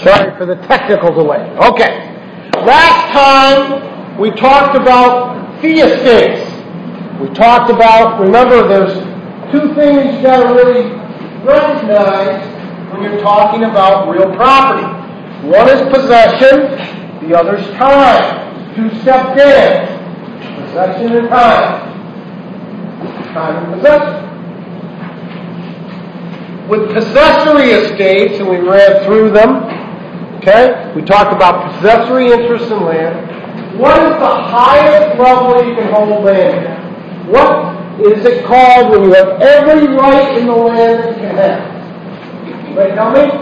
Sorry for the technical delay. Okay. Last time we talked about fee estates. We talked about, remember, there's two things you got to really recognize when you're talking about real property. One is possession, the other is time. Two-step dance. Possession and time. Time and possession. With possessory estates, and we ran through them, okay, we talked about possessory interest in land. What is the highest level you can hold land at? What is it called when you have every right in the land that you can have? Anybody tell me?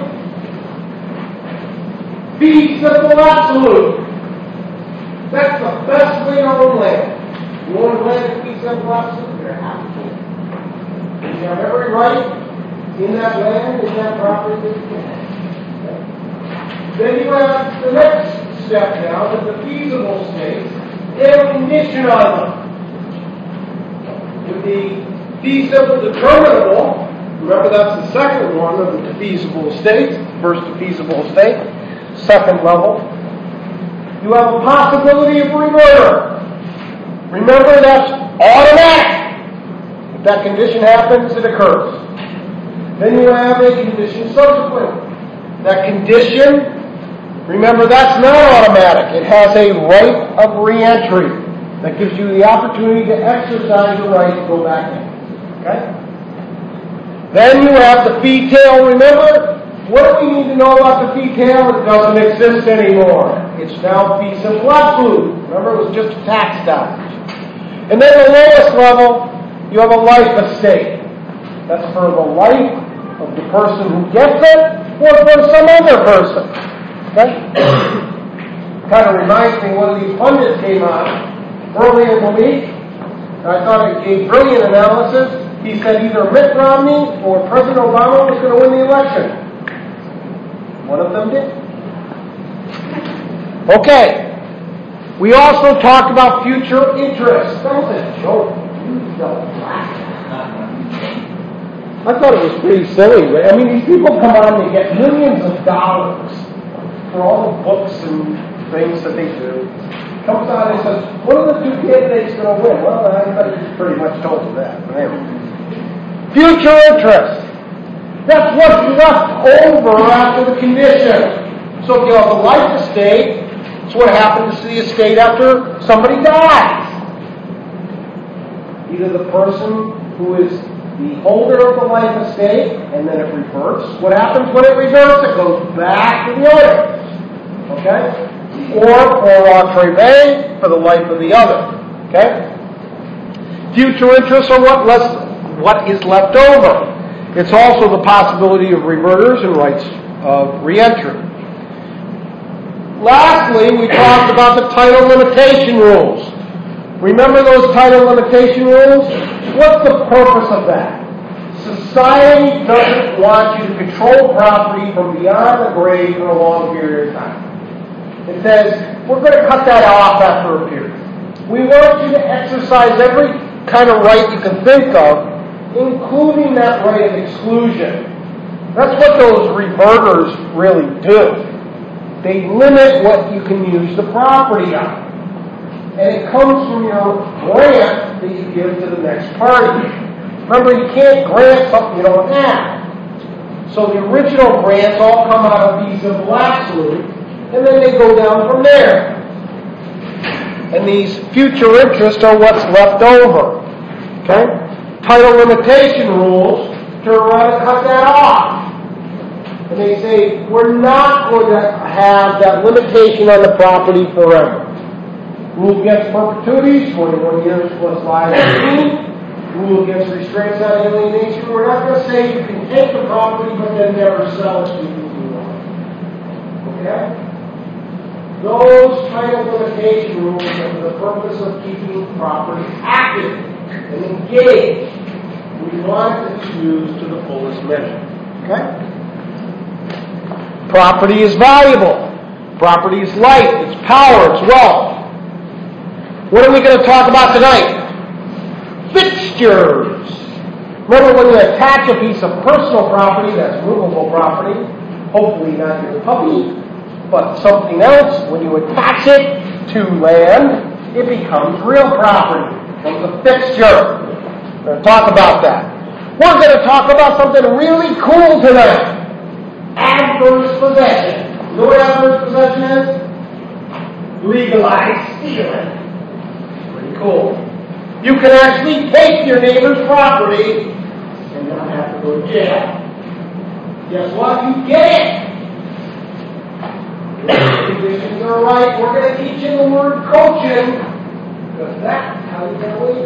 Fee simple absolute. That's the best way to own land. You want to land fee simple absolute? You're happy to. You have every right in that land, in that property that you can have. Then you have the next step down, is the feasible states. They have a condition on them. With the fee simple determinable, remember that's the second one of the feasible estates, first feasible estate, second level. You have a possibility of reverter. Remember that's automatic. If that condition happens, it occurs. Then you have a condition subsequent. That condition, remember that's not automatic. It has a right of re-entry that gives you the opportunity to exercise your right to go back in. Okay? Then you have the fee tail. Remember, what do we need to know about the fee tail? It doesn't exist anymore. It's now fee simple absolute. Remember, it was just a tax dollars. And then the lowest level, you have a life estate. That's for the life of the person who gets it or for some other person. Okay? Kind of reminds me one of these pundits came on early in the week. I thought it gave brilliant analysis. He said either Mitt Romney or President Obama was going to win the election. One of them did. Okay. We also talked about future interest. That was a joke. You don't laugh. I thought it was pretty silly. I mean, these people come on and get millions of dollars for all the books and things that they do. Comes on and says, what are the two candidates going to win? Well, everybody pretty much told you that. But anyway. Future interest. That's what's left over after the condition. So if you have a life estate, it's what happens to the estate after somebody dies. Either the person who is the holder of the life estate, and then it reverts. What happens when it reverts? It goes back to the owner. Okay? Or for the life of the other. Okay? Future interests are what is left over. It's also the possibility of reverters and rights of re-entry. Lastly, we talked about the title limitation rules. Remember those title limitation rules? What's the purpose of that? Society doesn't want you to control property from beyond the grave for a long period of time. It says, we're going to cut that off after a period. We want you to exercise every kind of right you can think of, including that right of exclusion. That's what those reverters really do. They limit what you can use the property on. And it comes from your grant that you give to the next party. Remember, you can't grant something you don't have. So the original grants all come out of fee simple absolute, and then they go down from there. And these future interests are what's left over. Okay? Title limitation rules turn around and cut that off. And they say, we're not going to have that limitation on the property forever. Rule against perpetuities, 21 years plus life. Rule against restraints on alienation. We're not going to say you can take the property but then never sell it to people who want it. Okay? Those title limitation rules are for the purpose of keeping property active and engaged. We want it to be used to the fullest measure. Okay? Property is valuable. Property is life, it's power, it's wealth. What are we going to talk about tonight? Fixtures. Remember when you attach a piece of personal property, that's movable property, hopefully not your puppy, but something else, when you attach it to land, it becomes real property. It becomes a fixture. We're going to talk about that. We're going to talk about something really cool tonight. Adverse possession. You know what adverse possession is? Legalized stealing. Pretty cool. You can actually take your neighbor's property and not have to go to jail. Guess what? You get it. If the conditions are right, we're going to teach you the word coaching, because that's how you get away.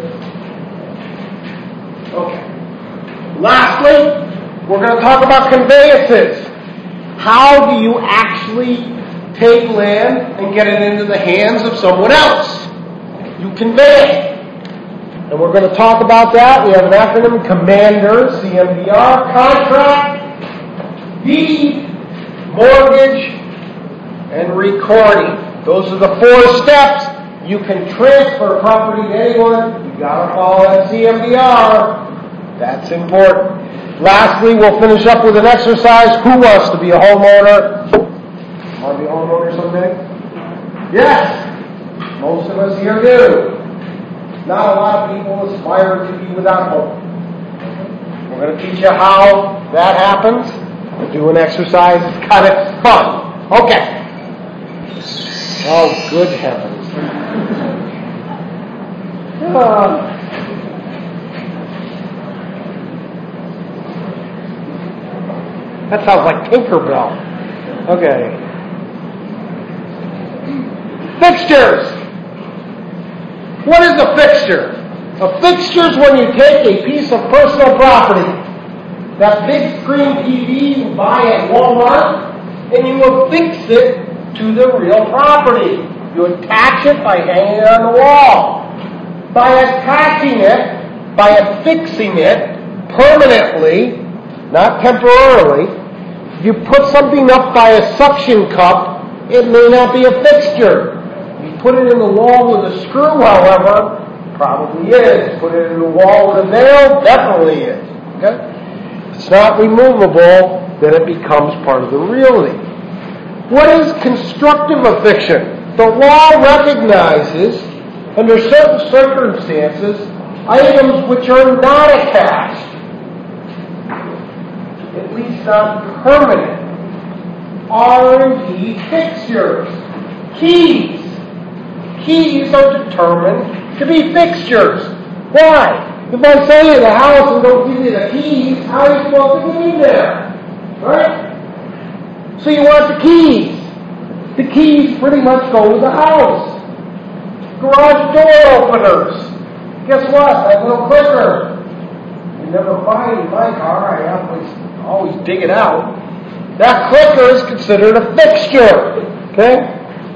Okay. Lastly, we're going to talk about conveyances. How do you actually take land and get it into the hands of someone else? You convey it. And we're going to talk about that. We have an acronym, CMDR, CMDR, contract, deed, mortgage, and recording. Those are the 4 steps. You can transfer property to anyone. You got to follow that CMDR. That's important. Lastly, we'll finish up with an exercise. Who wants to be a homeowner? Want to be a homeowner someday? Yes. Most of us here do. Not a lot of people aspire to be without home. We're going to teach you how that happens. We'll do an exercise. It's kind of fun. Okay. Oh, good heavens. That sounds like Tinkerbell. Okay. Fixtures. What is a fixture? A fixture is when you take a piece of personal property, that big screen TV you buy at Walmart, and you affix it to the real property. You attach it by hanging it on the wall. By attaching it, by affixing it permanently, not temporarily, you put something up by a suction cup, it may not be a fixture. You put it in the wall with a screw, however, probably is. Put it in the wall with a nail, definitely is. Okay? If it's not removable, then it becomes part of the realty. What is constructive affixation? The law recognizes, under certain circumstances, items which are not attached, at least not permanent, are indeed fixtures. Keys. Keys are determined to be fixtures. Why? If I sell you the house and don't give you the keys, how are you supposed to get in there? Right? So you want the keys. The keys pretty much go with the house. Garage door openers. Guess what? That little clicker. You never find in my car. I always dig it out. That clicker is considered a fixture. Okay?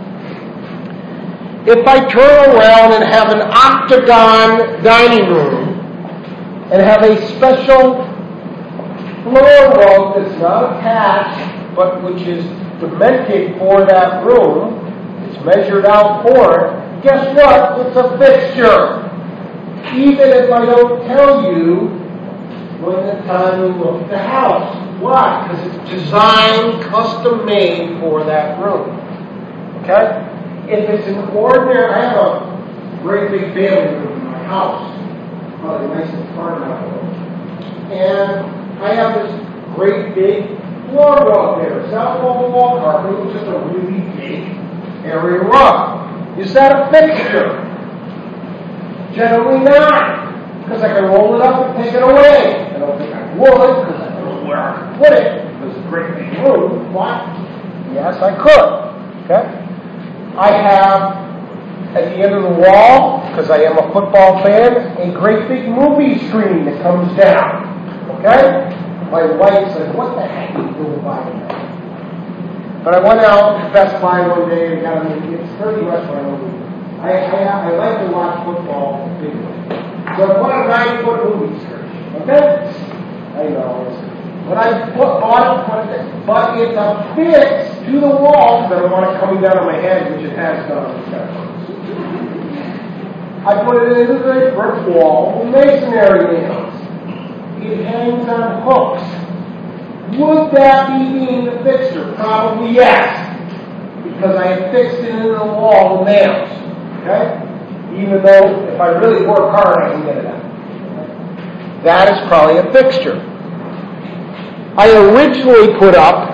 If I turn around and have an octagon dining room and have a special floor rug that's not attached, but which is dimented for that room, it's measured out for it, guess what? It's a fixture. Even if I don't tell you when the time we look at the house. Why? Because it's designed, custom made for that room. Okay? If it's an ordinary, I have a great big family room in my house. Probably the nicest part of my home. And I have this great big floor rug there. It's not wall-to-wall carpet. It's just a really big area rug. Is that a fixture? Generally not. Because I can roll it up and take it away. I don't think I would, because I don't know where I can put it. It's a great big room. What? Yes, I could. Okay? I have, at the end of the wall, because I am a football fan, a great big movie screen that comes down. Okay? My wife said, what the heck are you doing buying that? But I went out to Best Buy one day and got a movie. It's 30 bucks for a movie. I like to watch football big way. So I bought a 9-foot movie screen. Okay? I know. But I bought it, but it's affixed to the wall because I don't want it coming down on my head, which it has done. I put it into the brick wall with masonry nails. It hangs on hooks. Would that be deemed a fixture? Probably yes. Because I had fixed it into the wall with nails. Okay? Even though if I really work hard, I can get it out. That is probably a fixture. I originally put up,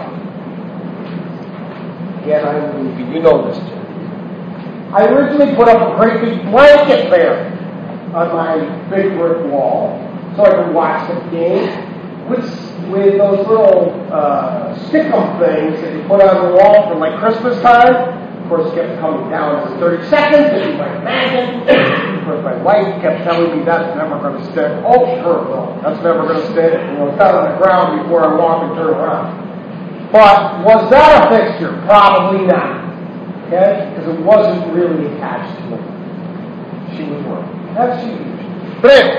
again, I'm goofy, you know this too. I originally put up a pretty big blanket there on my big brick wall so I could watch the game with those little stick-em things that you put on the wall for like Christmas time. Of course, it kept coming down for 30 seconds, as you might imagine. Of course, my wife kept telling me that's never going to stick. Oh, sure, no, that's never going to stick. You know, it's out on the ground before I walk and turn around. But was that a fixture? Probably not. Okay? Because it wasn't really attached to it. She was working. That's huge. But anyway,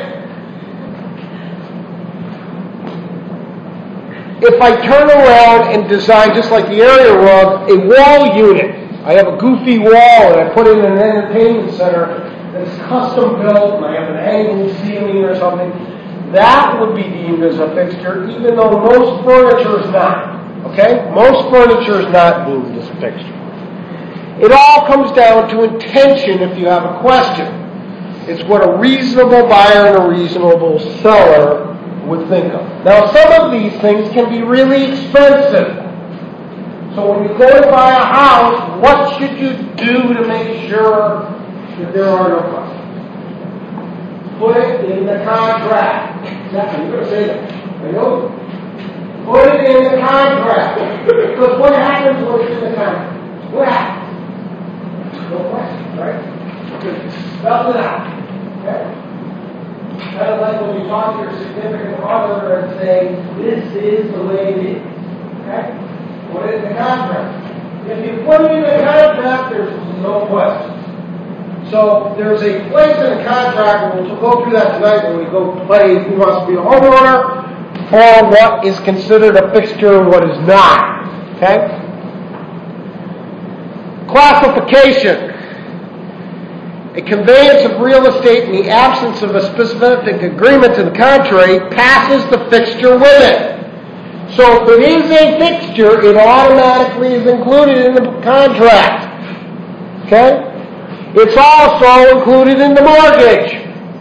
if I turn around and design, just like the area rug, a wall unit, I have a goofy wall and I put in an entertainment center that's custom built and I have an angled ceiling or something, that would be deemed as a fixture, even though most furniture is not. Okay? Most furniture is not deemed as a fixture. It all comes down to intention if you have a question. It's what a reasonable buyer and a reasonable seller would think of. Now, some of these things can be really expensive. So when you go to buy a house, what should you do to make sure that there are no questions? Put it in the contract. Exactly. You're going to say that. I know. Put it in the contract. Because what happens when it's in the contract? What happens? No questions, right? Just spell it out. Okay? Kind of like when you talk to your significant other and say, this is the way it is. Okay? Put it in the contract. If you put it in the contract, there's no questions. So there's a place in the contract, and we'll go through that tonight when we go play Who Wants to Be a Homeowner, for what is considered a fixture and what is not. Okay? Classification. A conveyance of real estate in the absence of a specific agreement to the contrary passes the fixture with it. So if it is a fixture, it automatically is included in the contract. Okay? It's also included in the mortgage.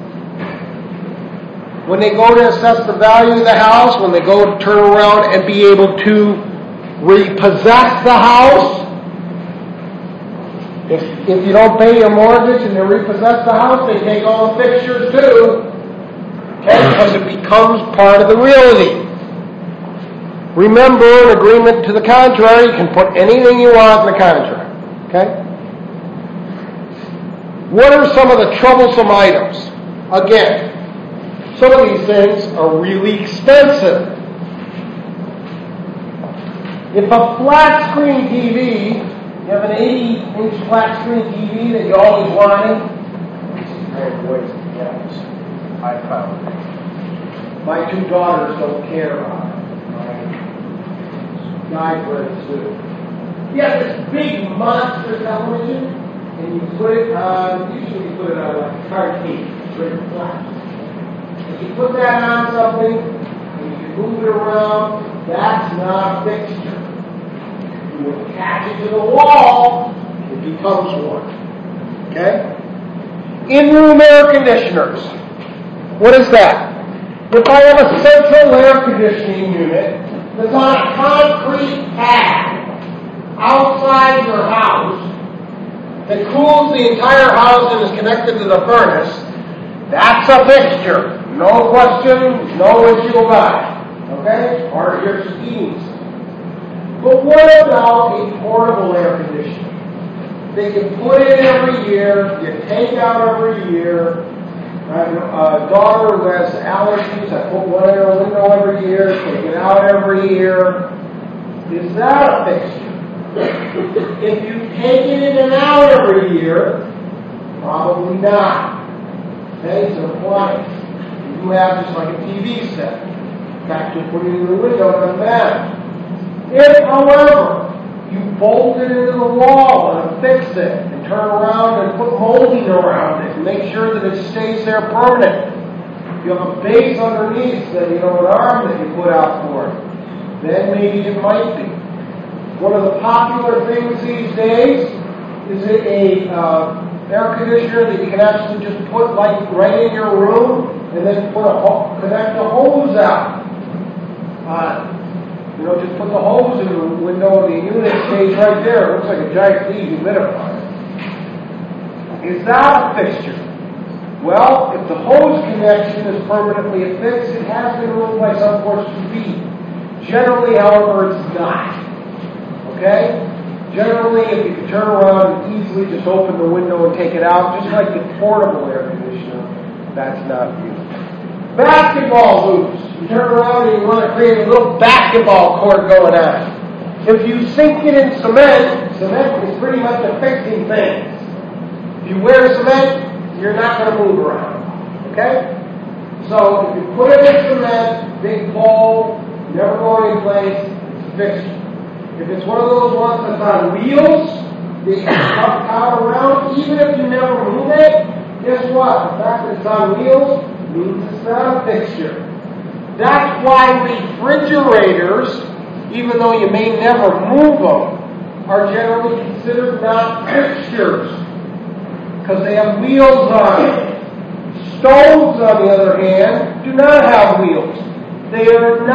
When they go to assess the value of the house, when they go to turn around and be able to repossess the house, if you don't pay your mortgage and they repossess the house, they take all the fixtures too. Okay? Because it becomes part of the realty. Remember, an agreement to the contrary, you can put anything you want in the contract. Okay? What are some of the troublesome items? Again, some of these things are really expensive. If a flat screen TV, you have an 80-inch flat screen TV that you always wanted, this is great ways to get this. I found it. My two daughters don't care about it. My guys too. You have this big monster television, and you put it on, usually you put it on like a car case, it's very flat. If you put that on something, and you can move it around, that's not a fixture. You attach it to the wall, it becomes one. Okay? In-room air conditioners. What is that? If I have a central air conditioning unit that's on a concrete pad outside your house that cools the entire house and is connected to the furnace, that's a fixture. No question, no issue about it. Okay? Part of your heating system. But what about a portable air conditioner? They can put in every year, you take out every year. I have a daughter who has allergies. I put one in her window every year, take it out every year. Is that a fixture? If you take it in and out every year, probably not. Okay, it's an appliance. You have just like a TV set. In fact, you put it in the window and matter. If, however, you bolt it into the wall and fix it and turn around and put molding around it and make sure that it stays there permanent. You have a base underneath, an arm that you put out for it. then maybe it might be. One of the popular things these days is a air conditioner that you can actually just put like right in your room and then connect the hose out. Just put the hose in the window and the unit stays right there. It looks like a giant dehumidifier. Is that a fixture? Well, if the hose connection is permanently affixed, it has been ruled by some courts to be. Generally, however, it's not. Okay? Generally, if you can turn around and easily just open the window and take it out, just like the portable air conditioner, that's not used. Basketball hoops. You turn around and you want to create a little basketball court going on. If you sink it in cement, cement is pretty much affixing things. If you wear cement, you're not going to move around. Okay? So if you put it in cement, big pole, never going in place, it's a fixture. If it's one of those ones that's on wheels, they come out around, even if you never move it, guess what? The fact that it's on wheels means it's not a fixture. That's why refrigerators, even though you may never move them, are generally considered not fixtures because they have wheels on them. Stoves, on the other hand, do not have wheels. They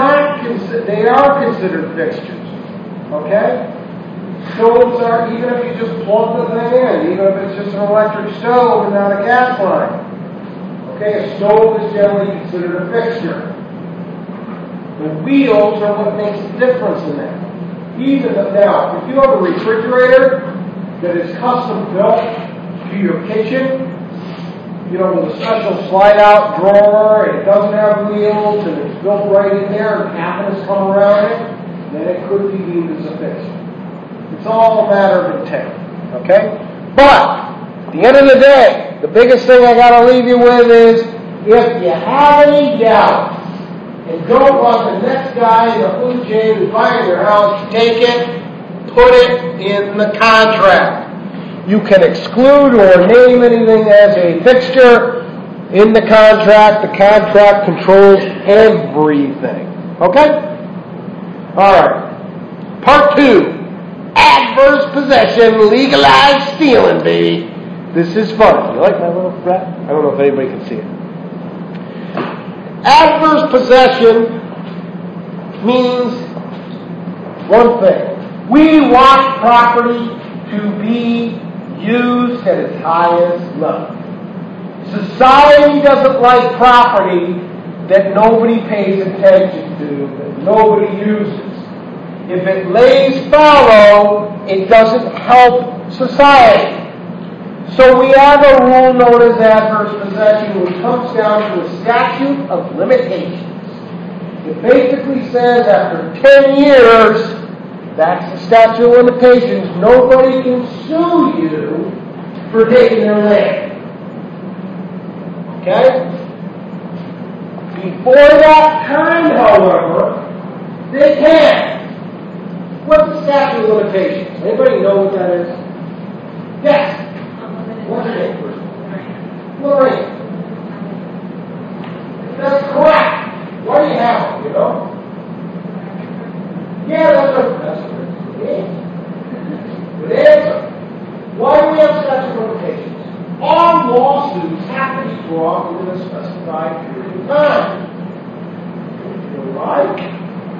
are considered fixtures. Okay? Stoves are, even if you just plug the thing in, even if it's just an electric stove and not a gas line. Okay, a stove is generally considered a fixture. The wheels are what makes the difference in that. Now, if you have a refrigerator that is custom built to your kitchen, with a special slide-out drawer, and it doesn't have wheels, and it's built right in there, and cabinets come around it, then it could be deemed as a fixture. It's all a matter of intent. Okay? But, at the end of the day, the biggest thing I got to leave you with is, if you have any doubts, and don't want the next guy in the food chain who's buying your house to take it, put it in the contract. You can exclude or name anything as a fixture in the contract. The contract controls everything. Okay? Alright. Part 2. Adverse possession, legalized stealing, baby. This is fun. You like my little rap? I don't know if anybody can see it. Adverse possession means one thing. We want property to be used at its highest level. Society doesn't like property that nobody pays attention to, that nobody uses. If it lays fallow, it doesn't help society. So we have a rule known as adverse possession, which comes down to a statute of limitations. It basically says after 10 years, that's the statute of limitations, nobody can sue you for taking their land. Okay? Before that time, however, they can. What's the statute of limitations? Anybody know what that is? Yes. What's your name first? Lorraine. That's correct. Why do you have it, Yeah, that's a good answer. Why do we have statute of limitations? All lawsuits have to be brought within a specified period of time. Right?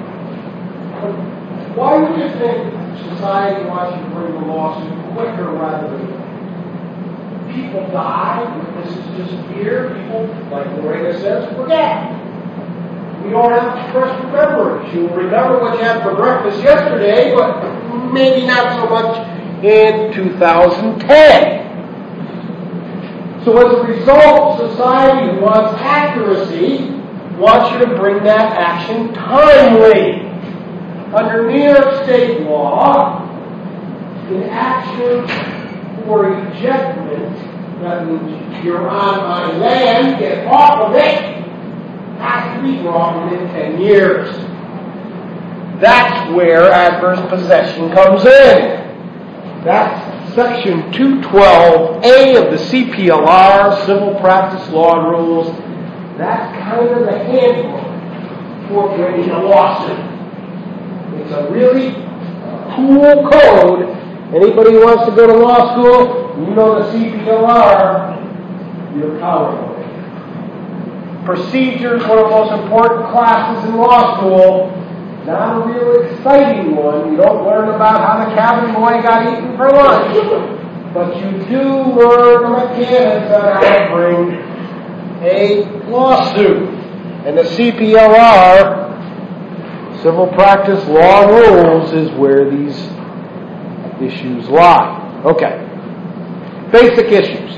Why would you think society wants you to bring the lawsuit quicker rather than people die? This is just here. People, like Lorena says, forget. We don't have to express remembrance. You'll remember what you had for breakfast yesterday, but maybe not so much in 2010. So as a result, society who wants accuracy wants you to bring that action timely. Under New York State law, an action for ejectment, that means you're on my land, get off of it, has to be brought within 10 years. That's where adverse possession comes in. That's section 212A of the CPLR, Civil Practice Law Rules. That's kind of the handbook for bringing a lawsuit. It's a really cool code. Anybody who wants to go to law school, you know the CPLR, you're powerful. Procedures, one of the most important classes in law school. Not a real exciting one. You don't learn about how the cabin boy got eaten for lunch. But you do learn the mechanics on how to bring a lawsuit. And the CPLR, Civil Practice Law Rules, is where these issues lie. Okay. Basic issues.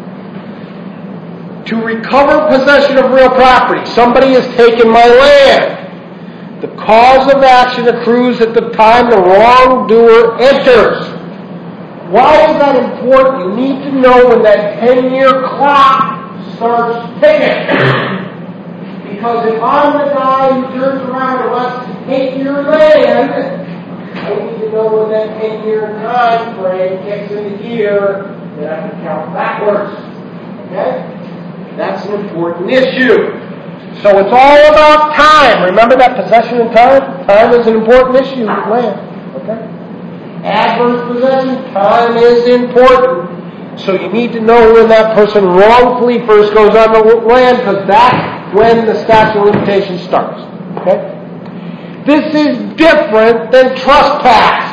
To recover possession of real property, somebody has taken my land. The cause of action accrues at the time the wrongdoer enters. Why is that important? You need to know when that 10-year clock starts ticking. Because if I'm the guy who turns around and wants to take your land, I need to know when that 10-year time frame kicks into gear, then I can count backwards. Okay? That's an important issue. So it's all about time. Remember that possession and time? Time is an important issue with land. Okay? Adverse possession, time is important. So you need to know when that person wrongfully first goes on the land, because that's when the statute of limitations starts. Okay? This is different than trespass.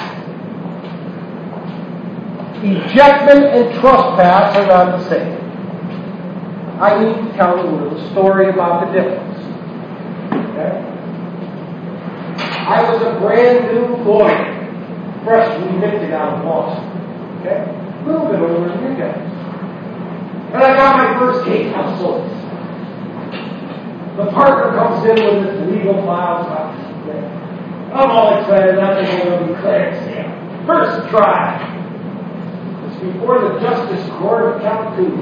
Ejectment and trespass are not the same. I need to tell you a little story about the difference. Okay? I was a brand new lawyer, freshly minted out of law school. Okay? A little bit older than you guys. And I got my first case house sold. The partner comes in with his legal files. I'm all excited. I'm going to be cleared. First trial. It's before the Justice Court of Calhoun.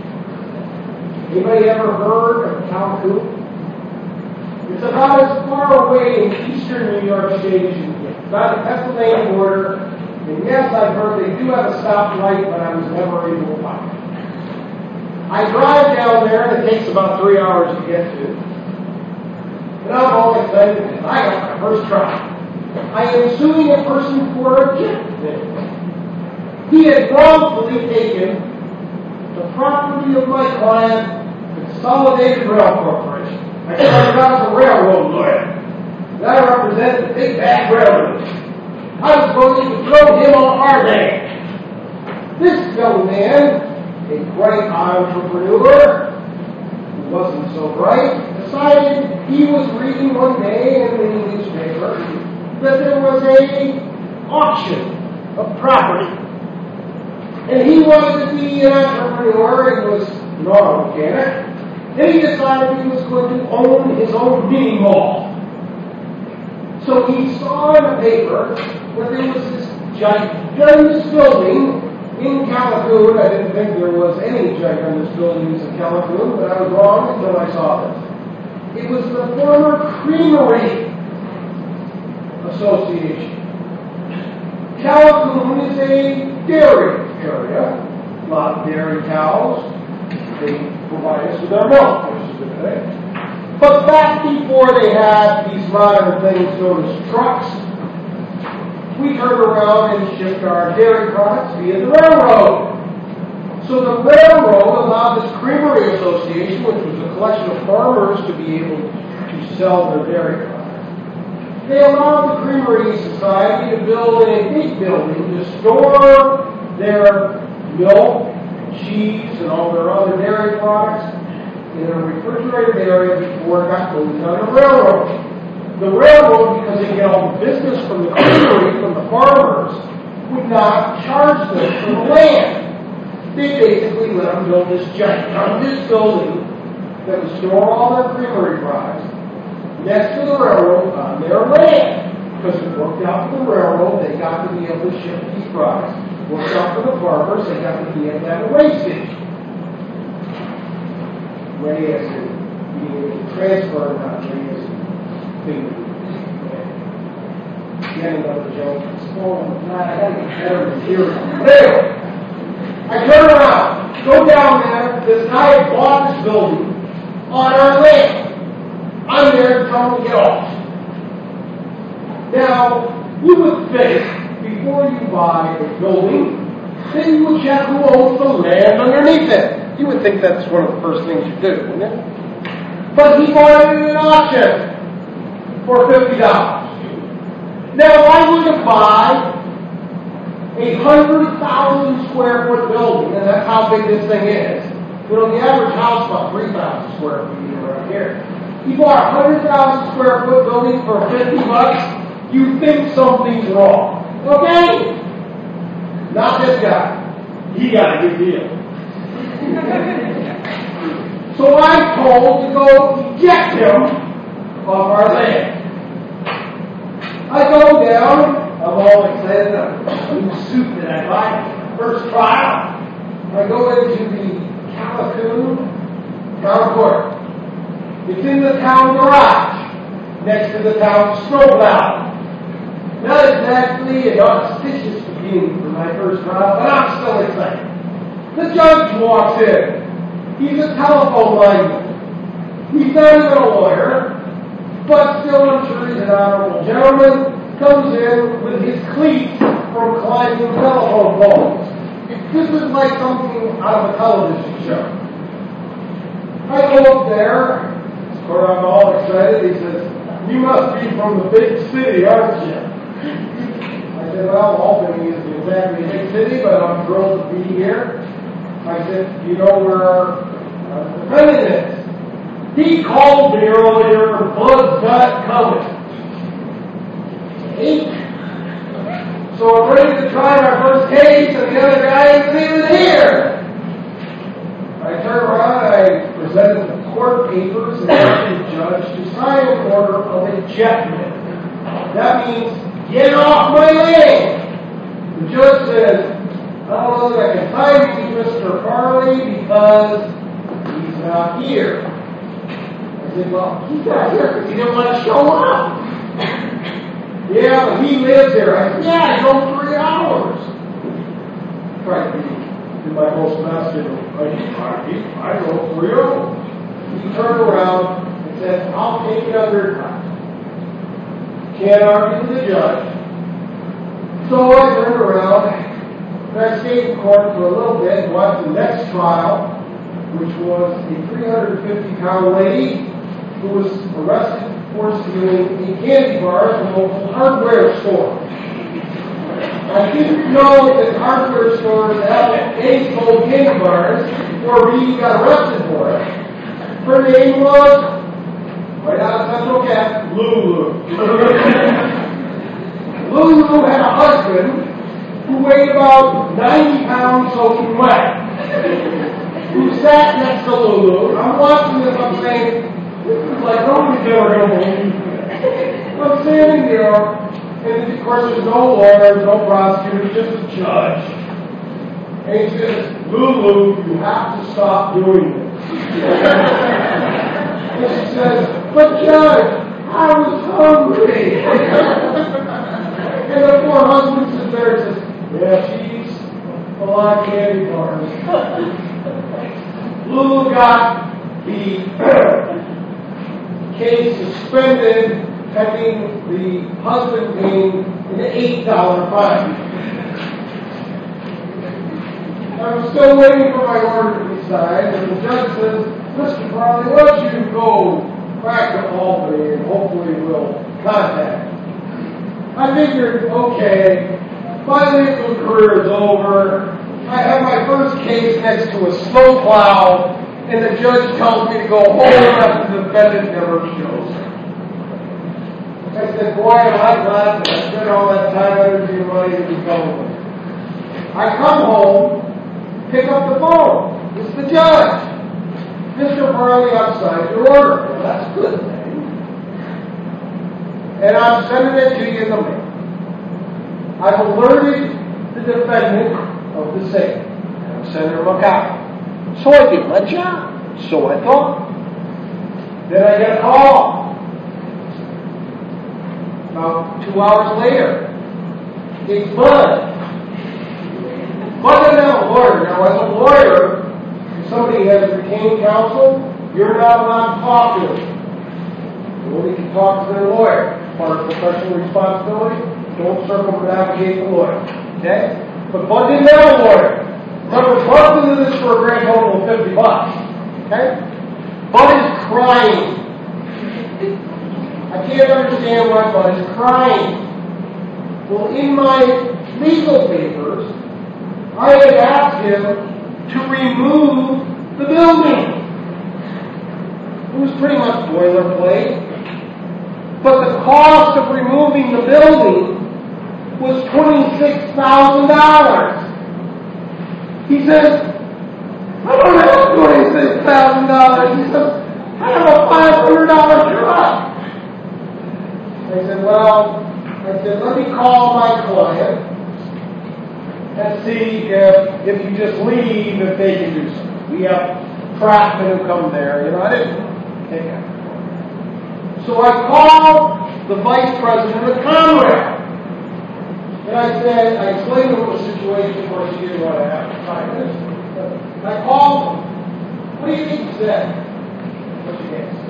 Anybody ever heard of Calhoun? It's about as far away in eastern New York State as you can get. It's by the Pennsylvania border. And yes, I've heard they do have a stoplight, but I was never able to find it. I drive down there, and it takes about 3 hours to get to. And I'm all excited because I got my first trial. I am suing a person for a gift. He had wrongfully taken the property of my client, Consolidated Rail Corporation. I started out as a railroad lawyer. And I represent the big bad railroads. I was going to throw him on our land. This young man, a bright entrepreneur, who wasn't so bright, decided he was reading one day in the newspaper that there was an auction of property. And he wanted to be an entrepreneur. He was an auto mechanic. And he decided he was going to own his own mini mall. So he saw in the paper that there was this gigantic building in Calhoun. I didn't think there was any gigantic buildings in Calhoun, but I was wrong until I saw this. It was the former Creamery Association. Calhoun is a dairy area. A lot of dairy cows. They provide us with our milk, which is a good thing. But back before they had these modern things known as trucks, we turned around and shipped our dairy products via the railroad. So the railroad allowed this Creamery Association, which was a collection of farmers, to be able to sell their dairy products. They allowed the Creamery Society to build a big building to store their milk, cheese, and all their other dairy products in a refrigerated area before it got moved on the railroad. The railroad, because they get all the business from the creamery, from the farmers, would not charge them for the land. They basically let them build this gigantic building that would store all their creamery products next to the railroad on their land. Because it worked out for the railroad, they got to be able to ship these products. Worked out for the farmers, they got to be able to have a weigh station. Weigh as in being able to transfer, not weigh as in food. Again, another joke. I had to get better material. But anyway, I turn around, go down there, this guy had bought this building on our land. I'm there to tell him to get off. Now, you would think, before you buy a building, that you would check who owns the land underneath it. You would think that's one of the first things you do, wouldn't it? But he bought it in an auction for $50. Now, I would have buy a 100,000 square foot building, and that's how big this thing is. You know, the average house is about 3,000 square feet around here. You bought a 100,000 square foot building for $50, you think something's wrong. Okay? Not this guy. He got a good deal. So I'm told to go eject him off our land. I go down, I'm all excited, a new suit that I buy, first trial. I go into the Callicoon Town Court. It's in the town garage, next to the town snowplow. Not exactly an auspicious beginning for my first trial, but I'm still excited. The judge walks in. He's a telephone lineman. He's not even a lawyer, but still I'm sure he's an honorable gentleman. Comes in with his cleats from climbing telephone poles. This is like something out of a television show. I go up there, where I'm all excited. He says, "You must be from the big city, aren't you?" I said, "Well, Albany isn't exactly a big city, but I'm thrilled to be here." I said, "You know where our defendant is?" He called me earlier and blood's not coming. So I'm ready to try my first case, and the other guy isn't even here. I turned around and I presented the court papers and asked the judge to sign an order of ejectment. That means, get off my land. The judge says, "I don't know that I can sign you, Mr. Farley, because he's not here." I said, "Well, he's not here because he didn't want to show up." "Yeah, but he lives here." I said, "Yeah, he drove 3 hours." Tried to do my most masculine. I drove 3 hours. He turned around and said, "I'll take it under time." Can't argue with the judge. So I turned around and I stayed in court for a little bit and watched the next trial, which was a 350-pound lady who was arrested for stealing a candy bar from a local hardware store. I didn't know that hardware stores have sold candy bars before we got arrested for it. Her name was, right out of Central Cap, Lulu. Lulu had a husband who weighed about 90 pounds soaking wet, who sat next to Lulu. I'm watching this, I'm saying, this is like nobody's ever going to believe this. I'm standing there, and of course there's no lawyer, no prosecutor, just a judge. And he says, "Lulu, you have to stop doing this." And she says, "But Judge, I was hungry." And the poor husband sits there and says, "Yeah, she's a lot of candy bars." Lulu got the case suspended, pending the husband paying an $8 fine. I'm still waiting for my order to be signed, and the judge says, "Mr. Farley, why don't you go back to Albany and hopefully we'll contact you." I figured, okay, my legal career is over. I have my first case next to a snowplow, and the judge tells me to go home after the defendant never shows up. I said, "Boy, am I glad that I spent all that time, energy, and money to be going." I come home, pick up the phone. It's the judge. "Mr. Farley, I've signed your order." Well, that's a good thing. And I'm sending it to you in the mail. I've alerted the defendant of the same. And I'm sending him a copy. So I did my job. So I thought. Then I get a call. About 2 hours later, it's Bud. Bud is not a lawyer. Now, as a lawyer, if somebody has retained counsel, you're not allowed to talk to them. You only can talk to their lawyer. part of professional responsibility. Don't circumnavigate the lawyer. Okay? But Bud didn't have a lawyer. Remember, Bud did this for a grand total of $50. Okay? Bud is crying. I can't understand why Bud is crying. Well, in my legal papers, I had asked him to remove the building. It was pretty much boilerplate. But the cost of removing the building was $26,000. He says, I don't have $26,000. He says, I have a $500 truck. I said, let me call my client and see if you just leave, if they can do something. We have craftsmen who come there. I didn't take it. So I called the vice president of Conrail. And I explained to him the situation. Of course, he didn't want to have 5 minutes. I called him. What do you think he said? What's your guess?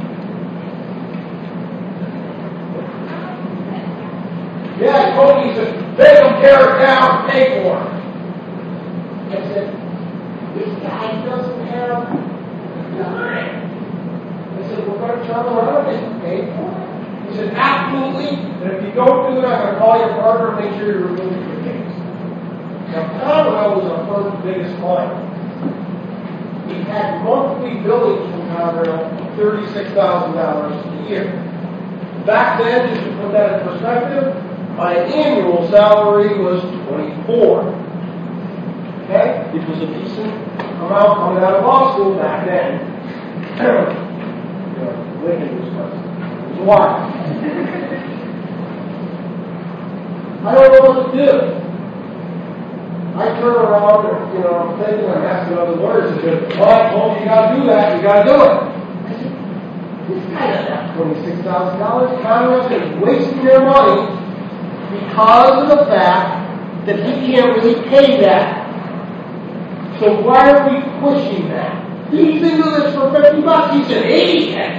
Yeah, he told me, he said, they don't tear it down, pay for it. I said, this guy doesn't have time. I said, we're going to turn around and pay for it. He said, absolutely, and if you don't do it, I'm going to call your partner and make sure you remove your case. Now, Conrail was our first biggest client. He had monthly billings from Conrail of $36,000 a year. Back then, just to put that in perspective, my annual salary was $24,000. Okay? It was a decent amount coming out of law school back then. Lincoln was president. It was wild. I don't know what to do. I turn around and, I'm thinking, I'm asking other lawyers, and said, well, I told you got to do that, you got to do it. I said, this guy doesn't have $26,000. Congress is wasting their money because of the fact that he can't really pay that. So why are we pushing that? He's into this for $50. He's an idiot.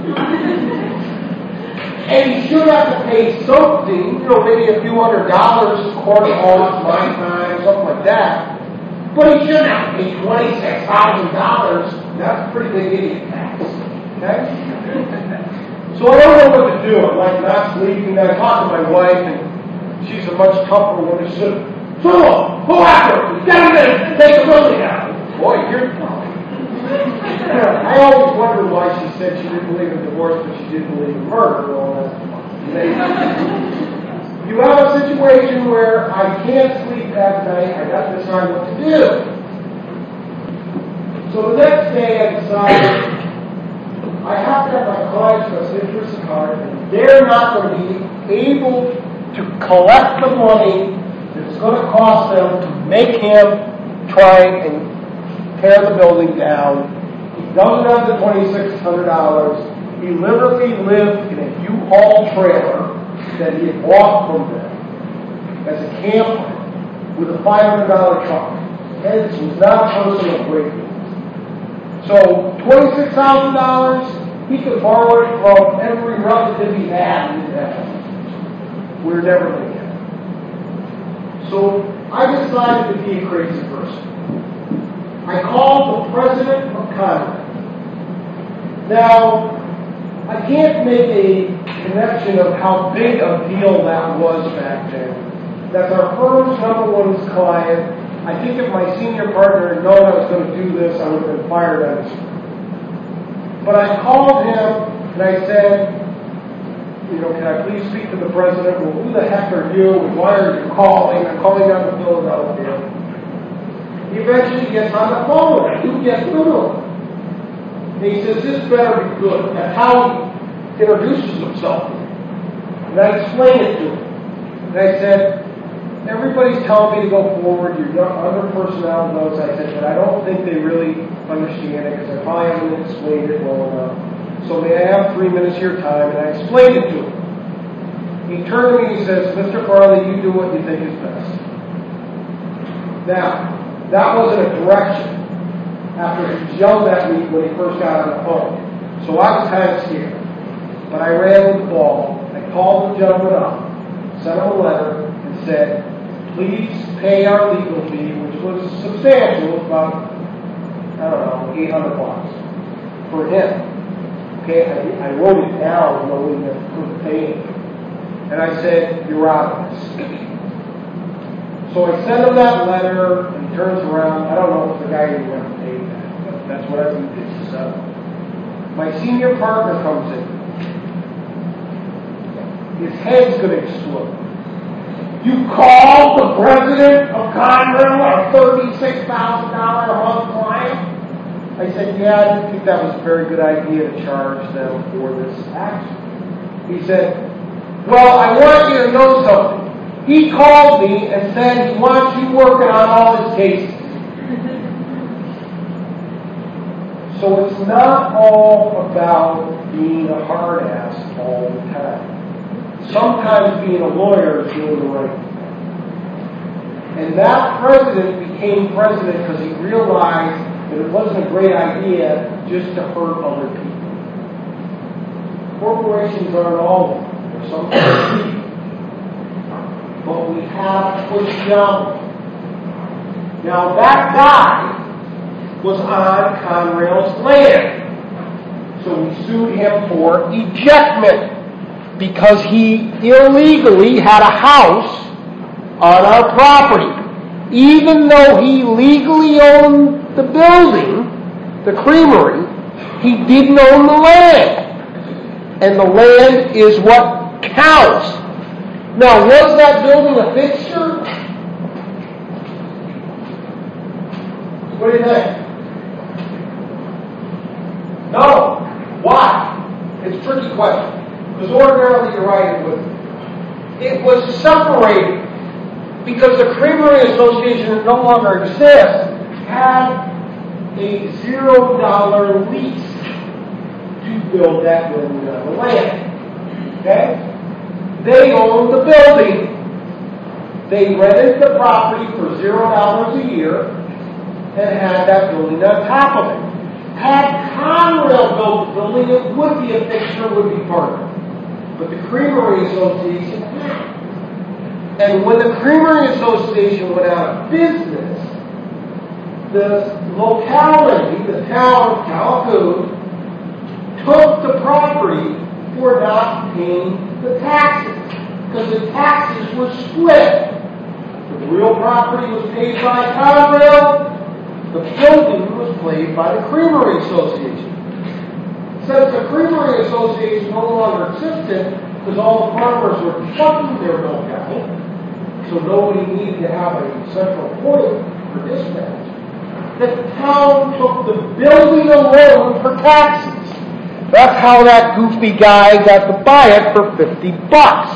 And he should have to pay something, maybe a few $100, court costs, my time, something like that. But he shouldn't have to pay $26,000. That's a pretty big idiot tax. Okay? So I don't know what to do. I'm like not sleeping. I talked to my wife, and she's a much tougher woman. She said, so, go after her. Get him in. Take the building out. Boy, you're tough. I always wondered why she said she didn't believe in divorce, but she did believe in murder. Well, that's you have a situation where I can't sleep at night. I got to decide what to do. So the next day I decided I have to have my client's best interest at heart, and they're not going to be able to collect the money that's going to cost them to make him try and tear the building down. He doesn't have the $2,600. He literally lived in a U-Haul trailer that he had bought from them as a camper with a $500 truck. And this was not personal greatness. So $26,000, he could borrow it from every relative he had in his house. We're never going to get it. So I decided to be a crazy person. I called the president of Conrail. Now, I can't make a connection of how big a deal that was back then. That's our firm's #1 client. I think if my senior partner had known I was going to do this, I would have been fired on his firm. But I called him and I said, can I please speak to the president? Well, who the heck are you? And why are you calling? I'm calling out of Philadelphia. He eventually gets on the phone. I do get through to him. And he says, this better be good. That's how he introduces himself. And I explained it to him. And I said, everybody's telling me to go forward. Your other personnel knows. I said, but I don't think they really understand it because I probably haven't explained it well enough. So may I have 3 minutes of your time? And I explained it to him. He turned to me and he says, Mr. Farley, you do what you think is best. Now, that wasn't a direction after he yelled at me when he first got on the phone. So I was kind of scared. But I ran with the ball. I called the gentleman up, sent him a letter, and said, please pay our legal fee, which was substantial, about, $800 for him. Okay, I wrote it down knowing that I couldn't pay him. And I said, you're out of this. So I sent him that letter, and he turns around. I don't know if the guy even ever paid that, but that's what I think it's settled. My senior partner comes in. His head's going to explode. You called the president of Conrail, our $36,000 a month client? I said, yeah, I didn't think that was a very good idea to charge them for this action. He said, well, I want you to know something. He called me and said he wants you working on all his cases. So it's not all about being a hard ass all the time. Sometimes being a lawyer is doing the right thing. And that president became president because he realized that it wasn't a great idea just to hurt other people. Corporations aren't all of them. There's some people. But we have to push down. Now that guy was on Conrail's land. So we sued him for ejectment because he illegally had a house on our property. Even though he legally owned the building, the creamery, he didn't own the land. And the land is what counts. Now, was that building a fixture? What do you think? No. Why? It's a tricky question. Because ordinarily you're right, it wouldn't. It was separated because the Creamery Association that no longer exists had a $0 lease to build that building on the land. Okay? They owned the building. They rented the property for $0 a year and had that building on top of it. Had Conrail built the building, it would be a fixture, would be part of it. But the Creamery Association had. And when the Creamery Association went out of business, the locality, the town of Calhoun, took the property for not paying the taxes, because the taxes were split. The real property was paid by Conrail, the building was paid by the Creamery Association. Since the Creamery Association no longer existed, because all the farmers were chucking their milk out, so nobody needed to have a central point for dispatch, the town took the building alone for taxes. That's how that goofy guy got to buy it for $50.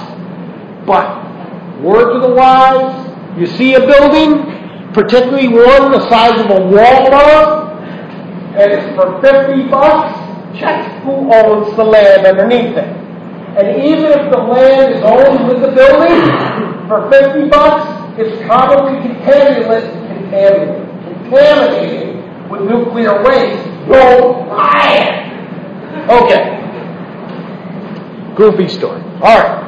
But, word to the wise, you see a building, particularly one the size of a Walmart, and it's for $50, check who owns the land underneath it. And even if the land is owned with the building, for $50, it's probably contaminated with nuclear waste. Don't buy it. Okay. Goofy story. All right.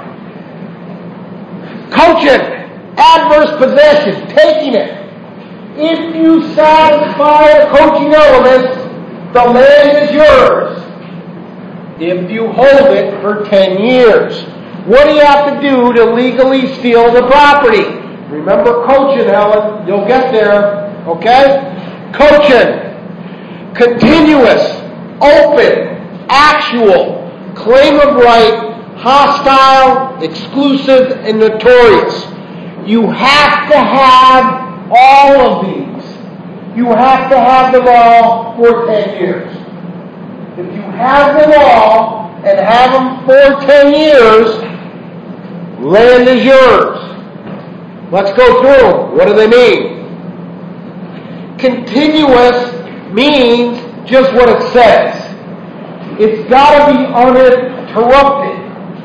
Coaching. Adverse possession. Taking it. If you satisfy the coaching elements, the land is yours. If you hold it for 10 years. What do you have to do to legally steal the property? Remember coaching, Helen. You'll get there. Okay? Coaching. Continuous. Open. Actual, claim of right, hostile, exclusive, and notorious. You have to have all of these. You have to have them all for 10 years. If you have them all and have them for 10 years, land is yours. Let's go through them. What do they mean? Continuous means just what it says. It's got to be uninterrupted.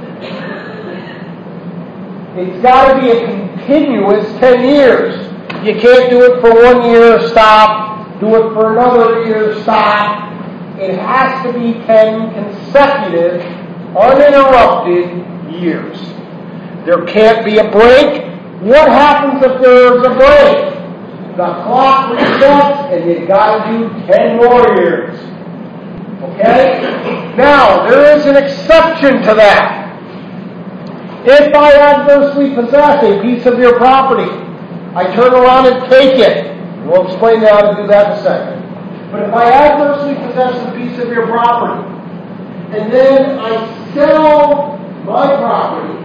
It's got to be a continuous 10 years. You can't do it for 1 year, stop. Do it for another year, stop. It has to be 10 consecutive, uninterrupted years. There can't be a break. What happens if there's a break? The clock resets and you got to do 10 more years. Okay? Now, there is an exception to that. If I adversely possess a piece of your property, I turn around and take it. We'll explain how to do that in a second. But if I adversely possess a piece of your property, and then I sell my property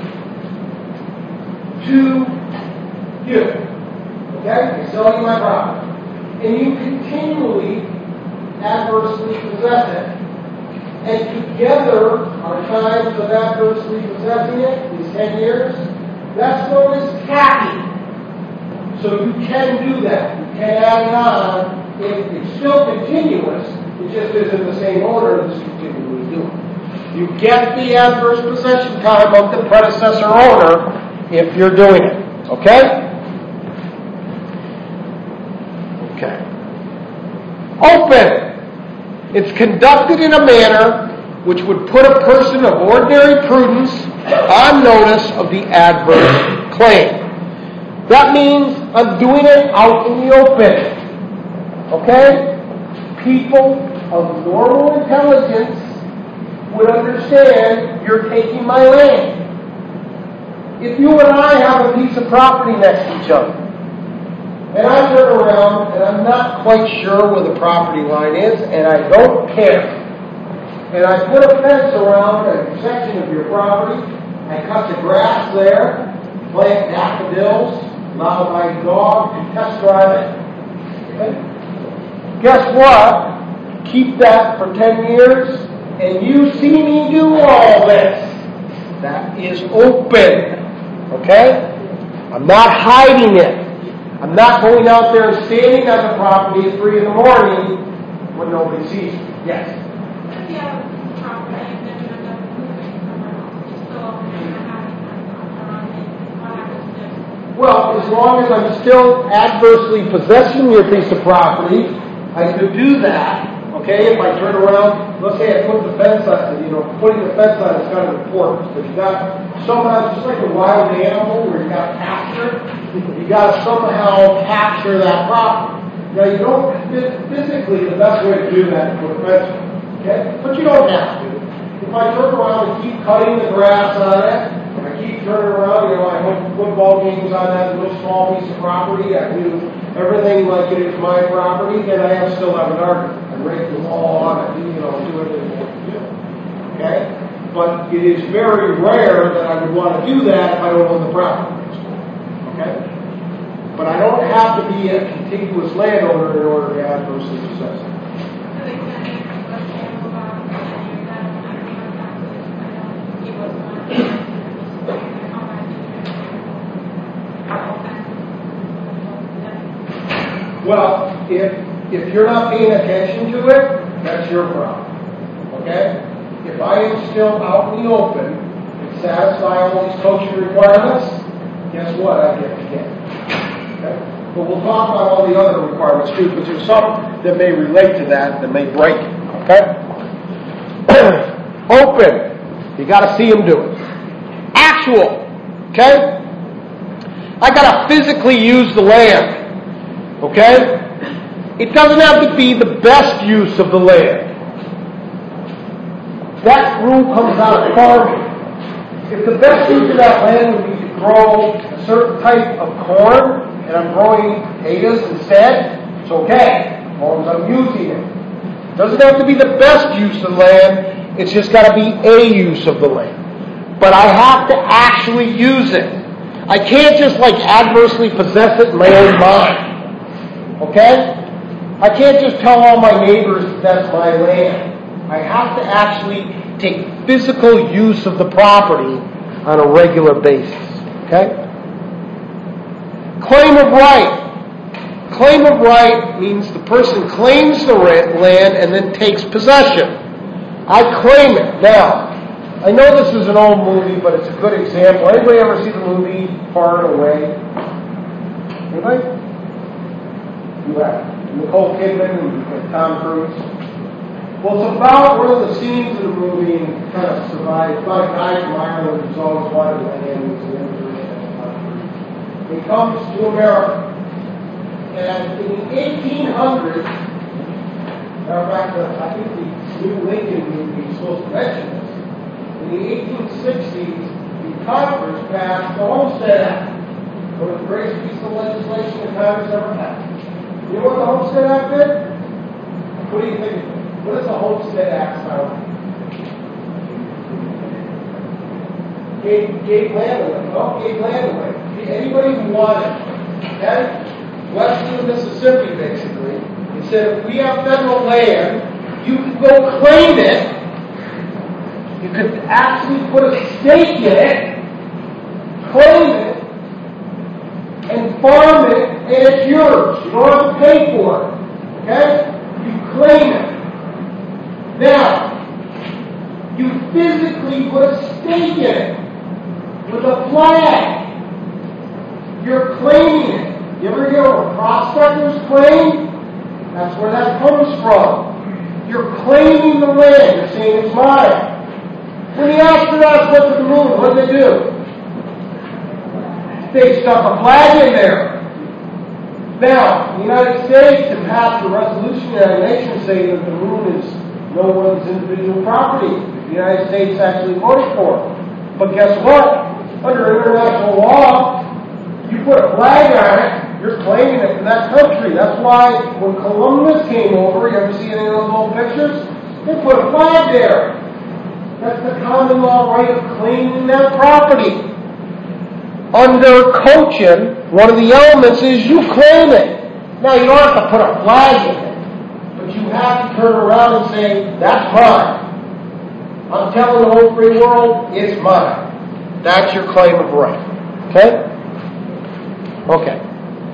to you, okay? I sell you my property, and you continually adversely possess it, and together our times of adversely possessing it, these 10 years, that's known as capping. So you can do that. You can add it on. It's still continuous. It just isn't the same order as continually doing. You get the adverse possession time of the predecessor owner if you're doing it. Okay? Okay. Open. It's conducted in a manner which would put a person of ordinary prudence on notice of the adverse claim. That means I'm doing it out in the open. Okay? People of normal intelligence would understand you're taking my land. If you and I have a piece of property next to each other, and I turn around and I'm not quite sure where the property line is, and I don't care, and I put a fence around a section of your property, I cut the grass there, plant daffodils, allow my dog to test drive it. Okay? Guess what? Keep that for 10 years, and you see me do all this. That is open. Okay? I'm not hiding it. I'm not going out there and standing on the property at 3 in the morning when nobody sees me. Yes? If you have a property and then you end up moving somewhere else, you still have what happens next? Well, as long as I'm still adversely possessing your piece of property, I could do that. Okay, if I turn around, let's say I put the fence on, putting the fence on is kind of important, but you got somehow, just like a wild animal where you got capture, you got to somehow capture that property. Now you don't, physically the best way to do that is put a fence on, okay? But you don't have to. If I turn around and keep cutting the grass on it, I keep turning around, I hope football games on that little small piece of property, I do everything like it is my property, then I still have an argument. I rake the wall on it, do everything I want to do. Okay? But it is very rare that I would want to do that if I don't own the property. Okay? But I don't have to be a contiguous landowner in order to adversely possess it. Well, if you're not paying attention to it, that's your problem. Okay? If I am still out in the open and satisfy all these coaching requirements, guess what? I get to get. Okay? But we'll talk about all the other requirements too, because there's some that may relate to that may break it. Okay? Open. You got to see them do it. Actual. Okay? I got to physically use the land. Okay? It doesn't have to be the best use of the land. That rule comes out of farming. If the best use of that land would be to grow a certain type of corn, and I'm growing potatoes instead, it's okay, as long as I'm using it. It doesn't have to be the best use of land, it's just got to be a use of the land. But I have to actually use it. I can't just adversely possess it and my own mind. Okay? I can't just tell all my neighbors that's my land. I have to actually take physical use of the property on a regular basis. Okay? Claim of right. Claim of right means the person claims the land and then takes possession. I claim it. Now, I know this is an old movie, but it's a good example. Anybody ever see the movie Far and Away? Anybody? You have. Nicole Kidman and Tom Cruise. Well, it's about one of the scenes in the movie in kind of survive. It's about a guy from Ireland who's always wanted land. He's an immigrant. He comes to America. And in the 1800s, matter of fact, I think the New Lincoln movie is supposed to mention this. In the 1860s, the Congress passed the Homestead Act. One of the greatest pieces of legislation the Congress ever passed. You know what the Homestead Act did? What do you think? What does the Homestead Act sound like? Gave land away. Well, gave land away. Anybody who wanted, okay? West of the Mississippi, basically. He said, if we have federal land, you can go claim it. You could actually put a stake in it, claim it, and farm it, and it's yours. You don't have to pay for it. Okay? You claim it. Now, you physically put a stake in it with a flag. You're claiming it. You ever hear of a prospector's claim? That's where that comes from. You're claiming the land. You're saying it's mine. When the astronauts went to the moon, what did they do? They stuck a flag in there. Now, the United States can pass a resolution in the United Nations saying that the moon is no one's individual property. The United States actually voted for it. But guess what? Under international law, you put a flag on it, you're claiming it in that country. That's why when Columbus came over, you ever see any of those old pictures? They put a flag there. That's the common law right of claiming that property. Under Cochin, one of the elements is you claim it. Now, you don't have to put a flag in it, but you have to turn around and say, that's mine. I'm telling the whole free world, it's mine. That's your claim of right. Okay? Okay.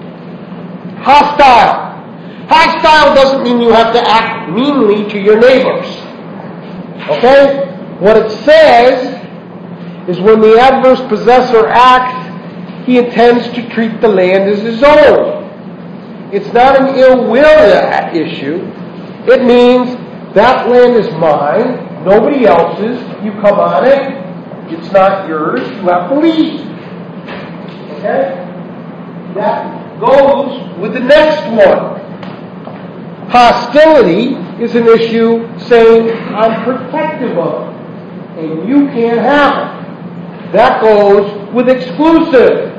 Hostile. Hostile doesn't mean you have to act meanly to your neighbors. Okay? What it says is when the adverse possessor acts, he intends to treat the land as his own. It's not an ill will issue. It means that land is mine, nobody else's. You come on it, it's not yours, you have to leave. Okay? That goes with the next one. Hostility is an issue saying, I'm protective of it, and you can't have it. That goes with exclusive.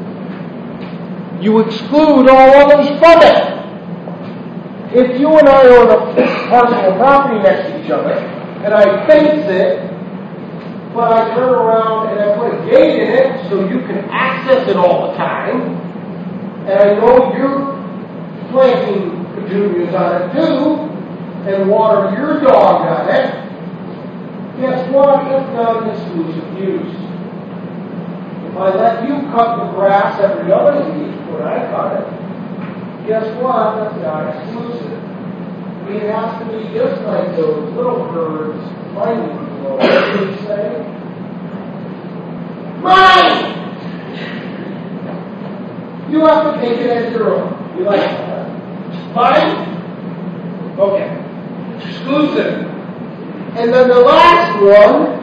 You exclude all others from it. If you and I own a parcel of property next to each other, and I fence it, but I turn around and I put a gate in it so you can access it all the time, and I know you're planting petunias on it too, and water your dog on it, guess what? That's not an exclusive use. If I let you cut the grass every other week when I cut it, guess what? That's not exclusive. It has to be just like those little birds finding the Lord. What do you say? Mine! You have to take it as your own. You like that? Mine? Okay. Exclusive. And then the last one,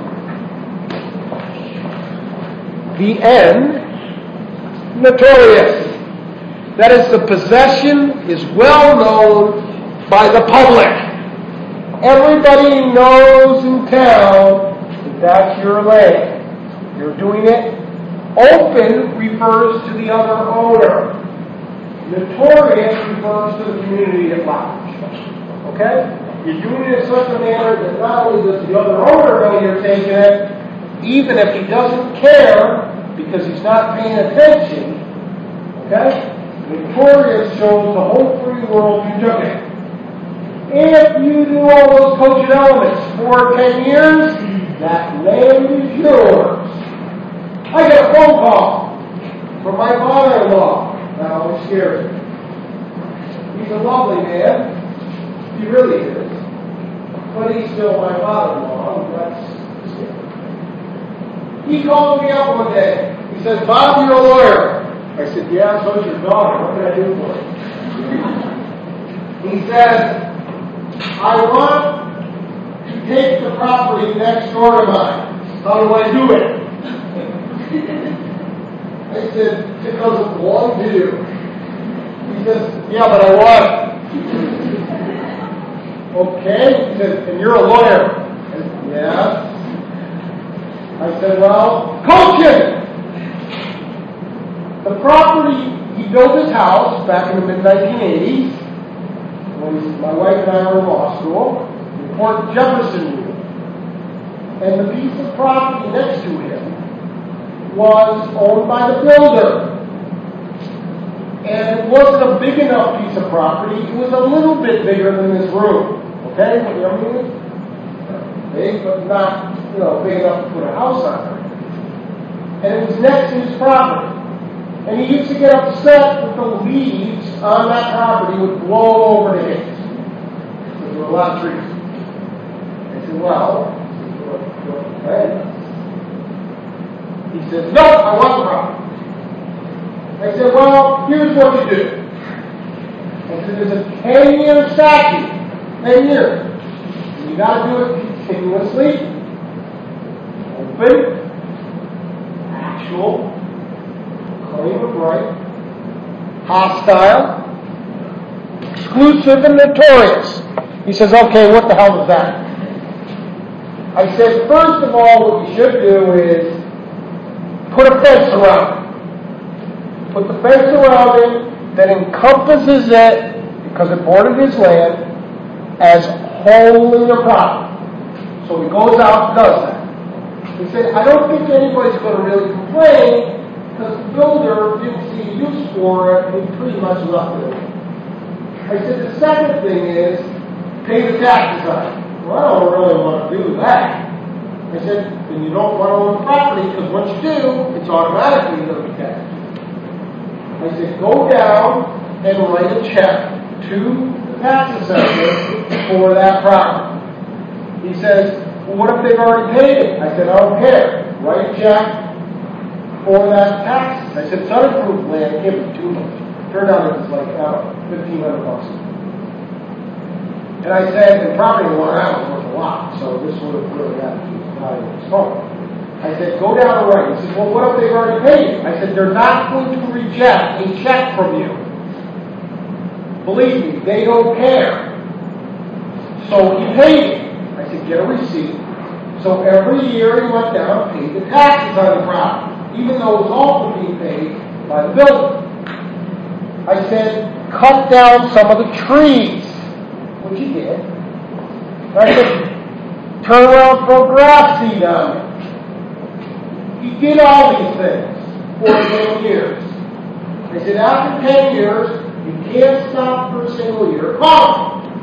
the N, notorious. That is, the possession is well known by the public. Everybody knows in town that that's your land. You're doing it. Open refers to the other owner. Notorious refers to the community at large. Okay? You're doing it in such a manner that not only does the other owner know you're taking it, even if he doesn't care because he's not paying attention, okay? Notorious shows the whole free world you took it. If you do all those Cochin elements for 10 years, that land is yours. I get a phone call from my father-in-law. That always scares me. He's a lovely man. He really is. But he's still my father-in-law. That's scary. He called me up one day. He said, Bob, you're a lawyer. I said, yeah, so's your daughter. What can I do for you? He said, I want to take the property next door to mine. How do I do it? I said, it doesn't belong to you. He says, yeah, but I want it. Okay. He said, and you're a lawyer. I said, yes. I said, well, coach him. The property, he built his house back in the mid-1980s when my wife and I were in law school in Port Jefferson, New York. And the piece of property next to him was owned by the builder. And it wasn't a big enough piece of property. It was a little bit bigger than this room. Okay? What do you mean? Big, but not, big enough to put a house on it. And it was next to his property. And he used to get upset that the leaves on that property would blow over to his. Because there were a lot of trees. I said, well, he said, no, I want the property. I said, well, here's what you do. I said, there's a 10-year statute. 10 years. And you got to do it continuously. Open. Actual. Claim of right. Hostile. Exclusive and notorious. He says, okay, what the hell is that? I said, first of all, what you should do is put a fence around it. Put the fence around it that encompasses it, because it bordered his land, as wholly your property. So he goes out and does that. He said, I don't think anybody's going to really complain because the builder didn't see a use for it and he pretty much left it. I said, the second thing is pay the taxes on it. Well, I don't really want to do that. I said, then you don't want to own the property because once you do, it's automatically going to be taxed. I said, go down and write a check to the tax assessor for that property. He says, well, what if they've already paid it? I said, I don't care. Write a check for that taxes. I said, it's unapproved land, it can't be too much. Turned out it was like, $1,500. And I said, the property in Long Island was worth a lot, so this would have really had to be value of this home. I said, go down and write. He said, well, what if they've already paid it? I said, they're not going to reject a check from you. Believe me, they don't care. So he paid it. I said, get a receipt. So every year he went down and paid the taxes on the property, even though it was also being paid by the builder. I said, cut down some of the trees, which he did. I said, turn around, throw grass seed on it. He did all these things for 10 years. I said, after 10 years, you can't stop for a single year. Call him.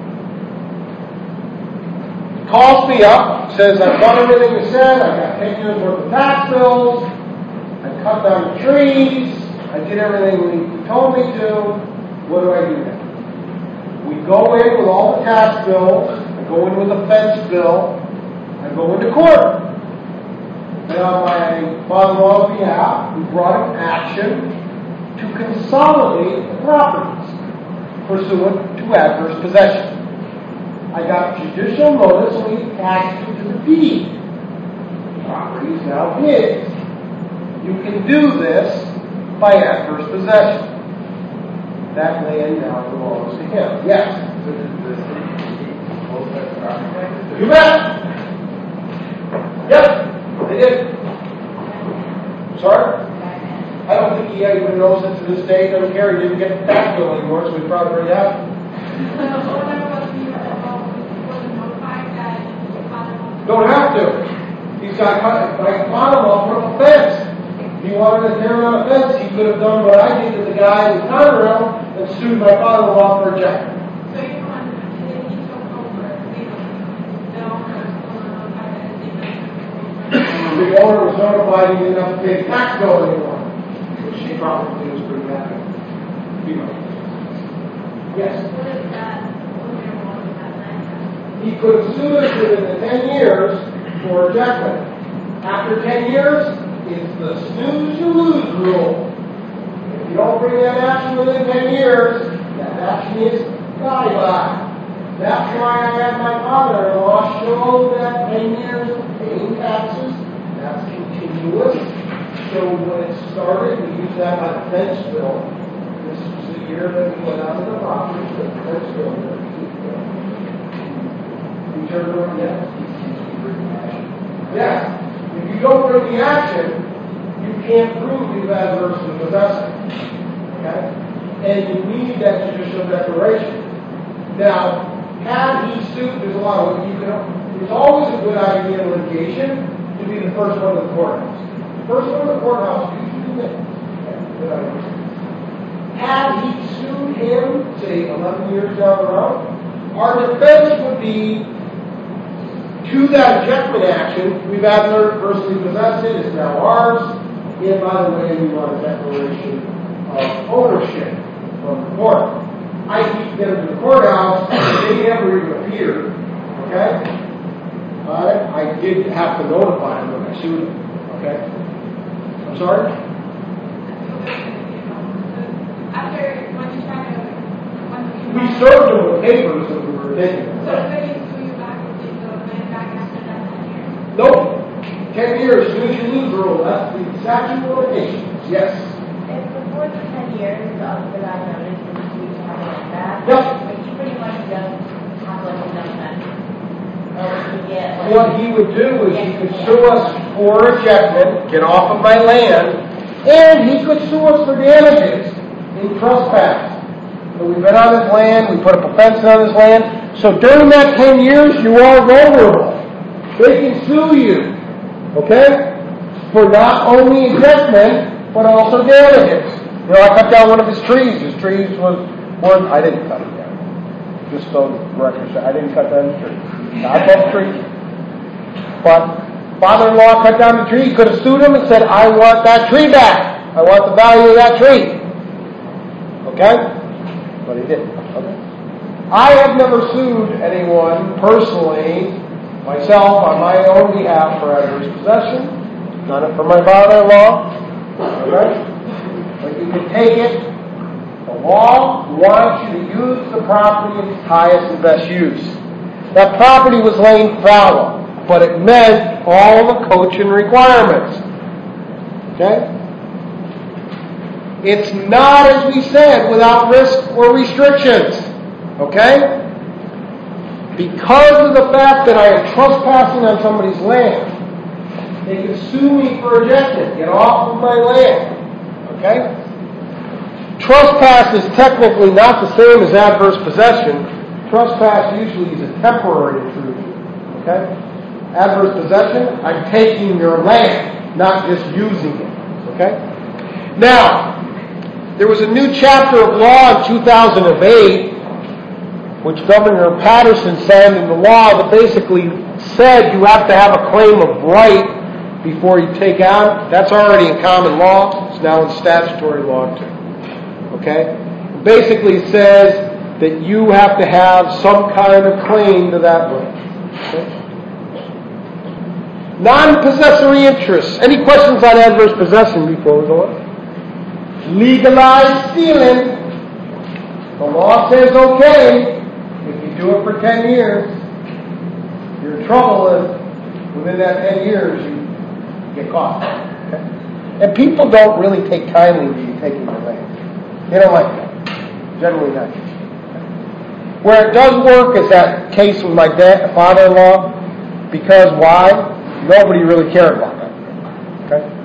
He calls me up, says, I've done everything you said, I got 10 years worth of tax bills, I cut down the trees, I did everything you told me to, what do I do now? We go in with all the tax bills, I go in with a fence bill, I go into court. And on my father-in-law's behalf, we brought an action to consolidate the properties pursuant to adverse possession. I got judicial notice and we attached it to the deed. The property is now his. You can do this by adverse possession. That land now belongs to him. Yes? You bet. Yep. They did. Sorry? I don't think he even knows it to this day. Doesn't care. He didn't get the tax bill anymore, so we probably already have it. Don't have to. He's got like bottom off from a fence. If he wanted to tear down a fence, he could have done what I did to the guy in Conroe and sued my father-in-law for a check. So you want if he took over, the owner was notified he didn't have to pay the tax bill anymore, which she probably was pretty happy. Yes? what is that? What is that land? He could have sued us within the 10 years for ejectment. After 10 years, it's the snooze you lose rule. If you don't bring that action within 10 years, that action is bye-bye. That's why I had my father-in-law show that 10 years of paying taxes. That's continuous. So when it started, we used that by the fence bill. This was the year that we went out to the property, the fence bill. We turned around, yes. Yes. If you don't bring the action, you can't prove you've adversely possessed it. Okay? And you need that judicial declaration. Now, had he sued, there's a lot of it's always a good idea in litigation to be the first one to the courthouse. The first one to the courthouse usually wins. Okay, good idea. Had he sued him, say 11 years down the road, our defense would be to that ejectment action, we've adversely possessed it, it's now ours, and by the way, we want a declaration of ownership from the court. I need to get them to the courthouse, they never even appeared, okay? I did have to notify them when I sued them, okay? I'm sorry? We served them with papers that we were taking. Nope. 10 years, as soon as you lose rule, that's the statute of limitations. Yes. If before the 10 years, without notice, we have like that. Yep. Like he pretty much does have like enough money. What he would do is he could sue us for ejectment, get off of my land, and he could sue us for damages in trespass. So we've been on his land, we put up a fence on his land. So during that 10 years, you are vulnerable. They can sue you, okay, for not only ejectment, but also damages. You know, I cut down one of his trees. His trees weren't, I didn't cut it down. Just so the record, I didn't cut down the tree. I cut the tree. But father-in-law cut down the tree. He could have sued him and said, I want that tree back. I want the value of that tree. Okay? But he didn't. Okay. I have never sued anyone personally, myself, on my own behalf for adverse possession. Done it for my father-in-law. Okay? But you can take it. The law wants you to use the property in its highest and best use. That property was laying fallow, but it met all the coaching requirements. Okay? It's not, as we said, without risk or restrictions. Okay? Because of the fact that I am trespassing on somebody's land, they can sue me for ejectment. Get off of my land. Okay? Trespass is technically not the same as adverse possession. Trespass usually is a temporary intrusion. Okay? Adverse possession, I'm taking your land, not just using it. Okay? Now, there was a new chapter of law in 2008, which Governor Patterson signed in the law that basically said you have to have a claim of right before you take out. That's already in common law. It's now in statutory law too. Okay? Basically says that you have to have some kind of claim to that right. Okay? Non-possessory interests. Any questions on adverse possession before we go on? Legalized stealing. The law says okay. If you do it for 10 years, you're in trouble if within that 10 years you get caught. Okay? And people don't really take kindly to you taking their land. They don't like that. Generally not. Okay? Where it does work is that case with my father-in-law, because why? Nobody really cared about that. Okay?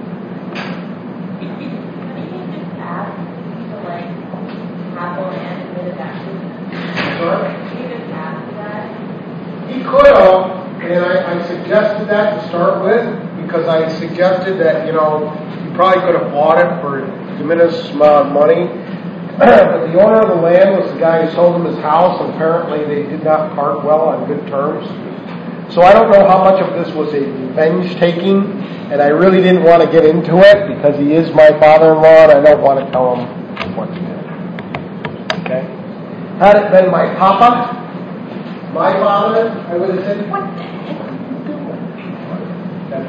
He could have, and I suggested that to start with, because I suggested that, you probably could have bought it for a diminished amount of money. But the owner of the land was the guy who sold him his house, and apparently they did not part well on good terms. So I don't know how much of this was a revenge taking, and I really didn't want to get into it, because he is my father-in-law, and I don't want to tell him what to do. Okay? Had it been my papa, my father, I would have said, what the heck are you doing?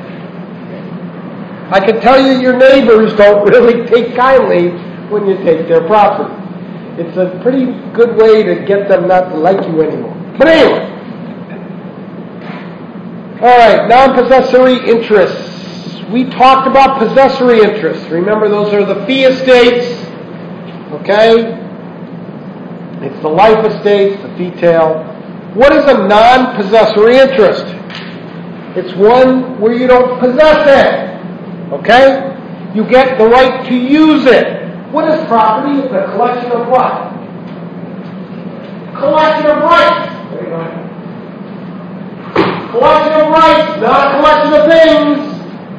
I can tell you your neighbors don't really take kindly when you take their property. It's a pretty good way to get them not to like you anymore. But anyway. All right, non-possessory interests. We talked about possessory interests. Remember, those are the fee estates. Okay? It's the life estates, the fee tail. What is a non-possessory interest? It's one where you don't possess it. Okay? You get the right to use it. What is property? It's a collection of what? Collection of rights. There you go. Collection of rights, not a collection of things.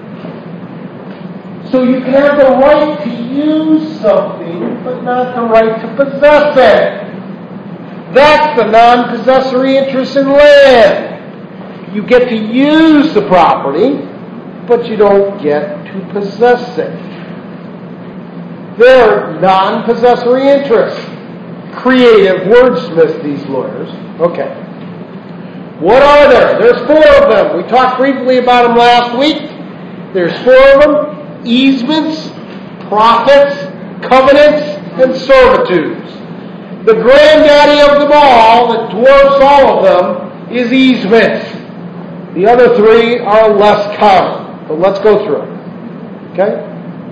So you can have the right to use something, but not the right to possess it. That's the non-possessory interest in land. You get to use the property, but you don't get to possess it. They're non-possessory interests. Creative wordsmiths, these lawyers. Okay. What are there? There's 4 of them. We talked briefly about them last week. There's 4 of them. Easements, profits, covenants, and servitudes. The granddaddy of them all, that dwarfs all of them, is easements. The other 3 are less common. But let's go through it. Okay?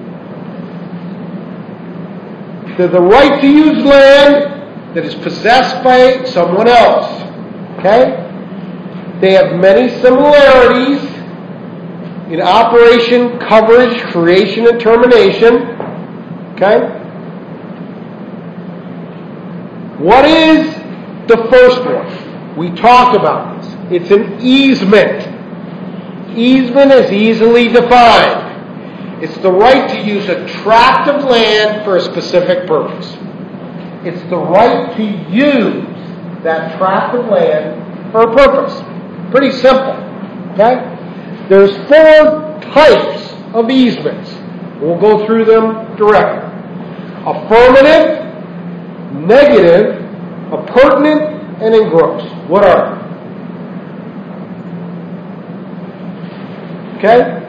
They're the right to use land that is possessed by someone else. Okay? They have many similarities in operation, coverage, creation, and termination. Okay? What is the first one? We talked about this. It's an easement. Easement is easily defined. It's the right to use a tract of land for a specific purpose. It's the right to use that tract of land for a purpose. Pretty simple. Okay? There's 4 types of easements. We'll go through them directly. Affirmative, negative, appurtenant, and engross. What are they? Okay?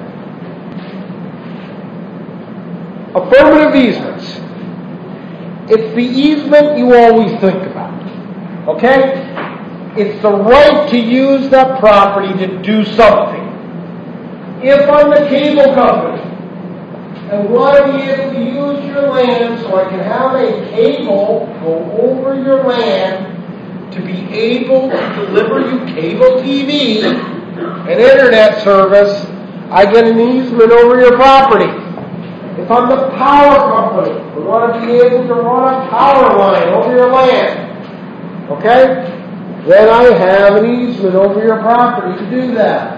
Affirmative easements. It's the easement you always think about. Okay? It's the right to use that property to do something. If I'm the cable company and want to be able to use your land so I can have a cable go over your land to be able to deliver you cable TV and internet service, I get an easement over your property. If I'm the power company, I want to be able to run a power line over your land, okay? Then I have an easement over your property to do that.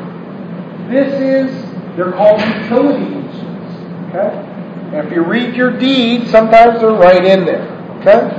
They're called utility easements, okay? And if you read your deed, sometimes they're right in there, okay?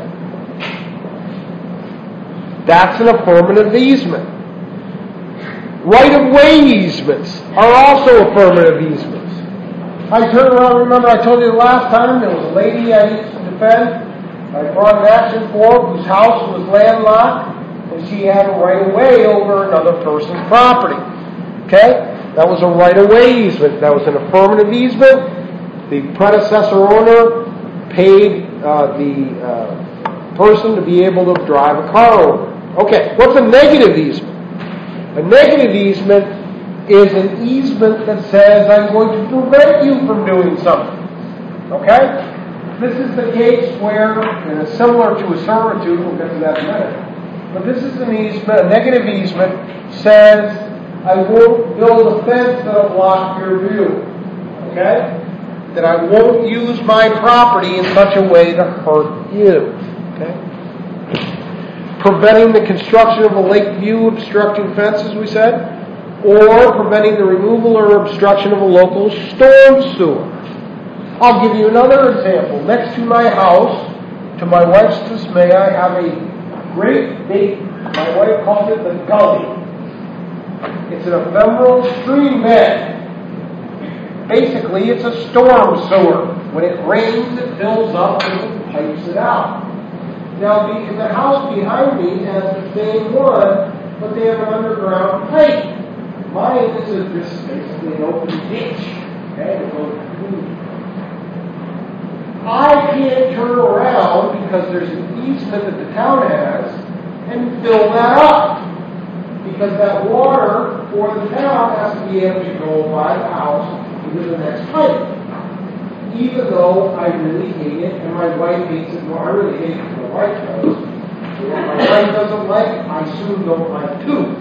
That's an affirmative easement. Right-of-way easements are also affirmative easements. I turned around, remember I told you the last time, there was a lady I used to defend, I brought an action for, whose house was landlocked, and she had a right-of-way over another person's property. Okay? That was a right-of-way easement. That was an affirmative easement. The predecessor owner paid the person to be able to drive a car over. Okay, what's a negative easement? A negative easement is an easement that says I'm going to prevent you from doing something. Okay? This is the case where, and it's similar to a servitude, we'll get to that in a minute, but this is an easement, a negative easement says I won't build a fence that'll block your view. Okay? That I won't use my property in such a way to hurt you. Okay? Preventing the construction of a lake view obstructing fence, as we said, or preventing the removal or obstruction of a local storm sewer. I'll give you another example. Next to my house, to my wife's dismay, I have a great big, my wife calls it the gully. It's an ephemeral stream bed. Basically, it's a storm sewer. When it rains, it fills up and it pipes it out. Now, the house behind me has the same one, but they have an underground pipe. Mine is just basically an open ditch. Okay? I can't turn around because there's an easement that the town has and fill that up. Because that water for the town has to be able to go by the house into the next pipe. Even though I really hate it and my wife hates it, I really hate it and my wife does. And what my wife doesn't like, I soon don't like too.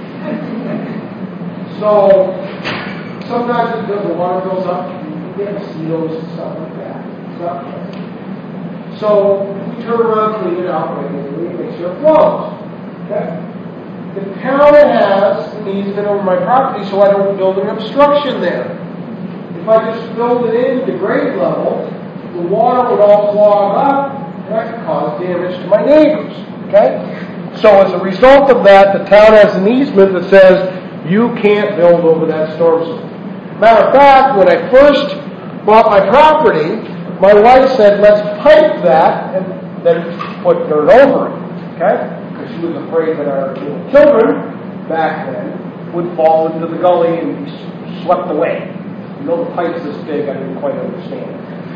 So sometimes the water goes up, you get mosquitoes and stuff like that. It's not pleasant. So we turn around, clean it out regularly, make sure it flows. Okay? The town has an easement over my property so I don't build an obstruction there. If I just build it in to grade level, the water would all clog up and that could cause damage to my neighbors. Okay? So as a result of that, the town has an easement that says you can't build over that storm sewer. Matter of fact, when I first bought my property, my wife said, let's pipe that and then put dirt over it. Okay? Because she was afraid that our little children back then would fall into the gully and be swept away. You know, the pipe's this big, I didn't quite understand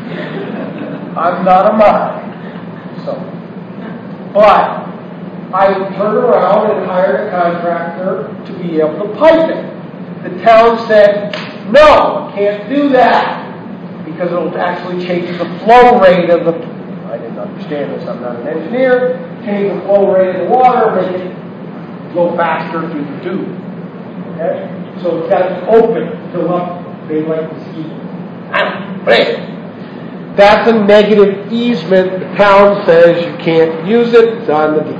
it. I'm not a mind. So, but I turned around and hired a contractor to be able to pipe it. The town said, no, can't do that because it'll actually change the flow rate of the, I didn't understand this, I'm not an engineer, change the flow rate of the water, make it go faster through the tube. Okay? So it's got to open, fill up, they like to ski. But anyway, that's a negative easement. The town says you can't use it, it's on the deed.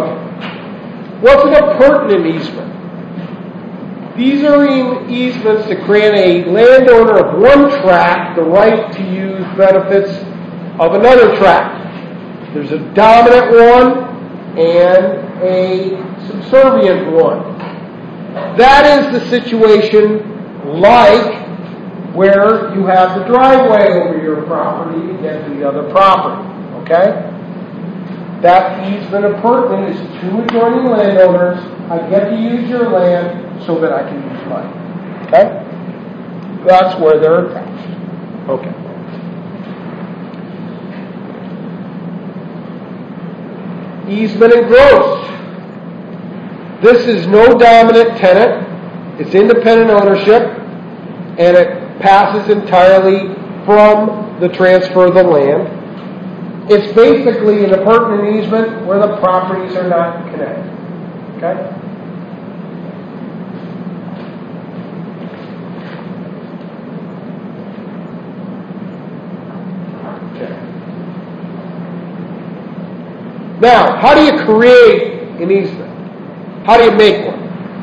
Okay. What's an appurtenant easement? These are easements that grant a landowner of one tract the right to use benefits of another tract. There's a dominant one and a subservient one. That is the situation like where you have the driveway over your property to get to the other property. Okay? That easement appurtenant is two adjoining landowners. I get to use your land so that I can use mine. Okay? That's where they're attached. Okay. Easement engrossed. This is no dominant tenant. It's independent ownership, and it passes entirely from the transfer of the land. It's basically an appurtenant easement where the properties are not connected. Okay? Now, how do you create an easement? How do you make one?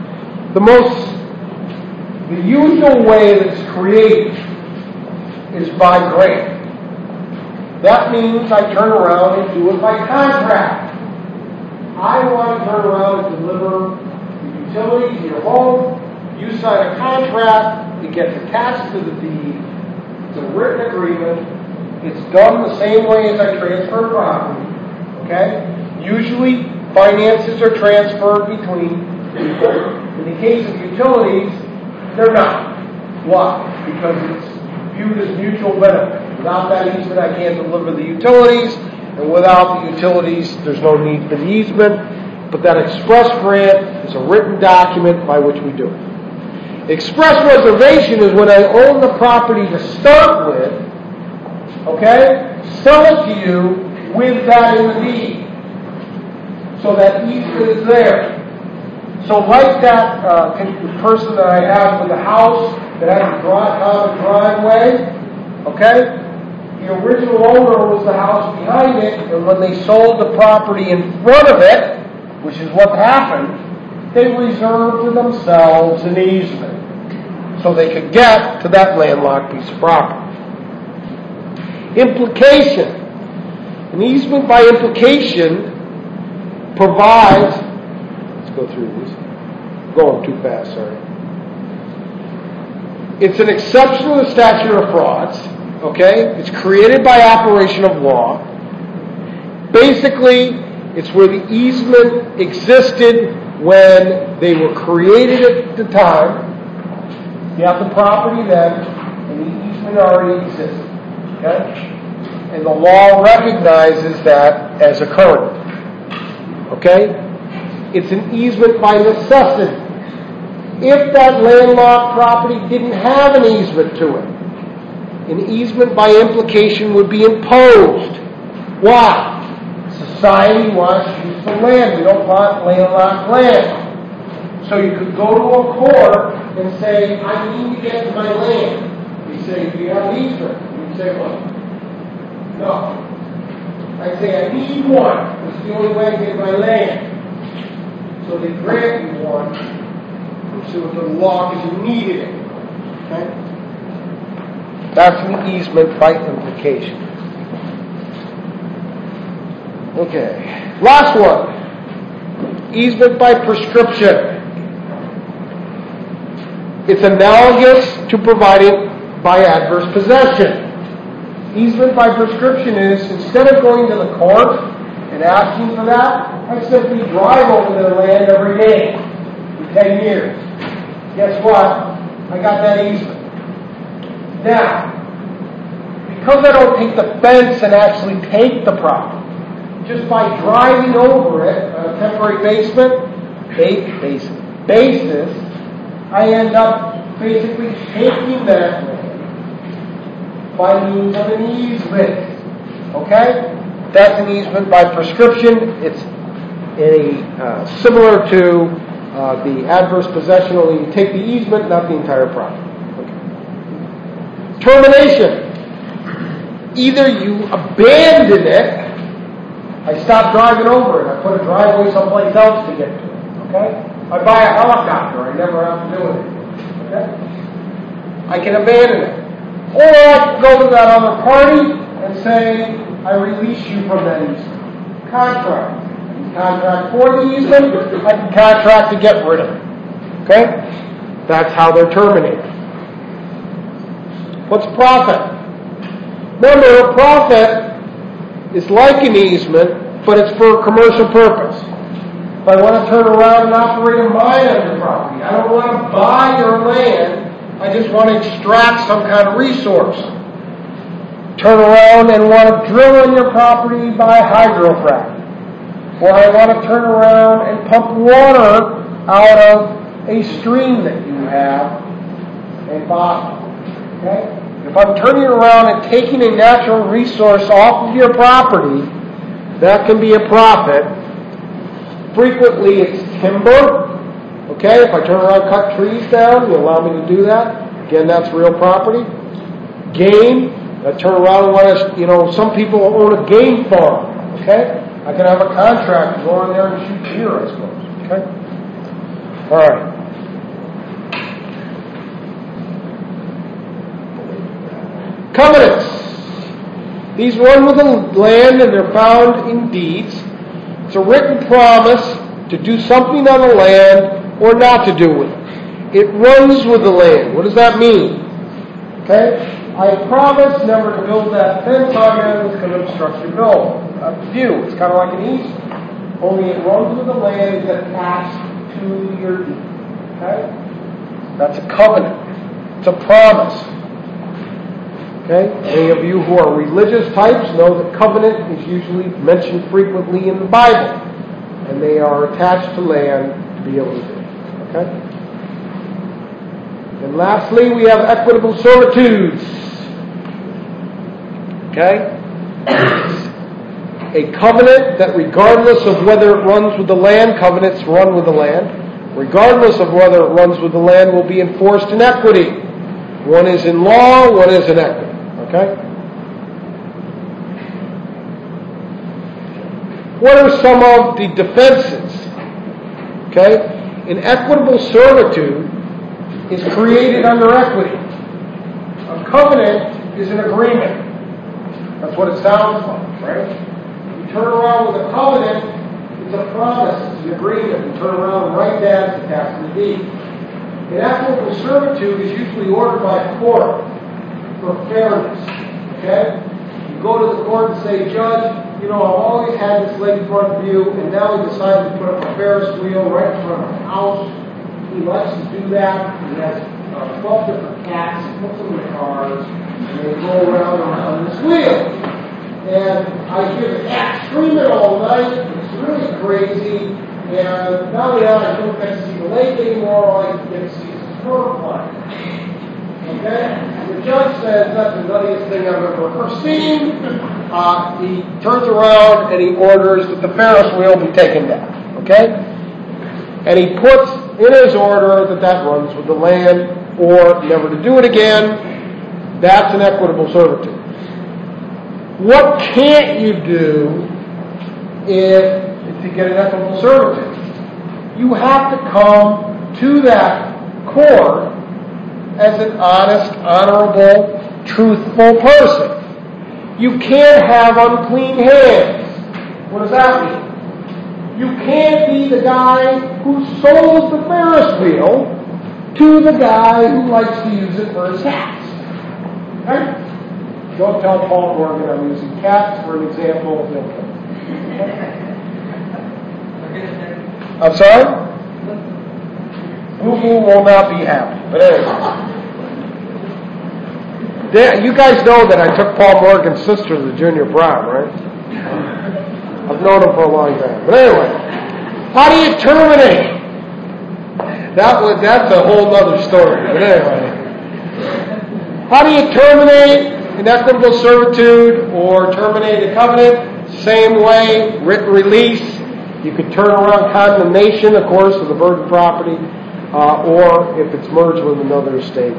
The usual way that it's created is by grant. That means I turn around and do it by contract. I want to turn around and deliver the utilities to your home. You sign a contract. It gets attached to the deed. It's a written agreement. It's done the same way as I transfer property. Okay? Usually, finances are transferred between people. In the case of utilities, they're not. Why? Because it's viewed as mutual benefit. Without that easement, I can't deliver the utilities, and without the utilities, there's no need for the easement. But that express grant is a written document by which we do it. Express reservation is when I own the property to start with, okay? Sell it to you with that in the deed. So that easement is there. So like that person that I have with the house that has a common driveway, okay? The original owner was the house behind it, and when they sold the property in front of it, which is what happened, they reserved to themselves an easement so they could get to that landlocked piece of property. Implication. An easement by implication provides, let's go through these. Going too fast, sorry. It's an exception to the statute of frauds, okay? It's created by operation of law. Basically, it's where the easement existed when they were created at the time. You have the property then, and the easement already existed, okay? And the law recognizes that as occurring. Okay? It's an easement by necessity. If that landlocked property didn't have an easement to it, an easement by implication would be imposed. Why? Society wants to use the land. We don't want landlocked land. So you could go to a court and say, I need to get to my land. You say, do you have an easement? You say, well, no. I say, I need one. It's the only way to get my land. So they grant you one. So the law is you needed it. Okay? That's an easement by implication. Okay. Last one. Easement by prescription. It's analogous to providing by adverse possession. Easement by prescription is, instead of going to the court and asking for that, I simply drive over their land every day for 10 years. Guess what? I got that easement. Now, because I don't take the fence and actually take the property, just by driving over it on a temporary basis, I end up basically taking that land by means of an easement. Okay? That's an easement by prescription. It's similar to the adverse possession, only you take the easement, not the entire property. Okay. Termination. Either you abandon it, I stop driving over it, I put a driveway someplace else to get to it. Okay? I buy a helicopter, I never have to do it. Okay? I can abandon it. Or I can go to that other party and say, I release you from that easement. Contract. I can contract for the easement, I can contract to get rid of it. Okay? That's how they're terminated. What's profit? Remember, a profit is like an easement, but it's for a commercial purpose. If I want to turn around and operate a mine on your property, I don't want to buy your land, I just want to extract some kind of resource. Turn around and want to drill on your property by hydrofrac. Or I want to turn around and pump water out of a stream that you have and bottle. Okay? If I'm turning around and taking a natural resource off of your property, that can be a profit. Frequently it's timber. Okay, if I turn around and cut trees down, you allow me to do that. Again, that's real property. Game. I turn around and want to, some people own a game farm. Okay? I can have a contract to go in there and shoot deer, I suppose. Okay? All right. Covenants. These run with the land and they're found in deeds. It's a written promise to do something on the land or not to do with it. It runs with the land. What does that mean? Okay? I promise never to build that fence on it that's going to obstruct your view. It's kind of like an easement. Only it runs with the land is attached to your deed. Okay? That's a covenant. It's a promise. Okay? Any of you who are religious types know that covenant is usually mentioned frequently in the Bible. And they are attached to land to be able to do it. Okay? And lastly, we have equitable servitudes. Okay? A covenant that regardless of whether it runs with the land, covenants run with the land, regardless of whether it runs with the land, will be enforced in equity. One is in law, one is in equity. Okay? What are some of the defenses? Okay? An equitable servitude is created under equity. A covenant is an agreement. That's what it sounds like, right? You turn around with a covenant, it's a promise, it's an agreement. You turn around and write that, it's attached to the deed. An equitable servitude is usually ordered by a court for fairness. Okay? You go to the court and say, Judge, I've always had this lakefront view, and now he decided to put up a Ferris wheel right in front of my house. He likes to do that. He has 12 different cats. He puts them in the cars, and they go around this wheel. and I hear the cat screaming all night. It's really crazy. And not only that, I don't get to see the lake anymore. All I get to see is the squirrel flying. Okay? The judge says that's the nuttiest thing I've ever seen. He turns around and he orders that the Ferris wheel be taken down. Okay? And he puts in his order that runs with the land or never to do it again. That's an equitable servitude. What can't you do if to get an equitable servitude? You have to come to that court as an honest, honorable, truthful person. You can't have unclean hands. What does that mean? You can't be the guy who sold the Ferris wheel to the guy who likes to use it for his hats. Right? Don't tell Paul Morgan I'm using cats for an example. I'm sorry? Boo-boo will not be happy. But anyway. You guys know that I took Paul Morgan's sister to the junior prom, right? I've known him for a long time. But anyway, how do you terminate? That's a whole other story. But anyway. How do you terminate an equitable servitude or terminate a covenant? Same way, written release. You could turn around condemnation, of course, of the burden property, or if it's merged with another estate.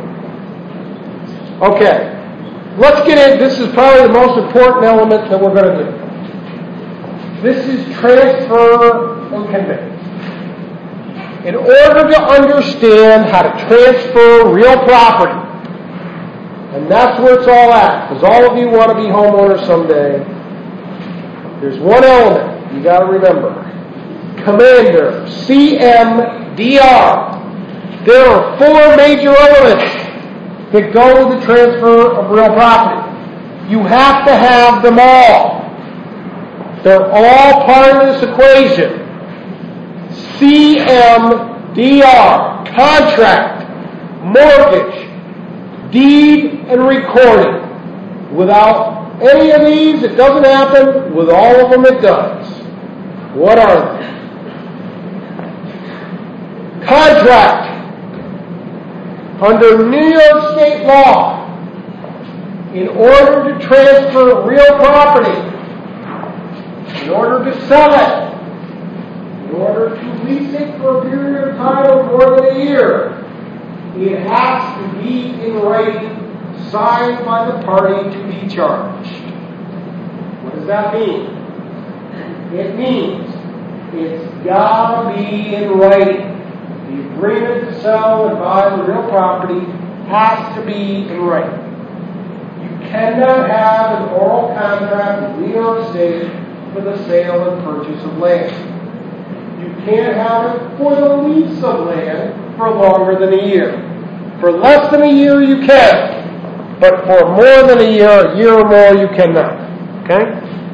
Okay, let's get in. This is probably the most important element that we're going to do. This is transfer and conveyance. In order to understand how to transfer real property, and that's where it's all at, because all of you want to be homeowners someday, there's one element you got to remember. Commander, CMDR. There are 4 major elements that go with the transfer of real property. You have to have them all. They're all part of this equation. CMDR, contract, mortgage, deed, and recording. Without any of these, it doesn't happen. With all of them, it does. What are they? Contract. Under New York State law, in order to transfer real property, in order to sell it, in order to lease it for a period of time of more than a year, it has to be in writing, signed by the party to be charged. What does that mean? It means it's got to be in writing. The agreement to sell and buy the real property has to be in writing. You cannot have an oral contract in New York State for the sale and purchase of land. You can't have it for the lease of land for longer than a year. For less than a year, you can. But for more than a year or more, you cannot. Okay?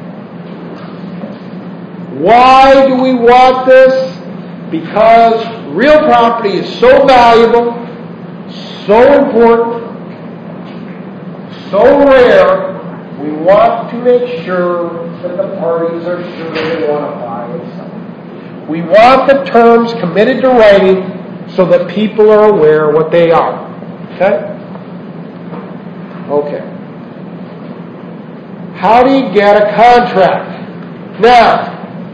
Why do we want this? Because real property is so valuable, so important, so rare, we want to make sure that the parties are sure they want to buy and sell. We want the terms committed to writing so that people are aware what they are. Okay? Okay. How do you get a contract? Now,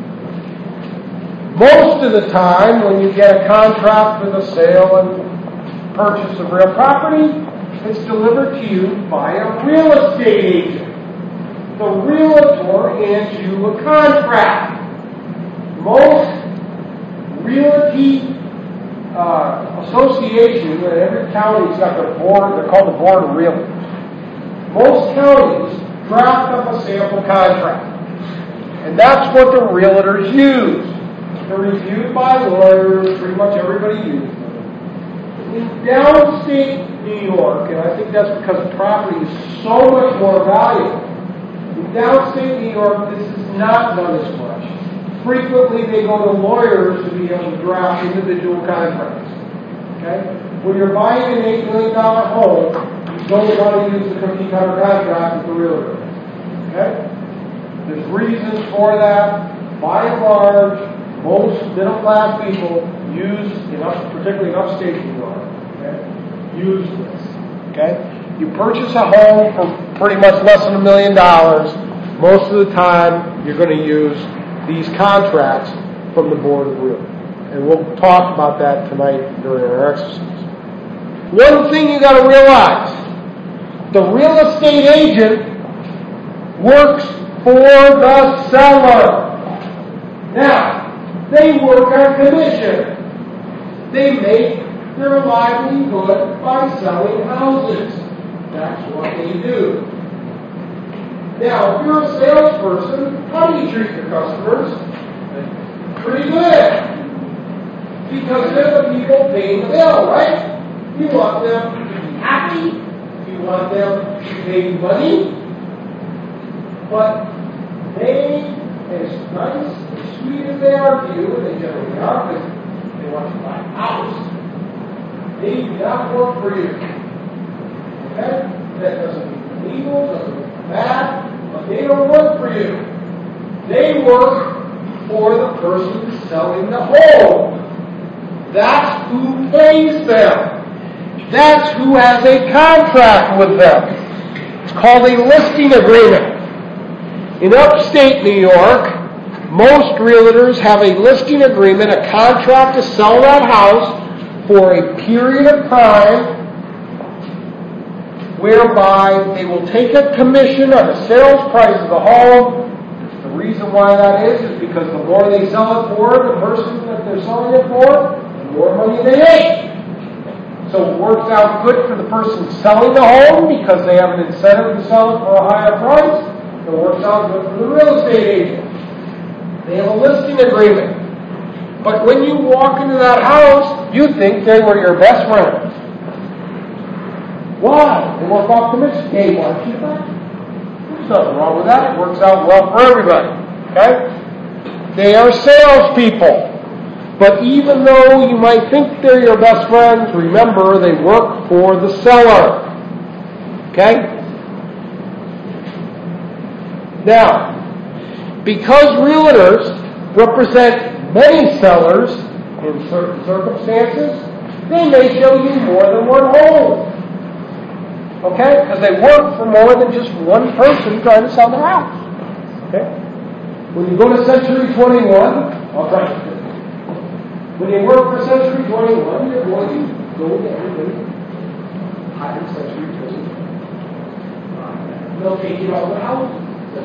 most of the time when you get a contract for the sale and purchase of real property, it's delivered to you by a real estate agent. The realtor hands you a contract. Most realty associations, and every county's got their board, they're called the Board of Realtors. Most counties draft up a sample contract. And that's what the realtors use. They're reviewed by lawyers, pretty much everybody uses them. In downstate New York, and I think that's because the property is so much more valuable, in downstate New York, this is not done as much. Frequently, they go to lawyers to be able to draft individual contracts. Okay? When you're buying an $8 million home, you don't want to use the cookie cutter contract with the realtor. Okay? There's reasons for that. By and large, most middle-class people use, particularly in upstate New York, use this. Okay? You purchase a home for pretty much less than $1 million. Most of the time, you're going to use these contracts from the Board of Realtors. And we'll talk about that tonight during our exercise. One thing you got to realize, the real estate agent works for the seller. Now, they work on commission. They make their livelihood by selling houses. That's what they do. Now, if you're a salesperson, how do you treat your customers? Pretty good. Because they're the people paying the bill, right? You want them to be happy. You want them to pay money. But they, as nice, as sweet as they are to you, and they generally are, because they want you to buy a house, they do not work for you. Okay? That doesn't mean illegal, doesn't mean bad, but they don't work for you. They work for the person selling the home. That's who pays them. That's who has a contract with them. It's called a listing agreement. In upstate New York, most realtors have a listing agreement, a contract to sell that house for a period of time whereby they will take a commission on the sales price of the home. The reason why that is because the more they sell it for, the person that they're selling it for, the more money they make. So it works out good for the person selling the home because they have an incentive to sell it for a higher price. It works out good for the real estate agent. They have a listing agreement. But when you walk into that house, you think they were your best friends. Why? They work off commission. They want you back. There's nothing wrong with that. It works out well for everybody. Okay? They are salespeople. But even though you might think they're your best friends, remember they work for the seller. Okay? Now, because realtors represent many sellers in certain circumstances, they may show you more than one home. Okay? Because they work for more than just one person trying to sell the house. Okay? When you go to Century 21, I'll try to. When you work for Century 21, you're going to go to everybody higher Century 21. They'll take you all the houses.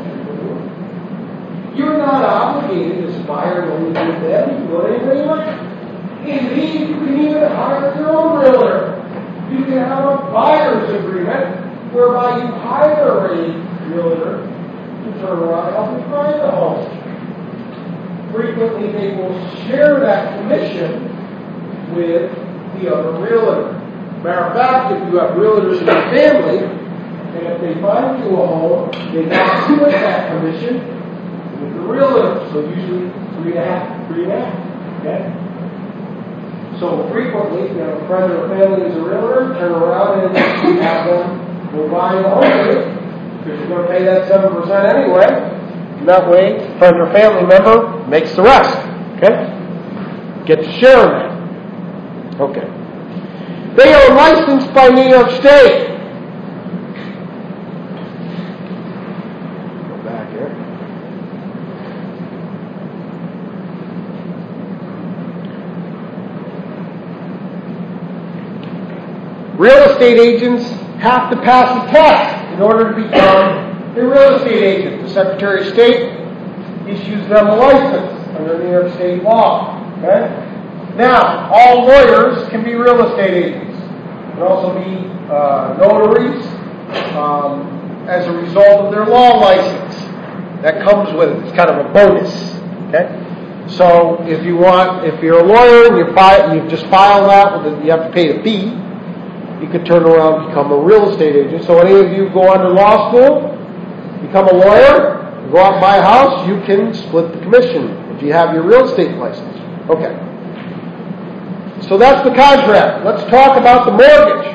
You're not obligated as a buyer only with them. You can go to anybody you like. Indeed, you can even hire your own realtor. You can have a buyer's agreement whereby you hire a realtor to turn around and help you find the home. Frequently, they will share that commission with the other realtor. Matter of fact, if you have realtors in your family, and if they find you a home, they now split that commission with the realtor. So usually 3.5. Okay? So frequently, if you have a friend or a family who's a realtor, turn around and have them go buy the home with you, because you're going to pay that 7% anyway. And that way, friend or family member makes the rest. Okay? Get to share in that. Okay. They are licensed by New York State. Real estate agents have to pass a test in order to become a real estate agent. The Secretary of State issues them a license under New York State law. Okay? Now, all lawyers can be real estate agents. They can also be notaries as a result of their law license. That comes with it. It's kind of a bonus. Okay? So if you're a lawyer and you just file that, you have to pay a fee. You could turn around and become a real estate agent. So any of you go on to law school, become a lawyer, go out and buy a house, you can split the commission if you have your real estate license. Okay. So that's the contract. Let's talk about the mortgage.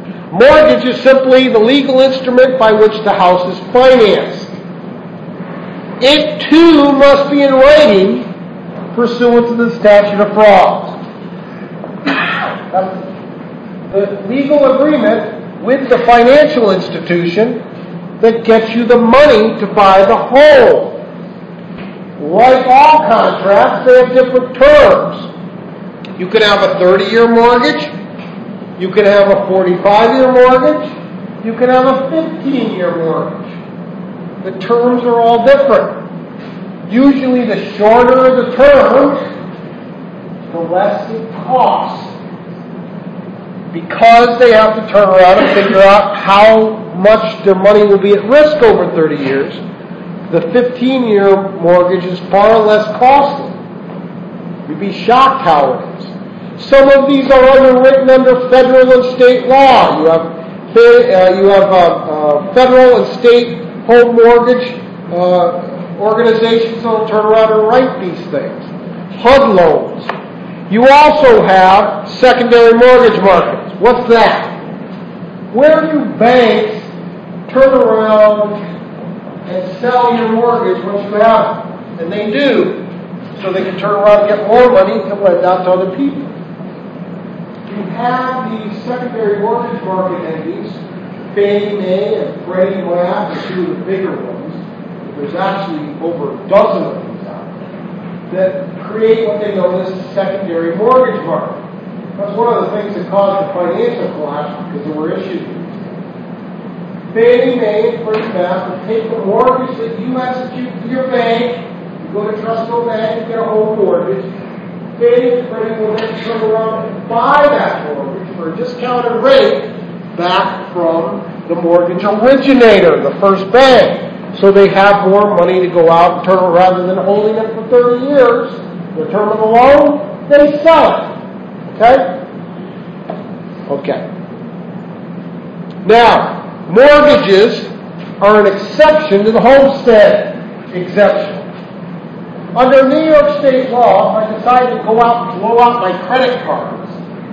Mortgage is simply the legal instrument by which the house is financed. it too must be in writing pursuant to the statute of frauds. The legal agreement with the financial institution that gets you the money to buy the home. Like all contracts, they have different terms. You can have a 30-year mortgage. You can have a 45-year mortgage. You can have a 15-year mortgage. The terms are all different. Usually the shorter the term, the less it costs. Because they have to turn around and figure out how much their money will be at risk over 30 years, the 15-year mortgage is far less costly. You'd be shocked how it is. Some of these are underwritten under federal and state law. You have federal and state home mortgage organizations that will turn around and write these things. HUD loans. You also have secondary mortgage markets. What's that? Where do banks turn around and sell your mortgage once you have it? And they do. So they can turn around and get more money and lend out to other people. You have these secondary mortgage market entities, Fannie Mae and Freddie Mac are two of the bigger ones. There's actually over a dozen of these out there that create what they know as a secondary mortgage market. That's one of the things that caused the financial collapse because there were issues. Fannie Mae and Freddie Mac will take the mortgage that you execute for your bank. You go to Trustco Bank and get a home mortgage. Fannie and Freddie will then turn around and buy that mortgage for a discounted rate back from the mortgage originator, the first bank. So they have more money to go out and turn it rather than holding it for 30 years. The term of the loan, they sell it. Okay? Okay. Now, mortgages are an exception to the homestead exemption. Under New York State law, if I decide to go out and blow out my credit cards,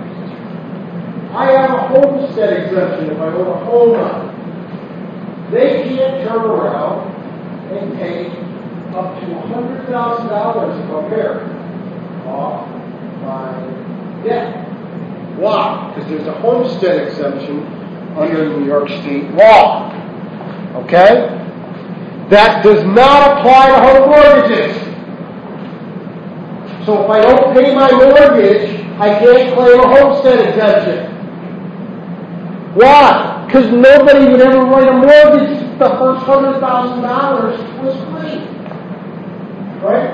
I have a homestead exemption if I own a home on it. They can't turn around and take up to $100,000 if I'm married off my debt. Why? Because there's a homestead exemption under New York State law. Okay? That does not apply to home mortgages. So if I don't pay my mortgage, I can't claim a homestead exemption. Why? Because nobody would ever write a mortgage if the first $100,000 was free. Right?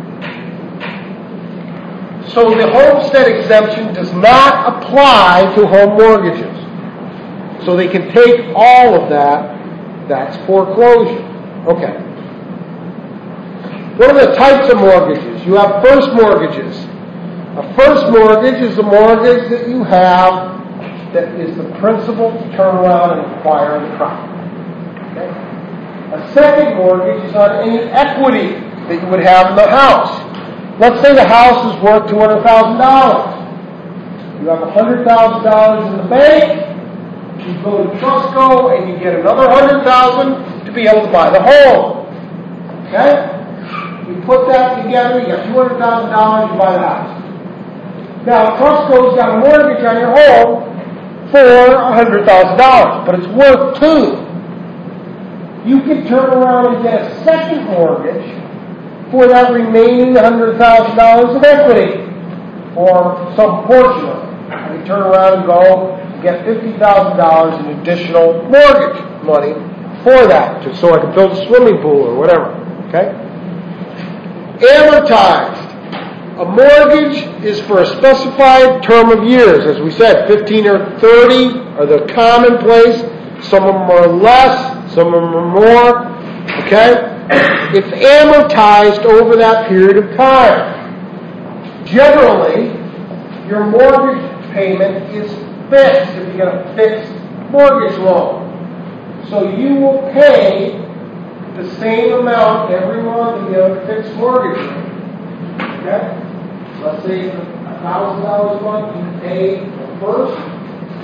So the homestead exemption does not apply to home mortgages. So they can take all of that. That's foreclosure. Okay. What are the types of mortgages? You have first mortgages. A first mortgage is a mortgage that you have that is the principal to turn around and acquire the property. Okay? A second mortgage is on any equity that you would have in the house. Let's say the house is worth $200,000. You have $100,000 in the bank. You go to Trustco and you get another $100,000 to be able to buy the home. Okay? You put that together, you got $200,000, you buy the house. Now, Trustco's got a mortgage on your home for $100,000, but it's worth $2. You can turn around and get a second mortgage for that remaining $100,000 of equity, or some portion of it. You turn around and go and get $50,000 in additional mortgage money for that, just so I can build a swimming pool or whatever. Okay? Amortized. A mortgage is for a specified term of years. As we said, 15 or 30 are the commonplace. Some of them are less, some of them are more. Okay? It's amortized over that period of time. Generally, your mortgage payment is fixed if you get a fixed mortgage loan. So you will pay the same amount every month if you have a fixed mortgage rate. Okay? Let's say $1,000 a month, you pay the first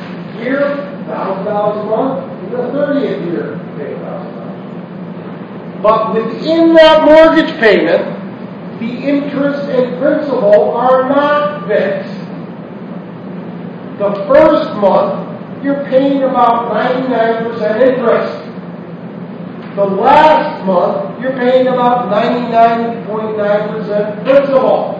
year, $1,000 a month, and the 30th year, you pay $1,000. But within that mortgage payment, the interest and principal are not fixed. The first month, you're paying about 99% interest. The last month, you're paying about 99.9% principal.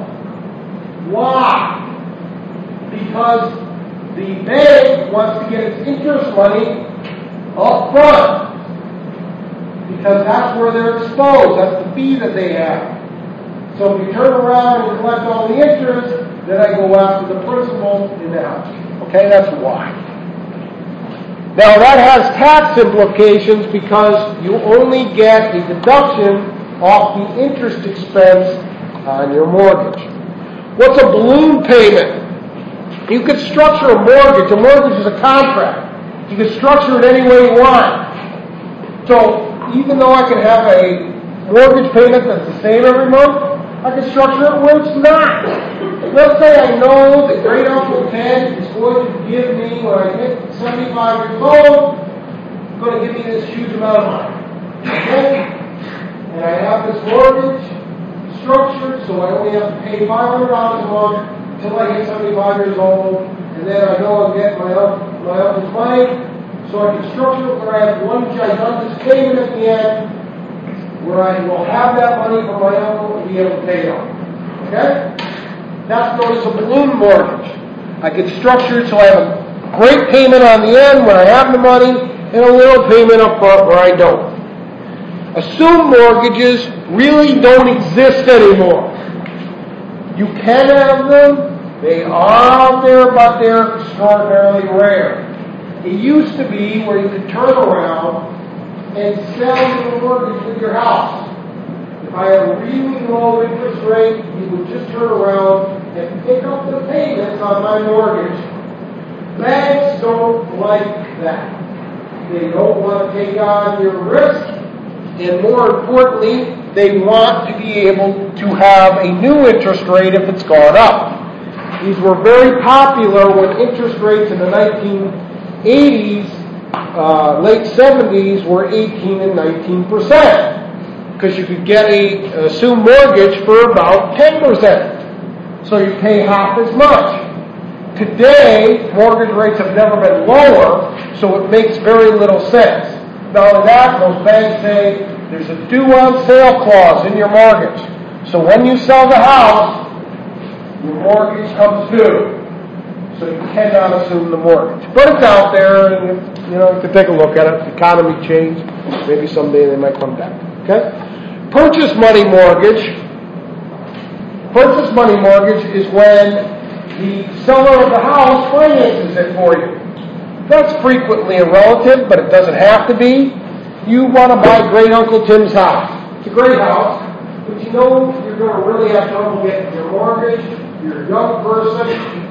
Why? Because the bank wants to get its interest money up front. Because that's where they're exposed. That's the fee that they have. So if you turn around and collect all the interest, then I go after the principal in the house. Okay, that's why. Now that has tax implications because you only get a deduction off the interest expense on your mortgage. What's a balloon payment? You could structure a mortgage. A mortgage is a contract. You can structure it any way you want. So even though I can have a mortgage payment that's the same every month, I can structure it where it's not. Let's say I know that great Uncle Ted is going to give me, when I hit 75 years old, going to give me this huge amount of money. Okay? And I have this mortgage structured so I only have to pay $500 a month until I hit 75 years old, and then I know I'll get my uncle's money. So I can structure it where I have one gigantic payment at the end, where I will have that money from my uncle and be able to pay it off. Okay? That's known as a balloon mortgage. I can structure it so I have a great payment on the end when I have the money, and a little payment up front where I don't. Assumed mortgages really don't exist anymore. You can have them. They are out there, but they're extraordinarily rare. It used to be where you could turn around and sell your mortgage with your house. If I had a really low interest rate, you would just turn around and pick up the payments on my mortgage. Banks don't like that. They don't want to take on your risk, and more importantly, they want to be able to have a new interest rate if it's gone up. These were very popular when interest rates in the 1980s, late 70s were 18 and 19%. Because you could get a assumed mortgage for about 10%. So you pay half as much. Today, mortgage rates have never been lower, so it makes very little sense. Not only that, those banks say there's a due on sale clause in your mortgage. So when you sell the house, your mortgage comes due. So you cannot assume the mortgage. But it's out there, and you can take a look at it. The economy changed. Maybe someday they might come back. Okay? Purchase money mortgage. Purchase money mortgage is when the seller of the house finances it for you. That's frequently a relative, but it doesn't have to be. You want to buy Great Uncle Tim's house. It's a great house, but you know you're going to really have trouble getting your mortgage. You're a young person.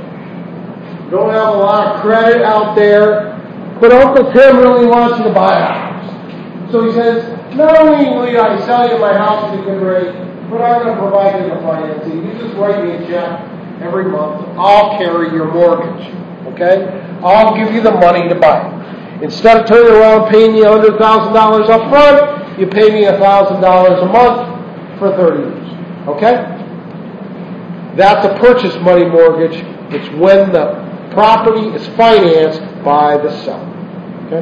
You don't have a lot of credit out there. But Uncle Tim really wants you to buy a house. So he says, not only will I sell you my house at a good rate, but I'm going to provide you the financing. You just write me a check every month. I'll carry your mortgage. Okay? I'll give you the money to buy it. Instead of turning around paying you $100,000 up front, you pay me $1,000 a month for 30 years. Okay? That's a purchase money mortgage. It's when the property is financed by the seller. Okay?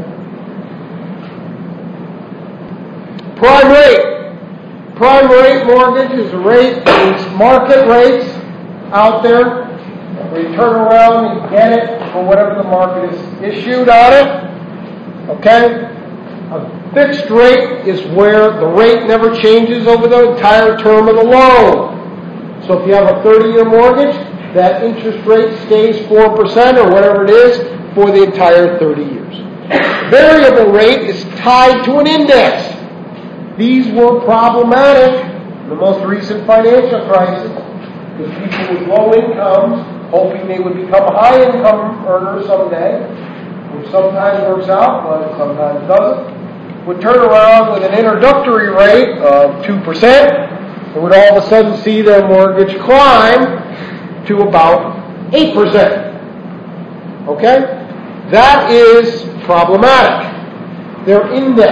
Prime rate. Prime rate mortgage is a rate, it's market rates out there, where you turn around and get it for whatever the market is issued on it. Okay? A fixed rate is where the rate never changes over the entire term of the loan. So if you have a 30-year mortgage, that interest rate stays 4% or whatever it is for the entire 30 years. Variable rate is tied to an index. These were problematic in the most recent financial crisis because people with low incomes, hoping they would become high income earners someday, which sometimes works out, but sometimes doesn't, would turn around with an introductory rate of 2% and would all of a sudden see their mortgage climb to about 8%. Okay? That is problematic. They're indexed.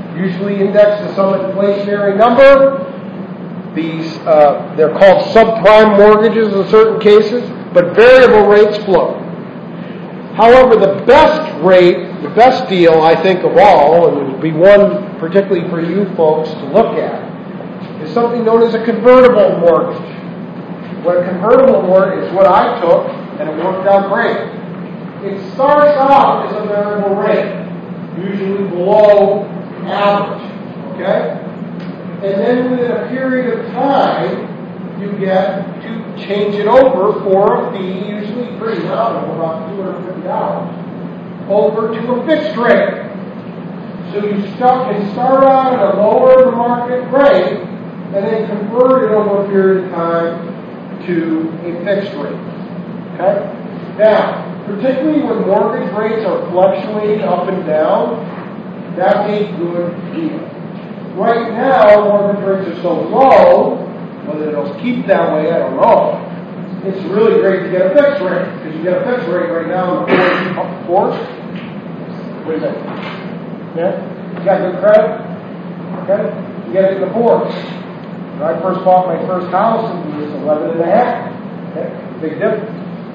usually indexed to some inflationary number. These, they're called subprime mortgages in certain cases, but variable rates float. However, the best rate, the best deal, I think, of all, and it would be one particularly for you folks to look at, is something known as a convertible mortgage. What a convertible mortgage is what I took, and it worked out great. It starts out as a variable rate, usually below average, okay? And then within a period of time, you get to change it over for a fee, usually pretty nominal, about $250, over to a fixed rate. So you can start out at a lower market rate, and then convert it over a period of time to a fixed rate. Okay? Now, particularly when mortgage rates are fluctuating up and down, that's a good deal. Right now, mortgage rates are so low, whether it'll keep that way, I don't know. It's really great to get a fixed rate, because you get a fixed rate right now in the fours. What do you think? Yeah? You got good credit? Okay? You get it in the fours. When I first bought my first house, it was 11.5. Okay? Big difference.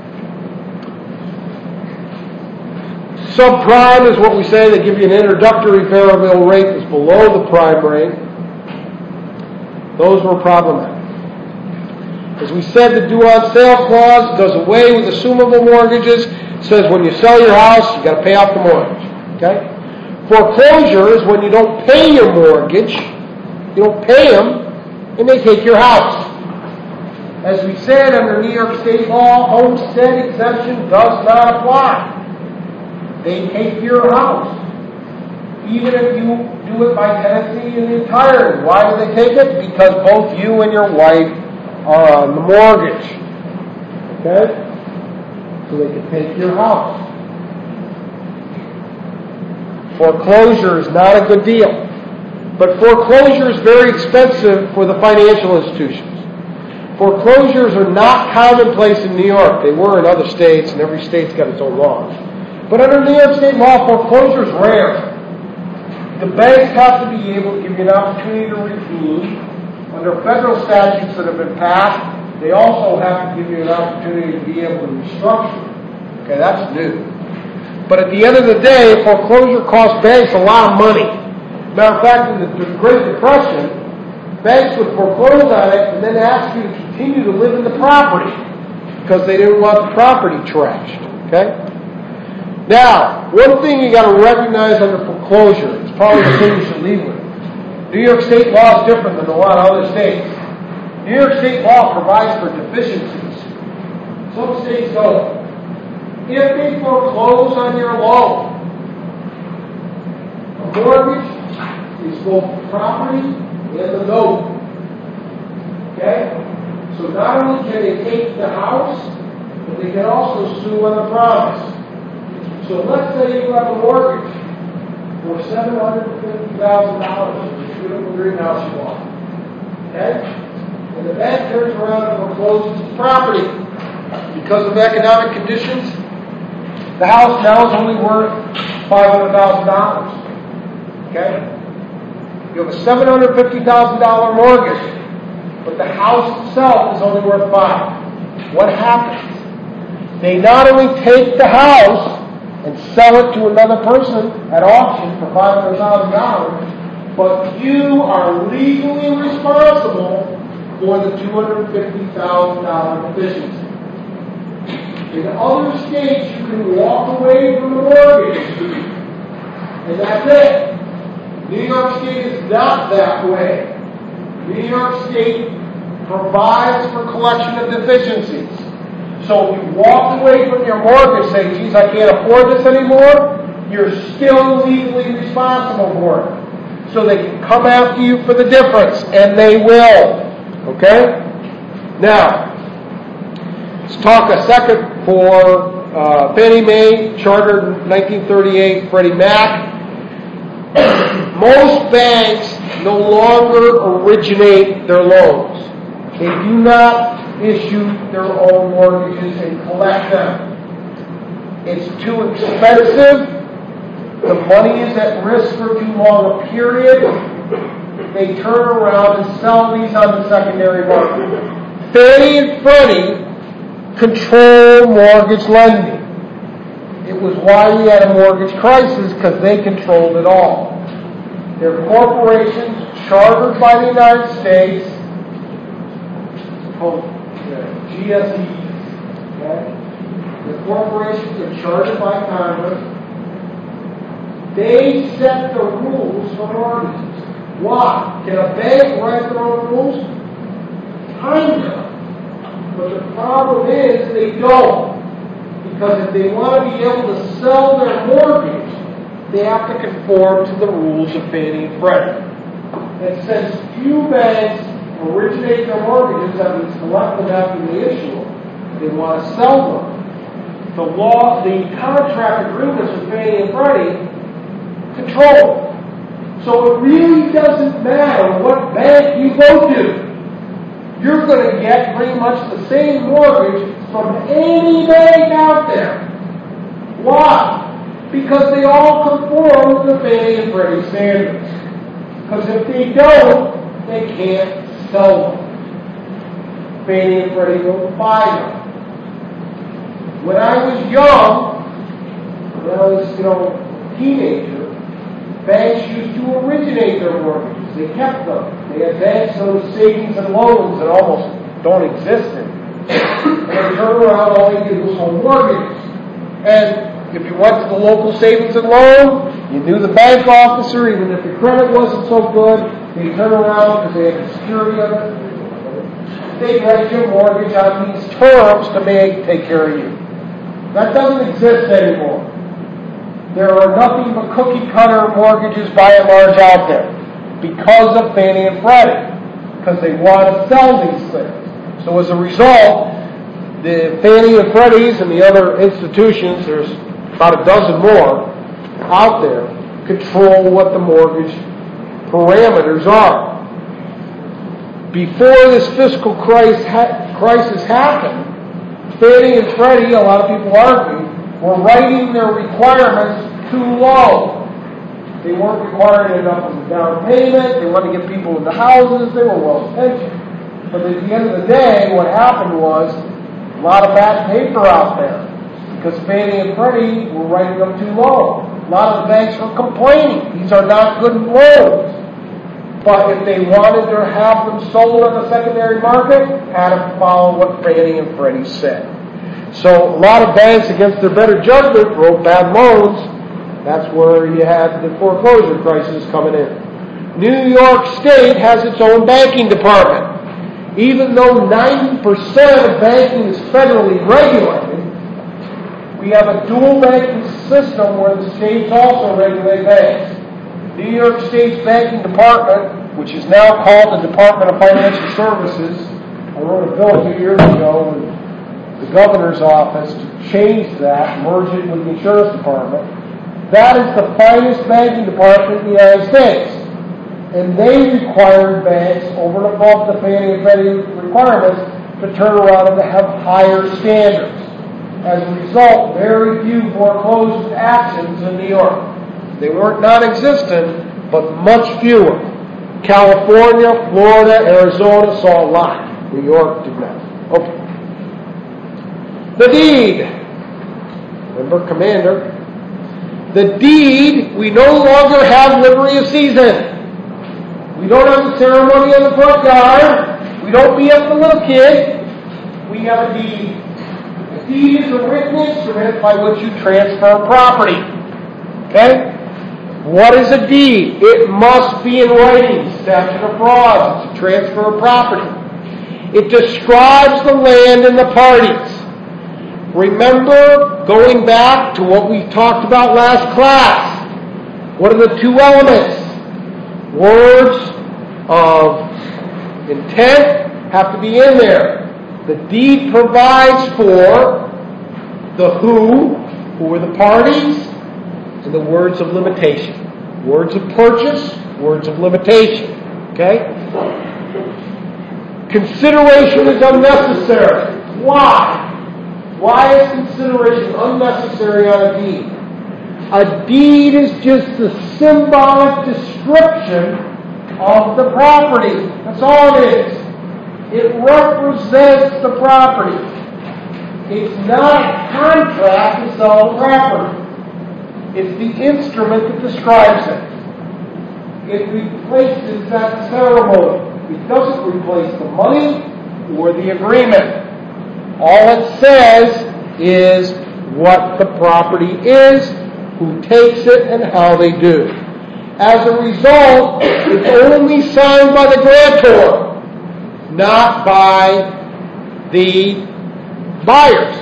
Subprime is what we say. They give you an introductory variable rate that's below the prime rate. Those were problematic. As we said, the due on sale clause does away with assumable mortgages. It says when you sell your house, you got to pay off the mortgage. Okay? Foreclosure is when you don't pay your mortgage, you don't pay them, and they take your house. As we said, under New York State law, homestead exemption does not apply. They take your house, even if you do it by tenancy in entirety. Why do they take it? Because both you and your wife are on the mortgage. Okay? So they can take your house. Foreclosure is not a good deal. But foreclosure is very expensive for the financial institutions. Foreclosures are not commonplace in New York. They were in other states, and every state's got its own laws. But under New York State law, foreclosure is rare. The banks have to be able to give you an opportunity to redeem. Under federal statutes that have been passed, they also have to give you an opportunity to be able to restructure. Okay, that's new. But at the end of the day, foreclosure costs banks a lot of money. Matter of fact, in the Great Depression, banks would foreclose on it and then ask you to continue to live in the property because they didn't want the property trashed. Okay? Now, one thing you got to recognize under foreclosure, it's probably the thing you should leave with. New York State law is different than a lot of other states. New York State law provides for deficiencies. Some states don't. If they foreclose on your loan, a mortgage is both the property and the note. Okay? So not only can they take the house, but they can also sue on the promise. So let's say you have a mortgage for $750,000 for the beautiful greenhouse you want. Okay? And the bank turns around and forecloses the property. Because of economic conditions, the house now is only worth $500,000. Okay? You have a $750,000 mortgage, but the house itself is only worth $500,000. What happens? They not only take the house and sell it to another person at auction for $500,000, but you are legally responsible for the $250,000 deficiency. In other states, you can walk away from the mortgage, and that's it. New York State is not that way. New York State provides for collection of deficiencies. So if you walk away from your mortgage, say, geez, I can't afford this anymore, you're still legally responsible for it. So they can come after you for the difference, and they will. Okay? Now, let's talk a second for Fannie Mae, chartered in 1938, Freddie Mac. Most banks no longer originate their loans. They do not issue their own mortgages and collect them. It's too expensive, the money is at risk for too long a period, they turn around and sell these on the secondary market. Fannie and Freddie control mortgage lending. It was why we had a mortgage crisis, because they controlled it all. They're corporations chartered by the United States, called GSEs. Okay? The corporations are chartered by Congress. They set the rules for mortgages. Why? Can a bank write their own rules? Kinda. But the problem is they don't. Because if they want to be able to sell their mortgage, they have to conform to the rules of Fannie and Freddie. And since few banks originate their mortgages, that means collect them after they issue them, they want to sell them. The contract agreements with Fannie and Freddie control it. So it really doesn't matter what bank you go to. You're going to get pretty much the same mortgage from any bank out there. Why? Because they all conform to the Fannie and Freddie standards. Because if they don't, they can't sell them. Fannie and Freddie won't buy them. When I was young, when I was, a teenager, banks used to originate their mortgages. They kept them. They had banks that were savings and loans that almost don't exist anymore. And they turn around, all they did was hold mortgages. And if you went to the local savings and loan, you knew the bank officer, even if your credit wasn't so good, they'd turn around because they had the security of it. They'd write your mortgage on these terms to take care of you. That doesn't exist anymore. There are nothing but cookie-cutter mortgages by and large out there because of Fannie and Freddie, because they want to sell these things. So as a result, the Fannie and Freddies and the other institutions, there's about a dozen more out there, control what the mortgage parameters are. Before this fiscal crisis happened, Fannie and Freddie, a lot of people argue, were writing their requirements too low. They weren't requiring enough of a down payment. They wanted to get people into houses. They were well intentioned. But at the end of the day, what happened was a lot of bad paper out there because Fannie and Freddie were writing them too low. A lot of the banks were complaining. These are not good loans. But if they wanted to have them sold on the secondary market, had to follow what Fannie and Freddie said. So a lot of banks, against their better judgment, wrote bad loans. That's where you had the foreclosure crisis coming in. New York State has its own banking department. Even though 90% of banking is federally regulated, we have a dual banking system where the states also regulate banks. New York State's banking department, which is now called the Department of Financial Services, I wrote a bill 2 years ago with the governor's office to change that, merge it with the insurance department. That is the finest banking department in the United States. And they required banks, over and above the Fannie and Freddie requirements, to turn around and to have higher standards. As a result, very few foreclosure actions in New York. They weren't non-existent, but much fewer. California, Florida, Arizona saw a lot. New York did not. Okay. The deed. Remember, Commander. The deed, we no longer have livery of season. We don't have the ceremony in the front yard. We don't beat up the little kid. We have a deed. A deed is a written instrument by which you transfer property. Okay? What is a deed? It must be in writing. Statute of frauds. It's a transfer of property. It describes the land and the parties. Remember, going back to what we talked about last class, what are the two elements? Words of intent have to be in there. The deed provides for the who are the parties, and the words of limitation. Words of purchase, words of limitation. Okay? Consideration is unnecessary. Why? Why is consideration unnecessary on a deed? A deed is just the symbolic description of the property. That's all it is. It represents the property. It's not a contract to sell the property. It's the instrument that describes it. It replaces that ceremony. It doesn't replace the money or the agreement. All it says is what the property is, who takes it, and how they do. As a result, it's only signed by the grantor, not by the buyers.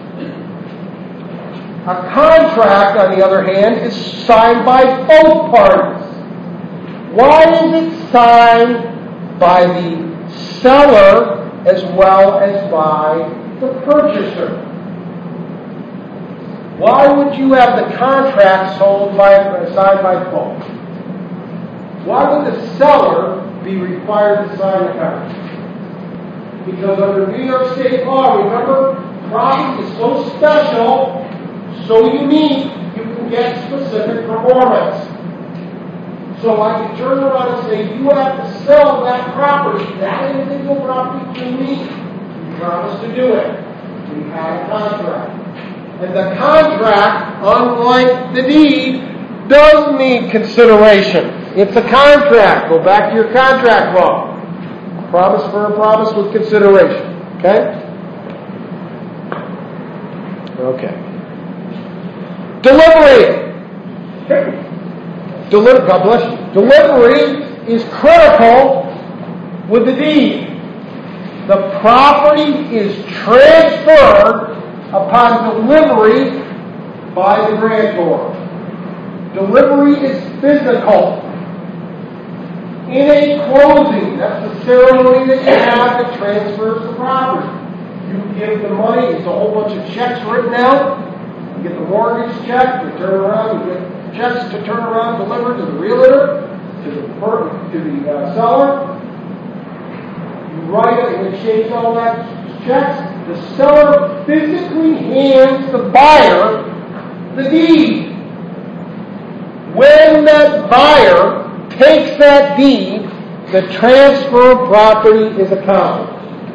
A contract, on the other hand, is signed by both parties. Why is it signed by the seller as well as by the purchaser? Why would you have the contract signed by both? Why would the seller be required to sign the contract? Because under New York State law, remember, property is so special, so unique, you can get specific performance. So I can turn around and say, you have to sell that property, that individual property to me. You promised to do it. We had a contract. And the contract, unlike the deed, does need consideration. It's a contract. Go back to your contract law. A promise for a promise with consideration. Okay? Okay. Delivery. God bless you. Delivery is critical with the deed. The property is transferred upon delivery by the grantor. Delivery is physical. In a closing, that's the ceremony that you have that transfers the property. You give the money, it's a whole bunch of checks written out. You get the mortgage check, you turn around, you get checks to turn around, delivered to the realtor, to the seller. You write it and exchange all that checks. The seller physically hands the buyer the deed. When that buyer takes that deed, the transfer of property is accomplished.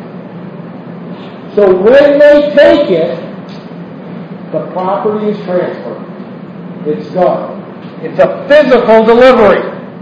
So when they take it, the property is transferred. It's done. It's a physical delivery.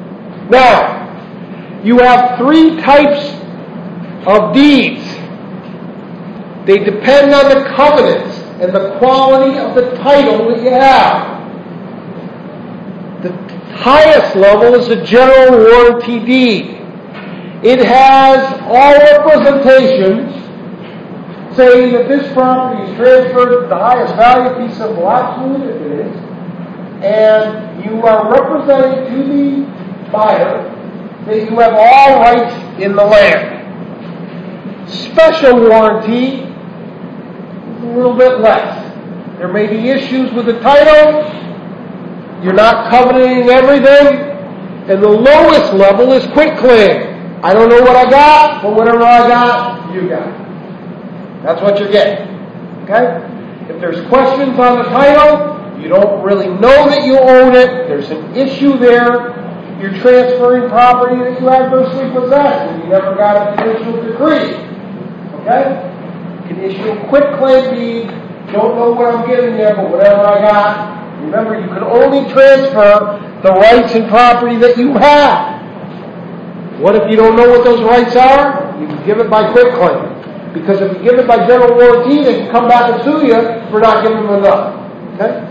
Now, you have three types of deeds. They depend on the covenants and the quality of the title that you have. The highest level is the general warranty deed. It has all representations saying that this property is transferred to the highest value piece of black wood, if it is, and you are representing to the buyer that you have all rights in the land. Special warranty is a little bit less. There may be issues with the title. You're not covenanting everything. And the lowest level is quitclaim. I don't know what I got, but whatever I got, you got. That's what you're getting. Okay? If there's questions on the title, you don't really know that you own it, there's an issue there, you're transferring property that you adversely possessed and you never got a judicial decree. Okay? You can issue a quitclaim deed, don't know what I'm giving you, but whatever I got. Remember, you can only transfer the rights and property that you have. What if you don't know what those rights are? You can give it by quitclaim. Because if you give it by general warranty, they can come back and sue you for not giving them enough. Okay?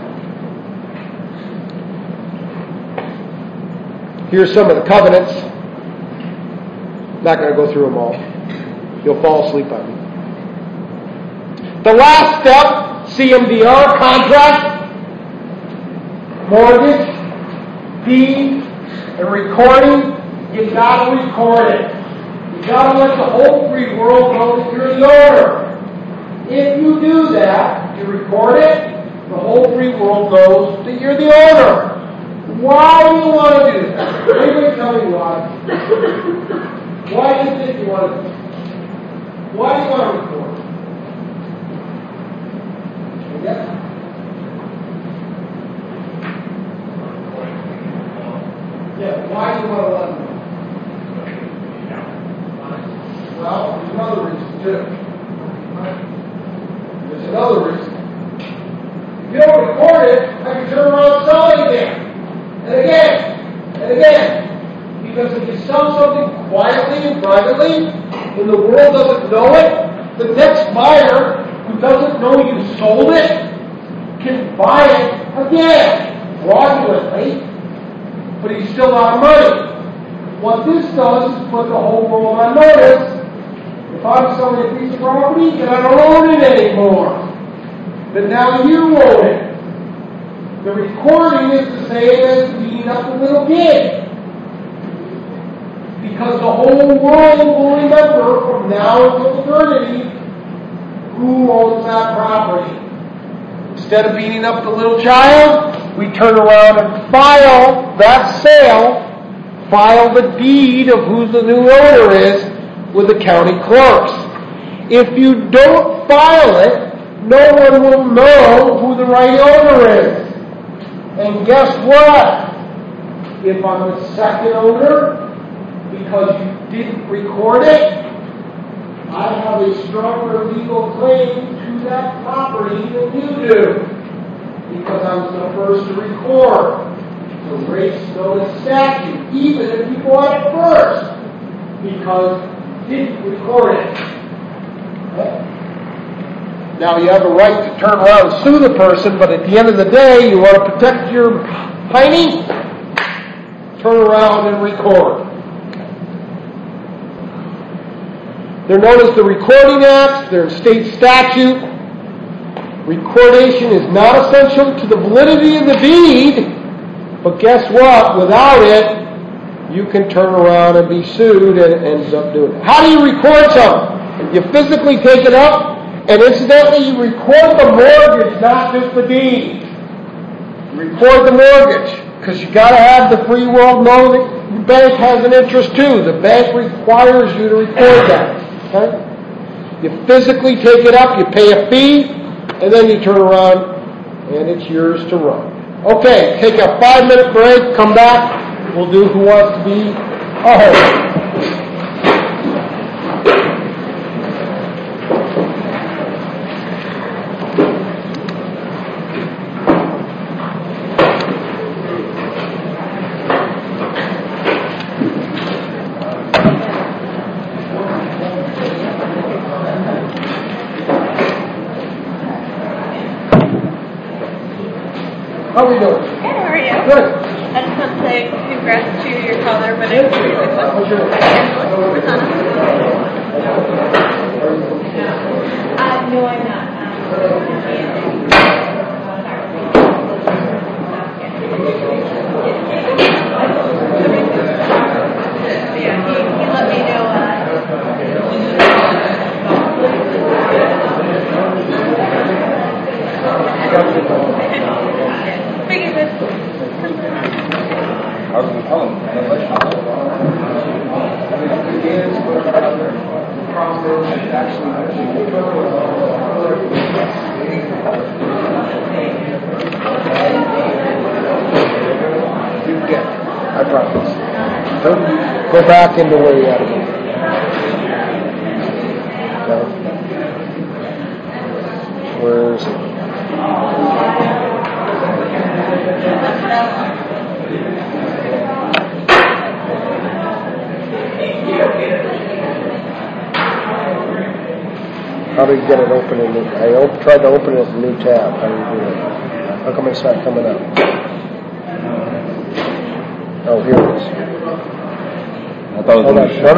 Here's some of the covenants. Not going to go through them all. You'll fall asleep on me. The last step, CMDR, contract, mortgage, deed, and recording. You've got to record it. You've got to let the whole free world know that you're the owner. If you do that, you record it, the whole free world knows that you're the owner. Why do you want to do that? Anybody tell me why? Why do you think you want to do that? Why do you want to record? Yes? you want to let them know? Well, there's another reason too. There's another reason. If you don't record it, I can turn around and sell it again. And again. And again. Because if you sell something quietly and privately, and the world doesn't know it, the next buyer who doesn't know you sold it can buy it again, fraudulently, but he's still out of money. What this does is put the whole world on notice. If I'm selling a piece of property and I don't own it anymore, then now you own it. The recording is the same as beating up a little kid. Because the whole world will remember from now until eternity who owns that property. Instead of beating up the little child, we turn around and file that sale, file the deed of who the new owner is with the county clerks. If you don't file it, no one will know who the right owner is. And guess what? If I'm the second owner, because you didn't record it, I have a stronger legal claim to that property than you do. Because I was the first to record. The race known as statute, even if you bought it first, because you didn't record it. Okay? Now you have a right to turn around and sue the person, but at the end of the day, you want to protect your piney, turn around and record. They're known as the Recording Acts. They're in state statute. Recordation is not essential to the validity of the deed, but guess what? Without it, you can turn around and be sued and end up doing it. How do you record something? You physically take it up, and incidentally, you record the mortgage, not just the deed. You record the mortgage, because you got to have the free world know that the bank has an interest too. The bank requires you to record that. Okay? You physically take it up, you pay a fee, and then you turn around, and it's yours to run. Okay, take a 5-minute break, come back, we'll do Who Wants to Be a Host. How are we doing? Good, how are you? Good. I just want to say congrats to your father, but it's really successful. What's your name? Rosanna. No, I'm not. Yeah, he let me know. I was going to tell him. You get it. I promise. Don't go back into where you had to go. Okay. Where is it? How do you get it open in I tried to open it in a new tab. How do you do it? How come it's not coming up? Oh, here it is. I thought it was Hold on. going to No.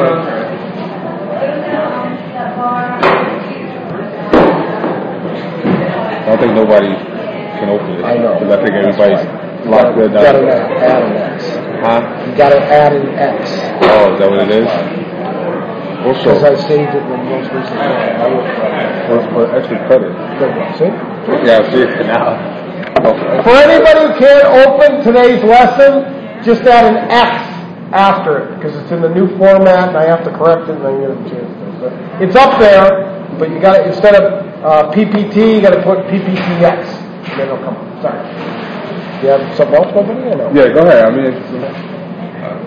I don't think nobody can open it. I know. Because I think everybody's locked You in. got to add an X. Huh? You got to add an X. Oh, is that what it is? Also, Because I saved it in the most recent one. I worked on it. for extra credit. There you go. See? Yeah, I see it now. Okay. For anybody who can't open today's lesson, just add an X after it, because it's in the new format, and I have to correct it, and then you get a chance to. So it's up there, but you got to, instead of PPT, you got to put PPTX, and then it'll come up. Sorry. You have something else, nobody? Or no? Yeah, go ahead. I mean,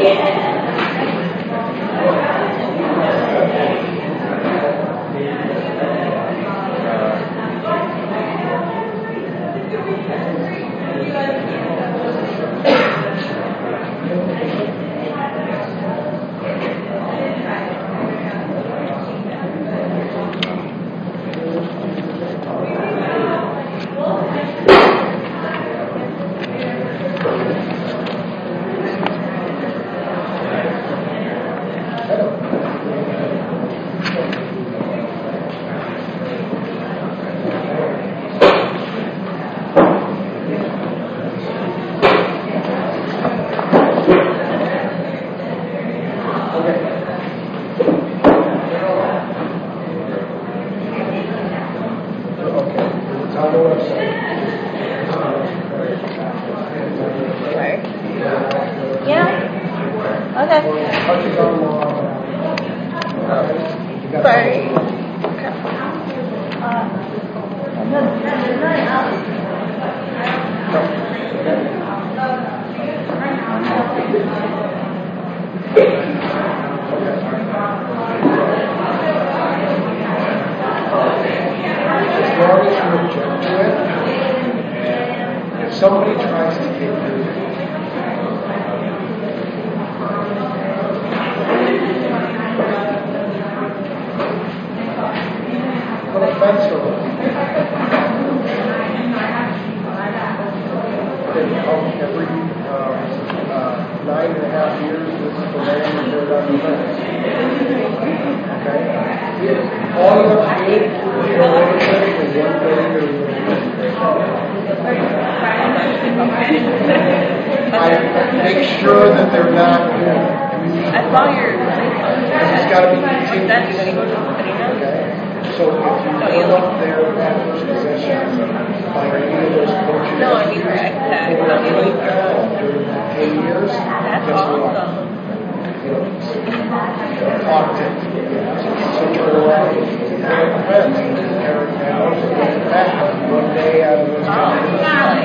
If somebody tries to take you, what offense are they come every 9.5 years, this is the land you heard on the fence. Okay? All you have to do is go over there for 1 day I make sure that they're not. I saw your. It's got to be continuous. Okay. So if you fill up their adverse possessions by any of those portions, No, I mean, right. during 10 years, That's guess what? awesome. Talk to so turn around, tear the fence, tear it down, put it back 1 day out of those times.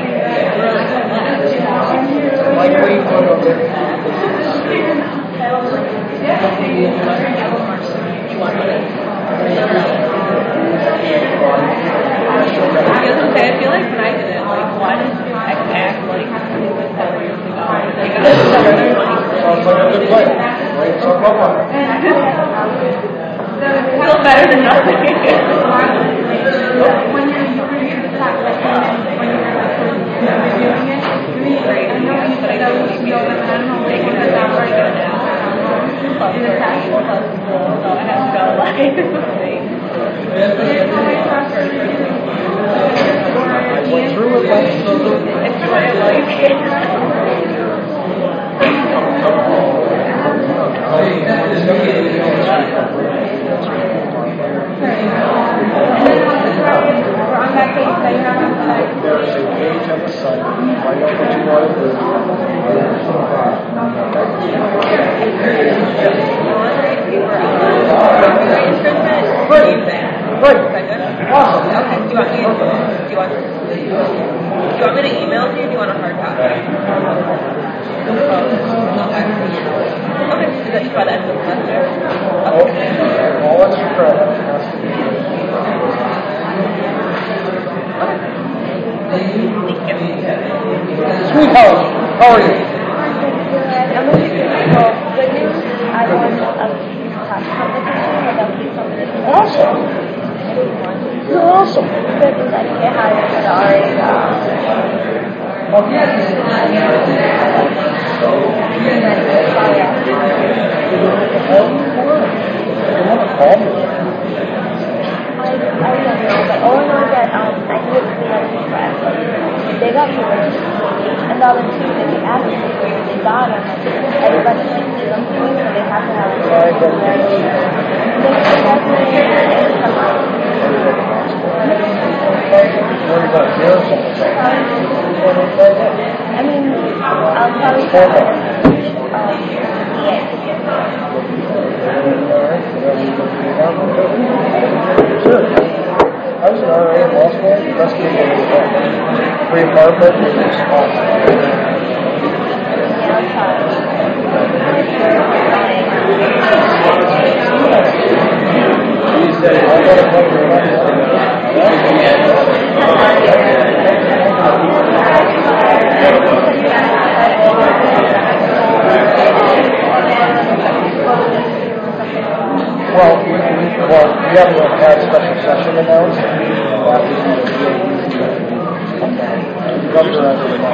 Like we put on their I feel like when I did it, like, why did I act like it was 7 years ago? Like, I was sounds like a good plan. Right? So come on. still better than nothing. When you're reviewing the tax return, when you're reviewing it, Great, I know you but I said that don't was think your, I don't know what they you can had have that that right right now. now. In the tax So I have to go, like, I went through it like it's my life. On that case that you have on the site. there's a page on the site. Find out what you want to Great. Awesome. Okay, do you want me to email it to you? Do you want a hard copy? Okay, is that just by the end of the semester? All extra credit has to be. Sweet Helen, how are you? I'm looking for good news. I won a top competition with a few companies. Awesome. You're awesome. Good news, I didn't get hired, but already I don't know, but all I know is that I knew it was like a friend. They got me and the other two, they asked me for it, they got them. Everybody thinks them to me, so they have to have it. They graduated and come out. I mean, I'll probably tell them, Sure. I was an RA in law school. Best kid in the world. Free apartment. yeah, I'll try. Well, we haven't had a special session announced. The governor has come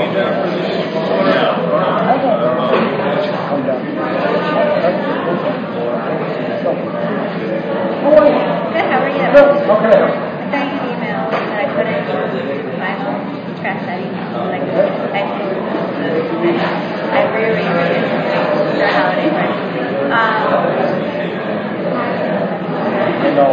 down. Good, how are you? Good, okay. I sent you an email that I put in my home trash that email. Like, I rearranged it for holiday party. No,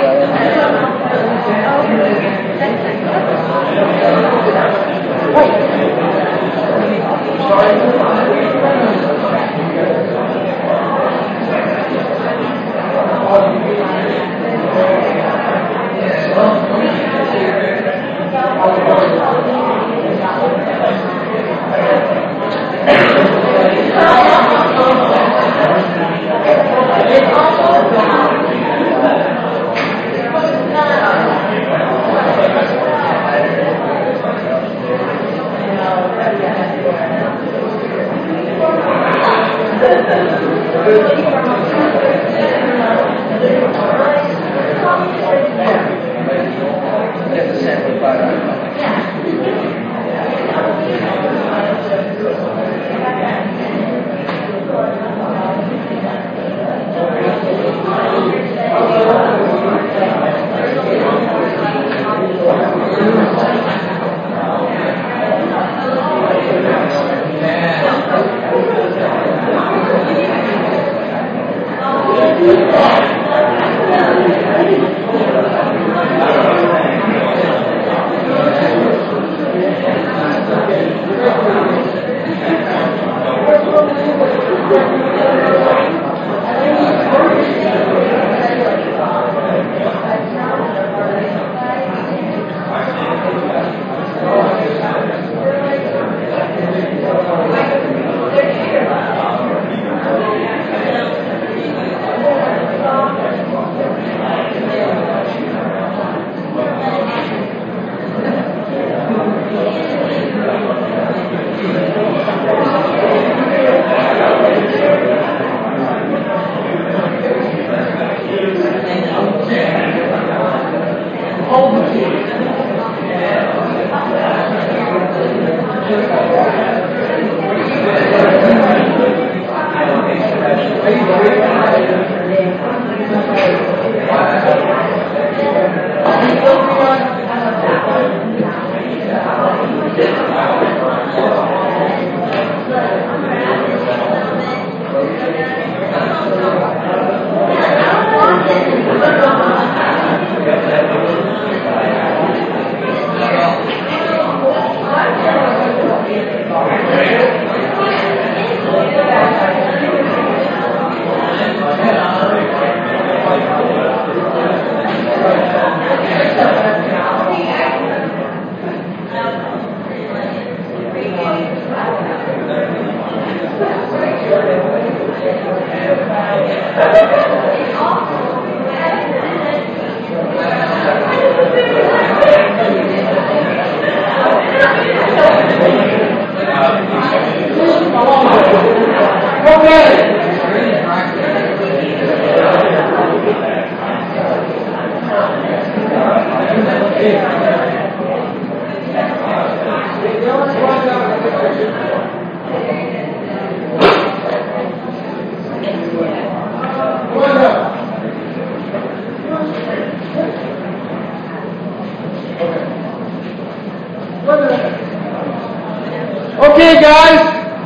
Okay, guys,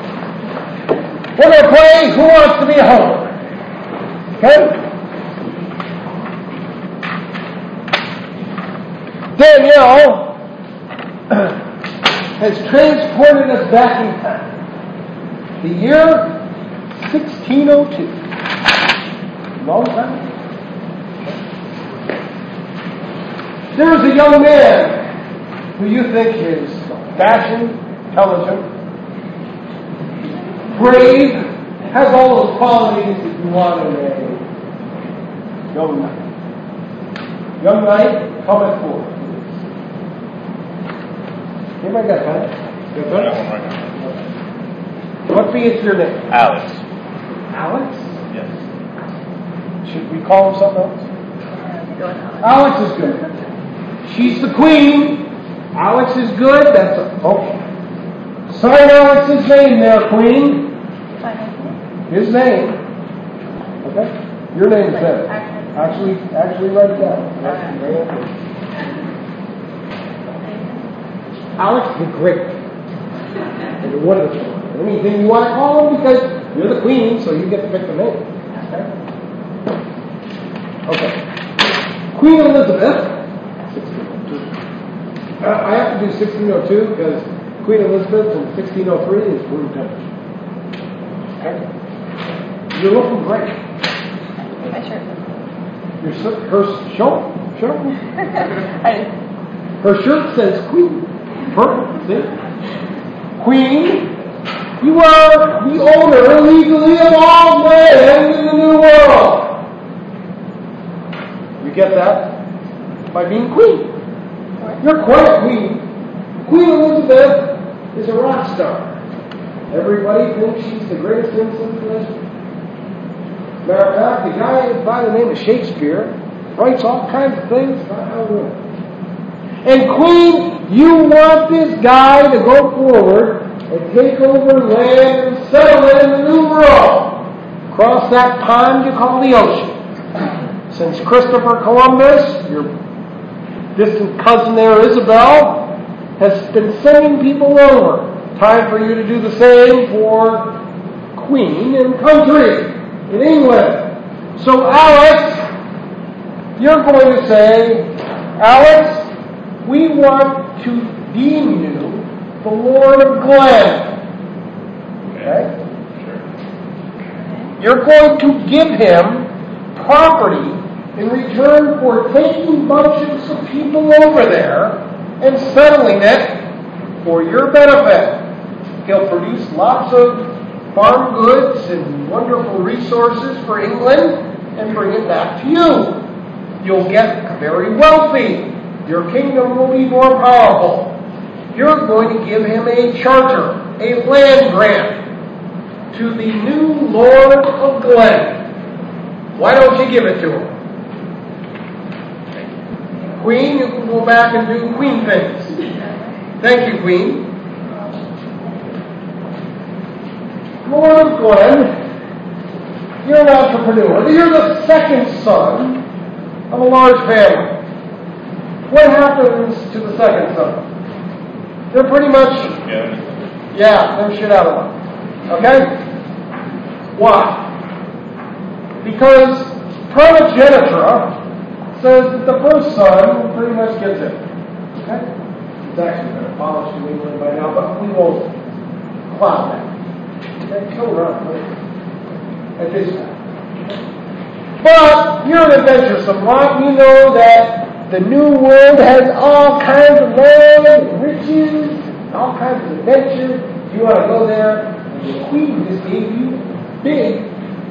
we're going to play Who Wants to Be a Homer? Okay? Danielle has transported us back in time. The year 1602. Long time. There's a young man who you think is fashioned, intelligent, brave, has all those qualities that you want in a young knight. Young knight, cometh forth. Anybody got time? What be it your name? Alex. Alex? Yes. Should we call him something else? Alex is good. She's the queen. Alex is good. That's okay. Sign Alex's name there, queen. His name. Okay? Your name is there. Actually write it down. Alex, you're great. And you're wonderful. Anything you want to call him, because you're the queen, so you get to pick the name. Okay. Queen Elizabeth. I have to do 1602 because Queen Elizabeth in 1603 is room temperature. Okay. You're looking great. My shirt. Her shirt says Queen. Perfect. See? Queen, you are the owner legally of all land in the New World. You get that? By being queen. You're quite a queen. Queen Elizabeth is a rock star. Everybody thinks she's the greatest thing since history. Matter of fact, the guy by the name of Shakespeare writes all kinds of things about how to win. And queen, you want this guy to go forward and take over land and settle it in the New World. Cross that pond you call the ocean. Since Christopher Columbus, your distant cousin there, Isabel, has been sending people over. Time for you to do the same for Queen and country in England. So Alex, you're going to say, Alex, we want to deem you the Lord of Glen. Okay? You're going to give him property in return for taking bunches of people over there and settling it for your benefit. He'll produce lots of farm goods and wonderful resources for England and bring it back to you. You'll get very wealthy. Your kingdom will be more powerful. You're going to give him a charter, a land grant to the new Lord of Glen. Why don't you give it to him? Queen, you can go back and do queen things. Thank you, Queen. Lord of Glen, you're an entrepreneur. You're the second son of a large family. What happens to the second son? They're pretty much, they're shit out of luck. Okay? Why? Because primogeniture says that the first son pretty much gets it. Okay? It's actually been abolished in England by now, but we won't cloud that. Okay? Come around, please. At this time. But you're an adventuresome lot. You know that the New World has all kinds of land, riches, all kinds of adventures. You want to go there, and the Queen just gave you big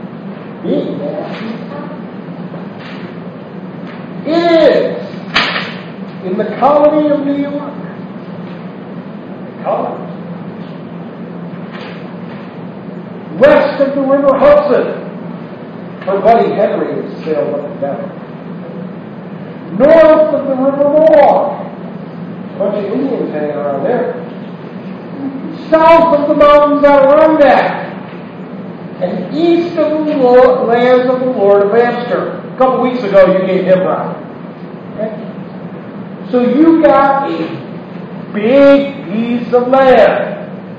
land. It is in the colony of New York. The colony. West of the River Hudson. Her buddy Henry has sailed up and down. North of the River Mohawk. A bunch of Indians hanging around there. South of the mountains Adirondack. And east of the lands of the Lord of Amster. A couple weeks ago you gave him right. Okay? So you got a big piece of land.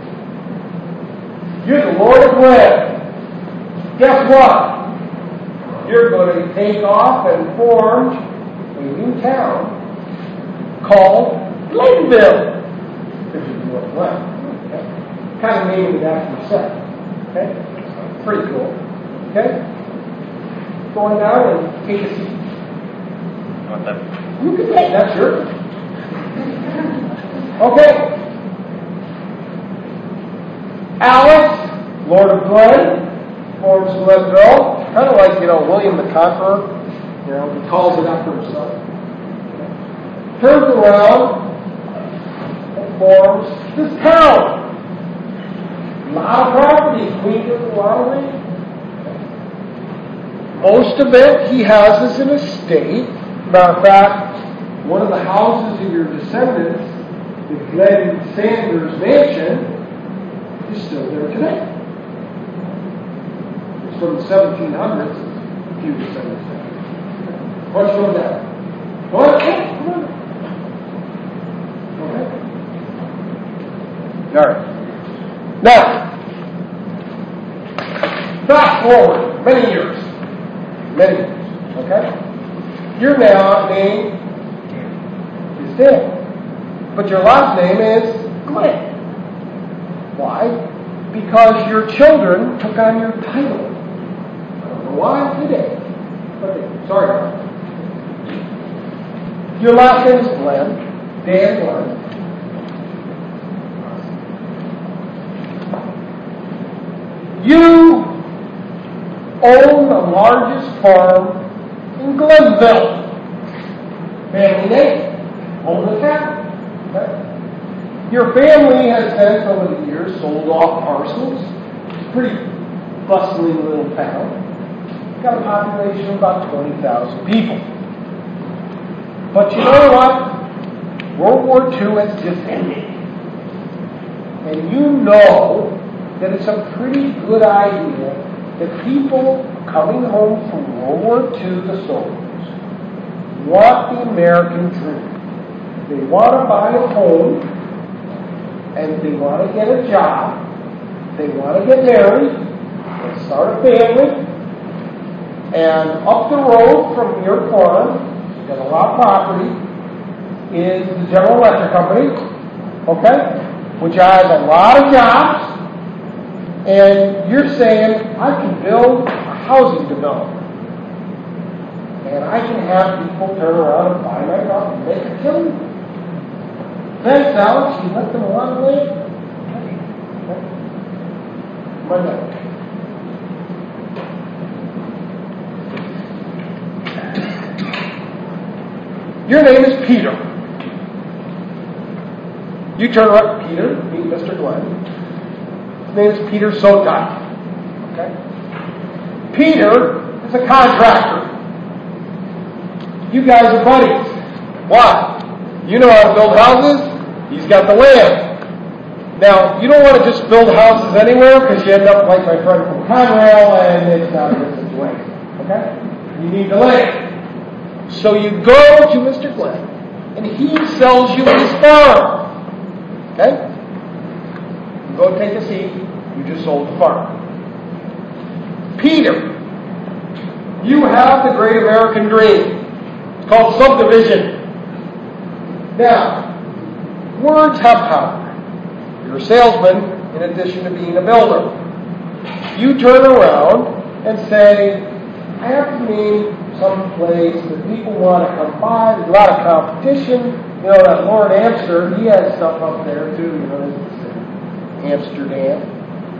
You're the Lord of Glen. Guess what? You're going to take off and form a new town called Glenville. Because you're North Glen. Okay? Kind of naming it after yourself. Okay? Pretty cool. Okay? Going down and take a seat. Want that? You can take that, sure. Okay. Alice, Lord of Glen, forms Glenville. Kind of like, William the Conqueror. He calls it after himself. Turns around and forms this town. A lot of property. Queen gets a lot of land. Most of it he has as an estate. Matter of fact, one of the houses of your descendants, the Glenn Sanders Mansion, is still there today. It's from the 1700s. A few descendants there. Why don't you go down? Go on. Come on. Okay. All right. Now, fast forward many years. Okay? Your now name is Dan, but your last name is Glenn. Why? Because your children took on your title. I don't know why today, but they did. Sorry. Your last name is Glenn, Dan Glenn. You own the largest farm in Glenville. Family name. Own the town. Okay? Your family has since, over the years, sold off parcels. It's a pretty bustling little town. Got a population of about 20,000 people. But you know what? World War II has just ended. And you know that it's a pretty good idea that people coming home from World War II, the soldiers, want the American dream. They want to buy a home, and they want to get a job, they want to get married, and start a family, and up the road from your farm, you've got a lot of property, is the General Electric Company, okay, which has a lot of jobs. And you're saying, I can build a housing development. And I can have people turn around and buy my property and make a killing. Thanks, Alex. You let them along the way. Come on down. Your name is Peter. You turn around, Peter, meet Mr. Glenn. His name is Peter Sotai. Okay? Peter is a contractor. You guys are buddies. Why? You know how to build houses. He's got the land. Now, you don't want to just build houses anywhere because you end up like my friend from Conrail and it's not a good situation. Okay? You need the land. So you go to Mr. Glenn and he sells you his farm. Okay? Go take a seat. You just sold the farm. Peter, you have the great American dream. It's called subdivision. Now, words have power. You're a salesman in addition to being a builder. You turn around and say, I have to name some place that people want to come by. There's a lot of competition. You know, that Lord Amster, he has stuff up there too. You know, Amsterdam.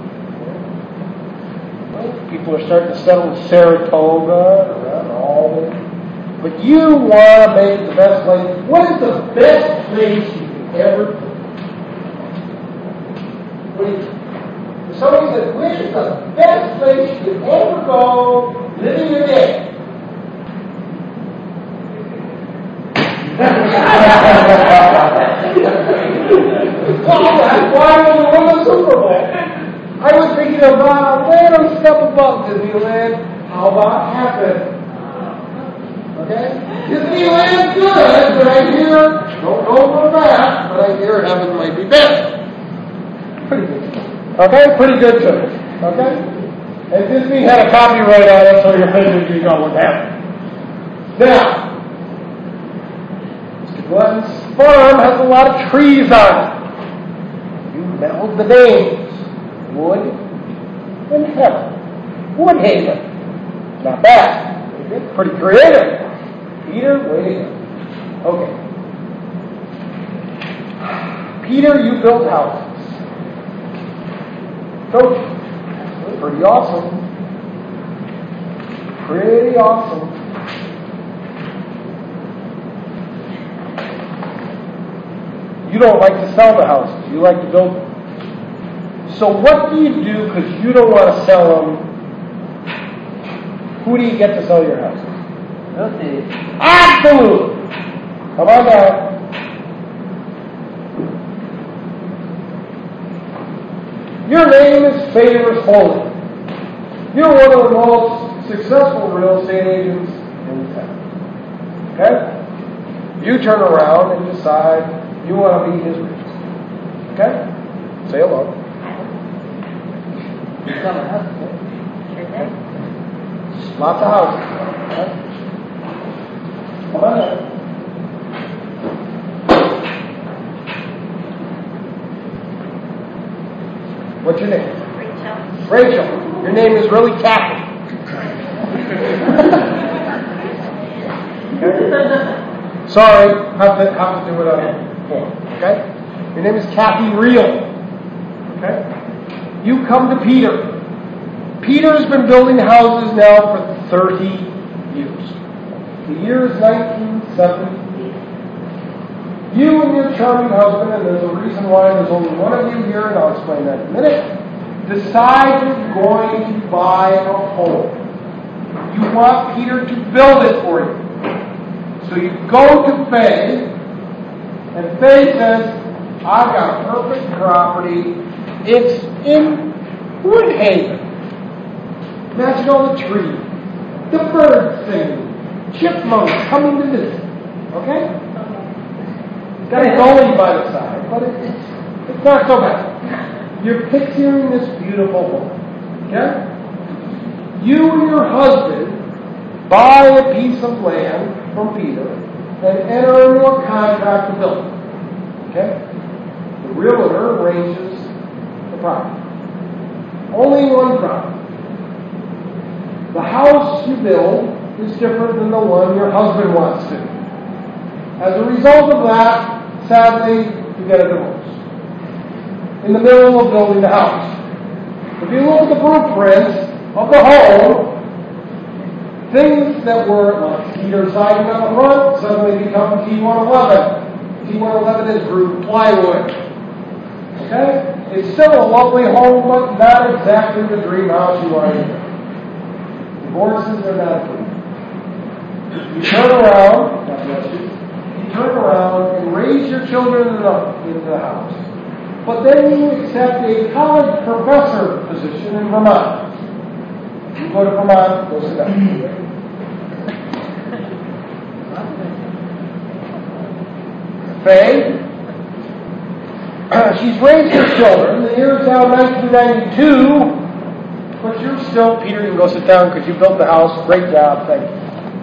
People are starting to settle in Saratoga, around Albany. But you want to make the best place. What is the best place you can ever go? If somebody says, which is the best place you can ever go living your day? Well, that's why we won the Super Bowl. I was thinking about a little step above Disneyland. How about heaven? Okay? Disneyland's good, but I hear, don't know for that, but I hear heaven might be better. Pretty good. Okay? Pretty good too. Okay? And Disney had a copyright on it, so your fingers you go with heaven. Now, Glenn's farm has a lot of trees on it. You meld the names. Wood and Heaven. Woodhaven. Not bad. Pretty creative. Peter, way to go. Okay. Peter, you build houses. Don't you? Pretty awesome. Pretty awesome. You don't like to sell the houses. You like to build them. So what do you do because you don't want to sell them? Who do you get to sell your houses? Real estate. Absolutely. Come on down. Your name is Favors Holy. You're one of the most successful real estate agents in town. Okay? You turn around and decide you want to be his agent. Okay? Say hello. You're selling houses, right? Sure thing. Lots of houses. Okay? Come on in. What's your name? Rachel. Rachel. Your name is really Kathy. Okay? Sorry, have to do it on form. Okay? Your name is Kathy Real. Okay? You come to Peter. Peter's been building houses now for 30 years. The year is 1978. You and your charming husband, and there's a reason why there's only one of you here, and I'll explain that in a minute, decide you're going to buy a home. You want Peter to build it for you. So you go to Faye, and Faye says, I've got a perfect property. It's in Woodhaven. Imagine all the trees, the birds singing, chipmunks coming to visit. Okay? It's got a gully by the side, but it's not so bad. You're picturing this beautiful home. Okay? You and your husband buy a piece of land from Peter and enter into a contract to build it. Okay? The realtor arranges the property. Only one property. The house you build is different than the one your husband wants to. As a result of that, sadly, you get a divorce. In the middle of building the house. If you look at the blueprints of the home, things that were like cedar siding on the front suddenly become T111. T111 is roofed plywood. Okay? It's still a lovely home, but not exactly the dream house you want to live in. Divorces are not good. You turn around, God bless you, you turn around and raise your children into the house. But then you accept a college professor position in Vermont. You go to Vermont, go sit down. Faye, she's raised her children. The year is now 1992. But you're still, Peter, you can go sit down because you built the house. Great job, thank you.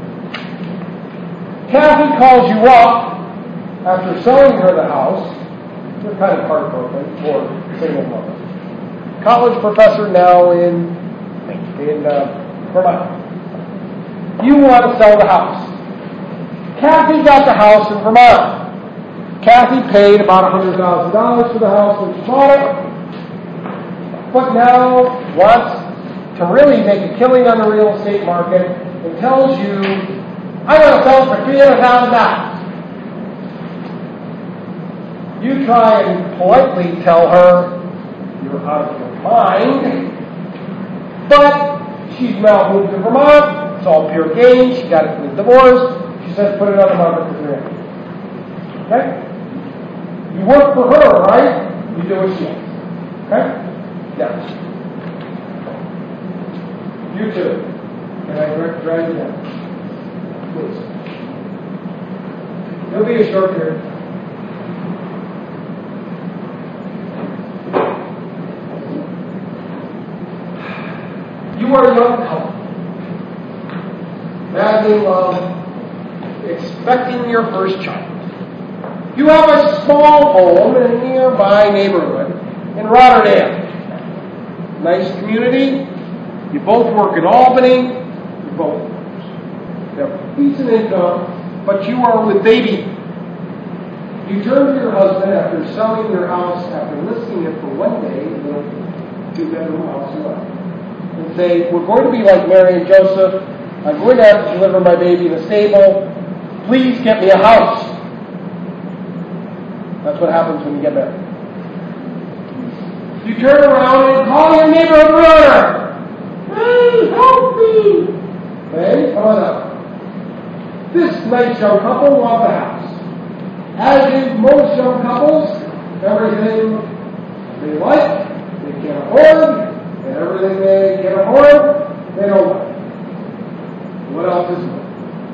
Kathy calls you up after selling her the house. You're kind of heartbroken for single mother. College professor now in Vermont. You want to sell the house. Kathy got the house in Vermont. Kathy paid about $100,000 for the house when she bought it, but now wants to really make a killing on the real estate market and tells you, I'm going to sell it for $300,000. You try and politely tell her you're out of your mind, but she's now moved to Vermont. It's all pure gain. She got it from the divorce. She says, put it on the market for $300,000. Okay? You work for her, right? You do what she wants. Okay? Now, you too. Can I drag you down? Please. It'll be a short period. You are a young couple. Madly in love, expecting your first child. You have a small home in a nearby neighborhood in Rotterdam. Nice community. You both work in Albany. You both have a decent income, but you are with baby. You turn to your husband after selling your house, after listing it for one day, the two-bedroom house you left, and say, we're going to be like Mary and Joseph. I'm going to have to deliver my baby in a stable. Please get me a house. That's what happens when you get married. You turn around and call your neighborhood realtor. Hey, help me! Okay, come on up. This nice young couple wants a house. As in most young couples, everything they like, they can't afford, and everything they can afford, they don't like. What else is there?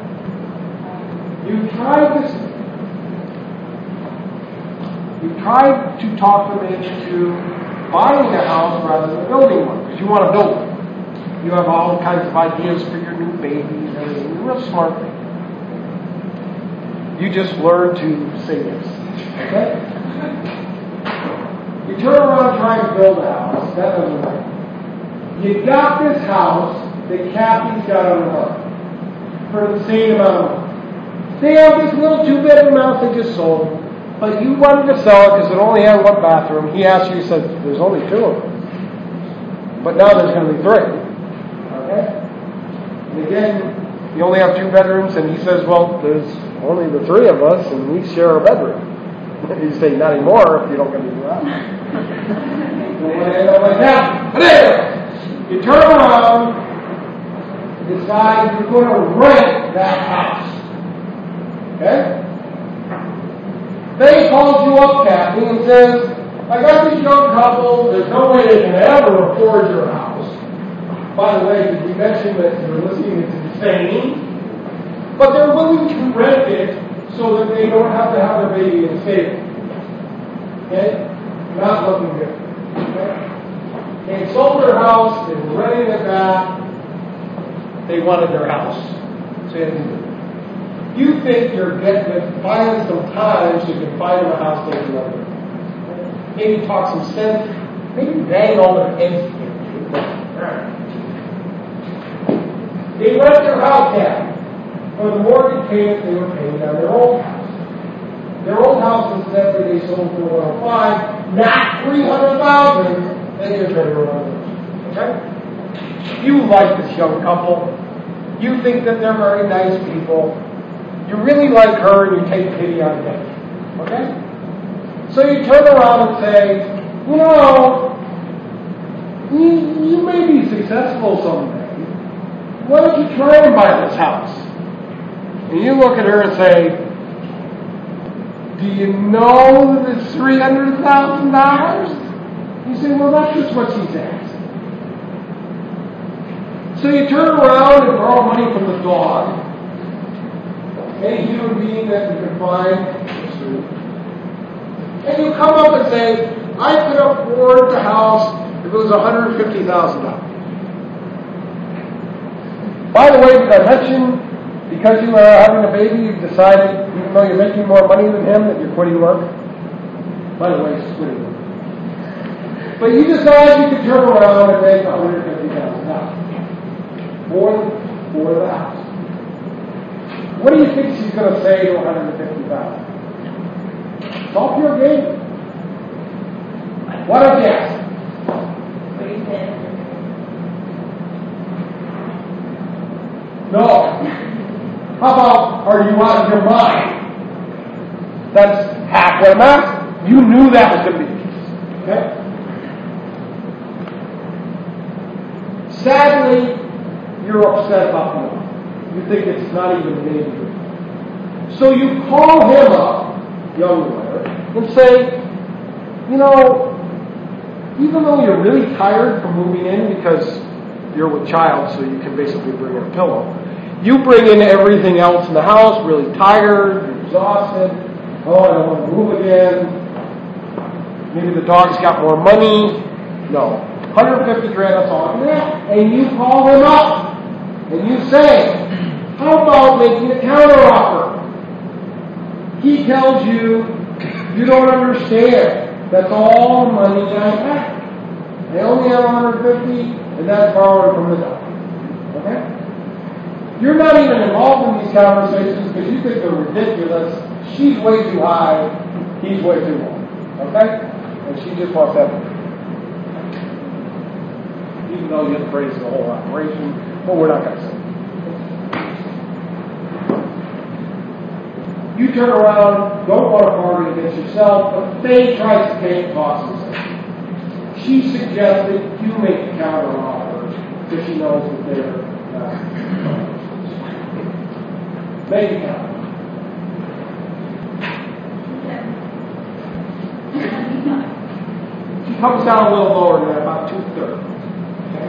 You tried to talk them into buying a house rather than building one, because you want to build one. You have all kinds of ideas for your new babies and everything. You're real smart thing. You just learn to say yes. Okay? You turn around trying to build a house. That doesn't work. You got this house that Kathy's got on her market for the same amount of money. They have this little 2-bedroom house they just sold, but you wanted to sell it because it only had 1 bathroom. He asked you, he said, there's only 2 of them. But now there's going to be 3. Okay? And again, you only have 2 bedrooms, and he says, well, there's only the 3 of us, and we share a bedroom. You say, not anymore if you don't get to do that. You don't want to end up like that. But anyway, you turn around, decide you're going to rent that house. Okay? They calls you up, Kathy, and says, I got this young couple, there's no way they can ever afford your house. By the way, did we mention that your listing is insane? But they're willing to rent it so that they don't have to have their baby in the stable. Okay? Not looking good. Okay? They sold their house, they were renting it back, they wanted their house. So you had to do it. You think you're buying some time so you can find them a house they can live in. Maybe talk some sense, maybe bang all their heads together. They rent their house down. For the mortgage payment they were paying on their old house. Their old house was every they sold for $105, not $300,000. Then you're turning around. Okay? You like this young couple. You think that they're very nice people. You really like her and you take pity on them. Okay? So you turn around and say, you know, you may be successful someday. Why don't you try and buy this house? And you look at her and say, do you know that it's $300,000? You say, well, that's just what she's asking. So you turn around and borrow money from the dog, any human being that you can find, and you come up and say, I could afford the house if it was $150,000. By the way, did I mention, because you are having a baby, you've decided, even though you're making more money than him, that you're quitting work? By the way, he's quitting work. But you decide you can turn around and make $150,000 for the house. What do you think she's going to say to $150,000? It's all pure game. What a guess. What do you think? No. How about, are you out of your mind? That's half what I'm asking. You knew that was going to be the case. Okay? Sadly, you're upset about the offer. You think it's not even maybe. So you call him up, young lawyer, and say, you know, even though you're really tired from moving in because you're with child, so you can basically bring in a pillow, you bring in everything else in the house, really tired, you're exhausted, oh, I don't want to move again, maybe the dog's got more money, no, $150,000, that's all, and you call him up, and you say, how about making a counteroffer? He tells you, you don't understand, that's all the money I have. I only have $150,000, and that's borrowed from the dog, okay? You're not even involved in these conversations because you think they're ridiculous. She's way too high. He's way too low. Okay? And she just wants everything. Even though you have to praise the whole operation, but we're not going to say it. You turn around, don't want to bargain against yourself, but Faye tries to take costs. She suggests that you make a counter offer because she knows that they're Make it count. She comes down a little lower than that, about 2/3. Okay.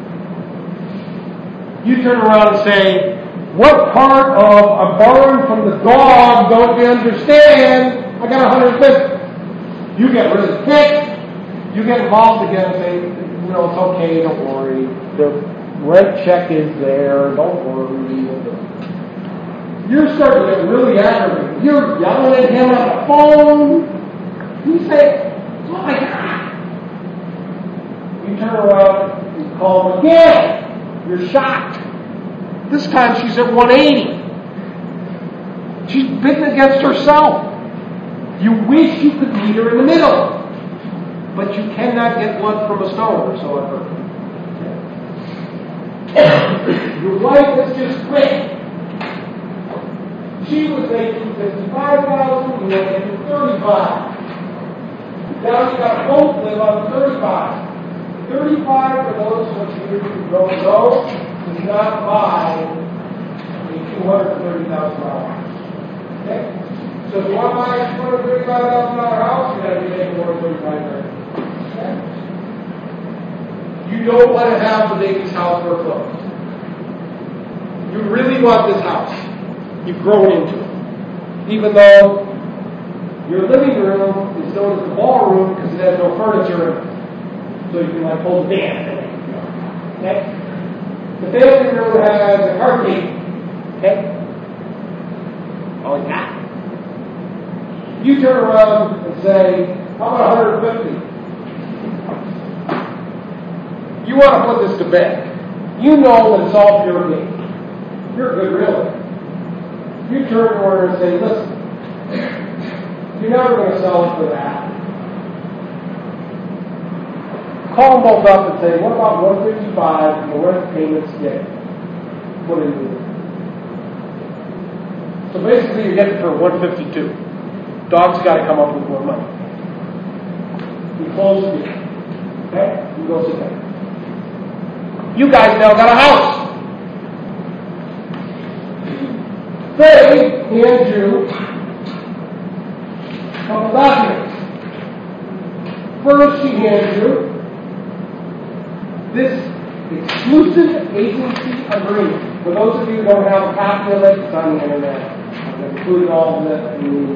You turn around and say, what part of I'm borrowing from the dog don't you understand? I got 150. You get really pissed. You get involved again and say, it's okay, don't worry. The rent check is there, don't worry. You're starting to get really aggravated. You're yelling at him on the phone. You say, oh my God. You turn around and call him again. You're shocked. This time she's at 180. She's bitten against herself. You wish you could meet her in the middle. But you cannot get blood from a stone or so ever. Your wife has just quit. She was making $55,000, you were making $35,000. Now you got both live on 35. 35 for those of you who don't know does not buy a $230,000. Okay? So if you want to buy a $235,000 house, you got to be making $135,000. Okay? You don't want to have the baby's house foreclosed. You really want this house. You've grown into it. Even though your living room is known as the ballroom because it has no furniture in it. So you can hold the dance in it. Okay? The family room has a arcade. Okay? Oh, yeah. You turn around and say, how about 150? You want to put this to bed. You know that it's all pure game. You're good, really. You turn to her and say, listen, you're never going to sell it for that. Call them both up and say, what about 155 and the rent payments get put into it? So basically you're getting for 152. Dog's got to come up with more money. You close the deal. Okay? You go sit down. You guys now got a house. They hand you a couple documents. First, she hands you this exclusive agency agreement. For those of you who don't have a copy of it, it's on the internet. I've included all of the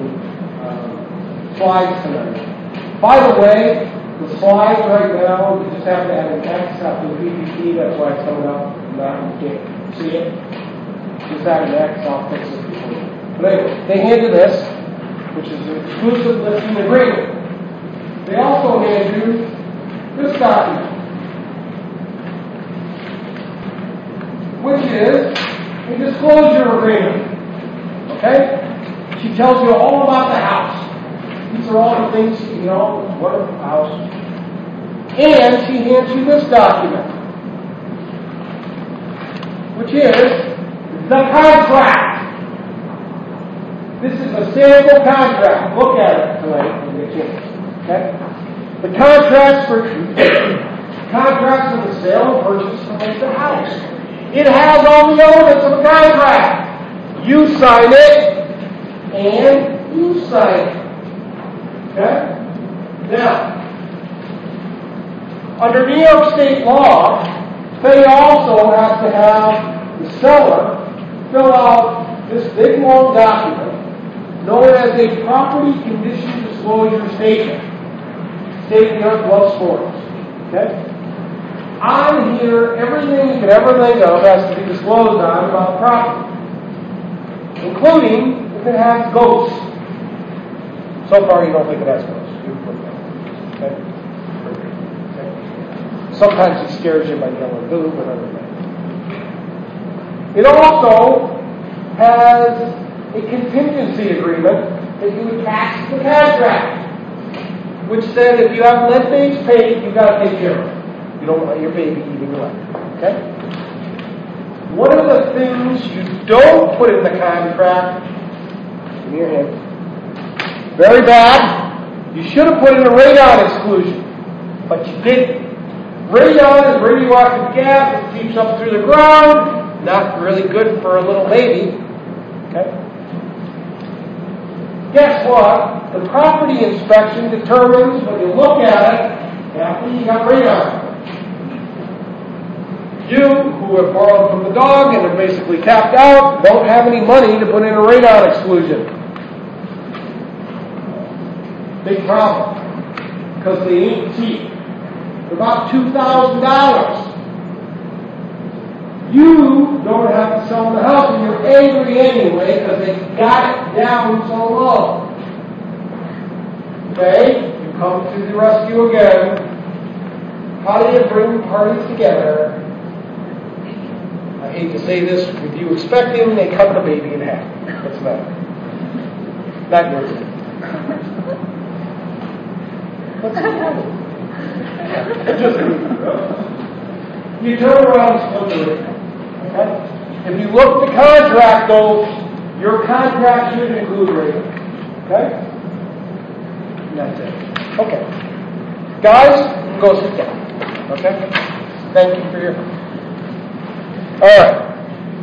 slides tonight. By the way, the slides right now, you just have to add an X after the PPT, that's why it's coming up. Now you can't see it. Just add an X, I'll fix it before you. But anyway, they hand you this, which is an exclusive listing agreement. They also hand you this document, which is a disclosure agreement. Okay? She tells you all about the house. These are all the things, wonderful house. And she hands you this document, which is the contract. This is a sample contract. Look at it tonight when you get a chance. Okay? The contract for the sale and purchase of the house. It has all the elements of a contract. You sign it, and you sign it. Okay? Now, under New York State law, they also have to have the seller fill out this big long document known as a property condition disclosure statement. State of New York loves sports. Okay? On here, everything you could ever think of has to be disclosed on about property, including if it has ghosts. So far, you don't think it has ghosts. Okay? Sometimes it scares you by yelling boo, but other than that. It also has a contingency agreement that you attach to the contract, which said if you have lead dates paid, you've got to take care of it. You don't want your baby eating lead. Okay? One of the things you don't put in the contract, in your hand, very bad, you should have put in a radon exclusion, but you didn't. Radon is radioactive gas that seeps up through the ground, not really good for a little baby. Okay? Guess what? The property inspection determines when you look at it after you got radar. You, who have borrowed from the dog and are basically tapped out, don't have any money to put in a radon exclusion. Big problem. Because they ain't cheap. They're about $2,000. You don't have to sell them the house, and you're angry anyway because they got it down so low. Okay? You come to the rescue again. How do you bring parties together? I hate to say this, if you expect him, they cut the baby in half. What's the matter? Not yours. What's the matter? You turn around and split the ring. Okay? If you look at the contract, though, your contract should include rating. Okay? And that's it. Okay. Guys, go sit down. Okay? Thank you for your... Alright.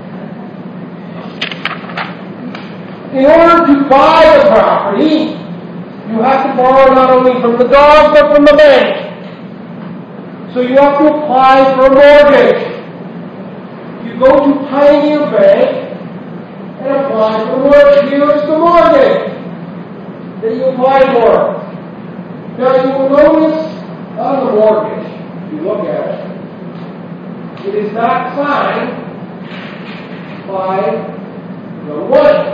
In order to buy the property, you have to borrow not only from the dog, but from the bank. So you have to apply for a mortgage. You go to Pioneer Bank and apply for a mortgage. Here's the mortgage that you apply for. Now you will notice on the mortgage, if you look at it, it is not signed by the wife.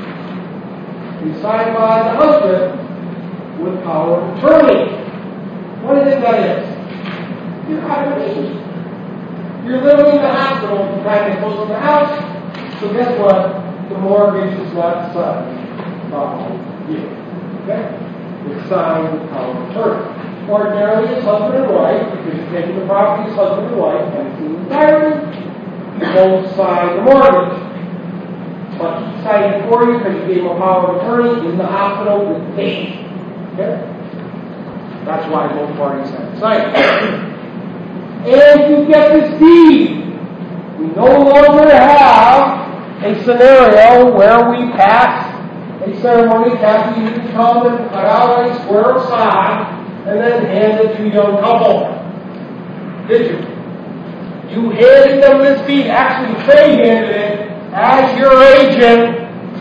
It's signed by the husband with power of attorney. What do you think that is? You're combination. You're living in the hospital and trying to close on the house, so guess what? The mortgage is not signed by you. Okay? It's signed with power of attorney. Ordinarily, it's husband and wife, because you're taking the property as husband and wife, and it's in entirety, you both sign the mortgage. But he signed it for you because you gave him a power of attorney in the hospital with paid. Okay? That's why both parties have to sign it. And you get this deed. We no longer have a scenario where we pass a ceremony, Kathy, you can come and cut out a square of sod and then hand it to a young couple. Did you? You handed them this deed. Actually, they handed it as your agent.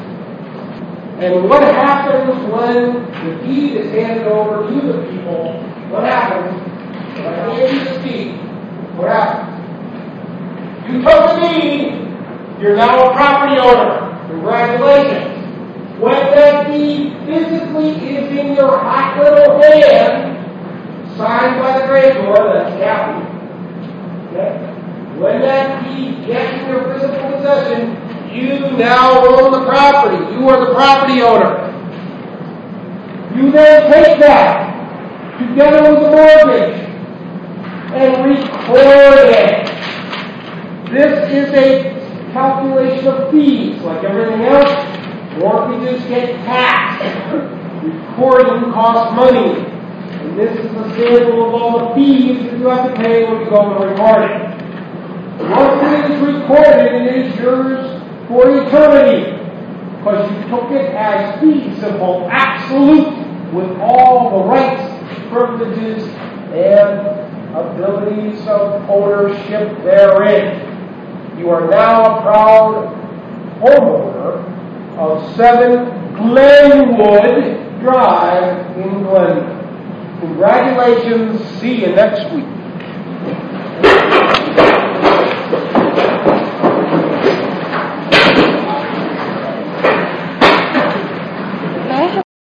And what happens when the deed is handed over to the people? What happens? When I hand you this deed, what happens? You took the deed, you're now a property owner. Congratulations. When that deed physically is in your hot little hand, signed by the grantor, that's Kathy. Okay? When that deed gets in your physical possession, you now own the property. You are the property owner. You then take that together with the mortgage and record it. This is a calculation of fees. Like everything else, mortgages get taxed. Recording costs money. And this is the sample of all the fees that you have to pay when you go to record it. Once it is recorded, it is yours for eternity, because you took it as fee simple, absolute, with all the rights, privileges, and abilities of ownership therein. You are now a proud homeowner of 7 Glenwood Drive in Glenwood. Congratulations. See you next week.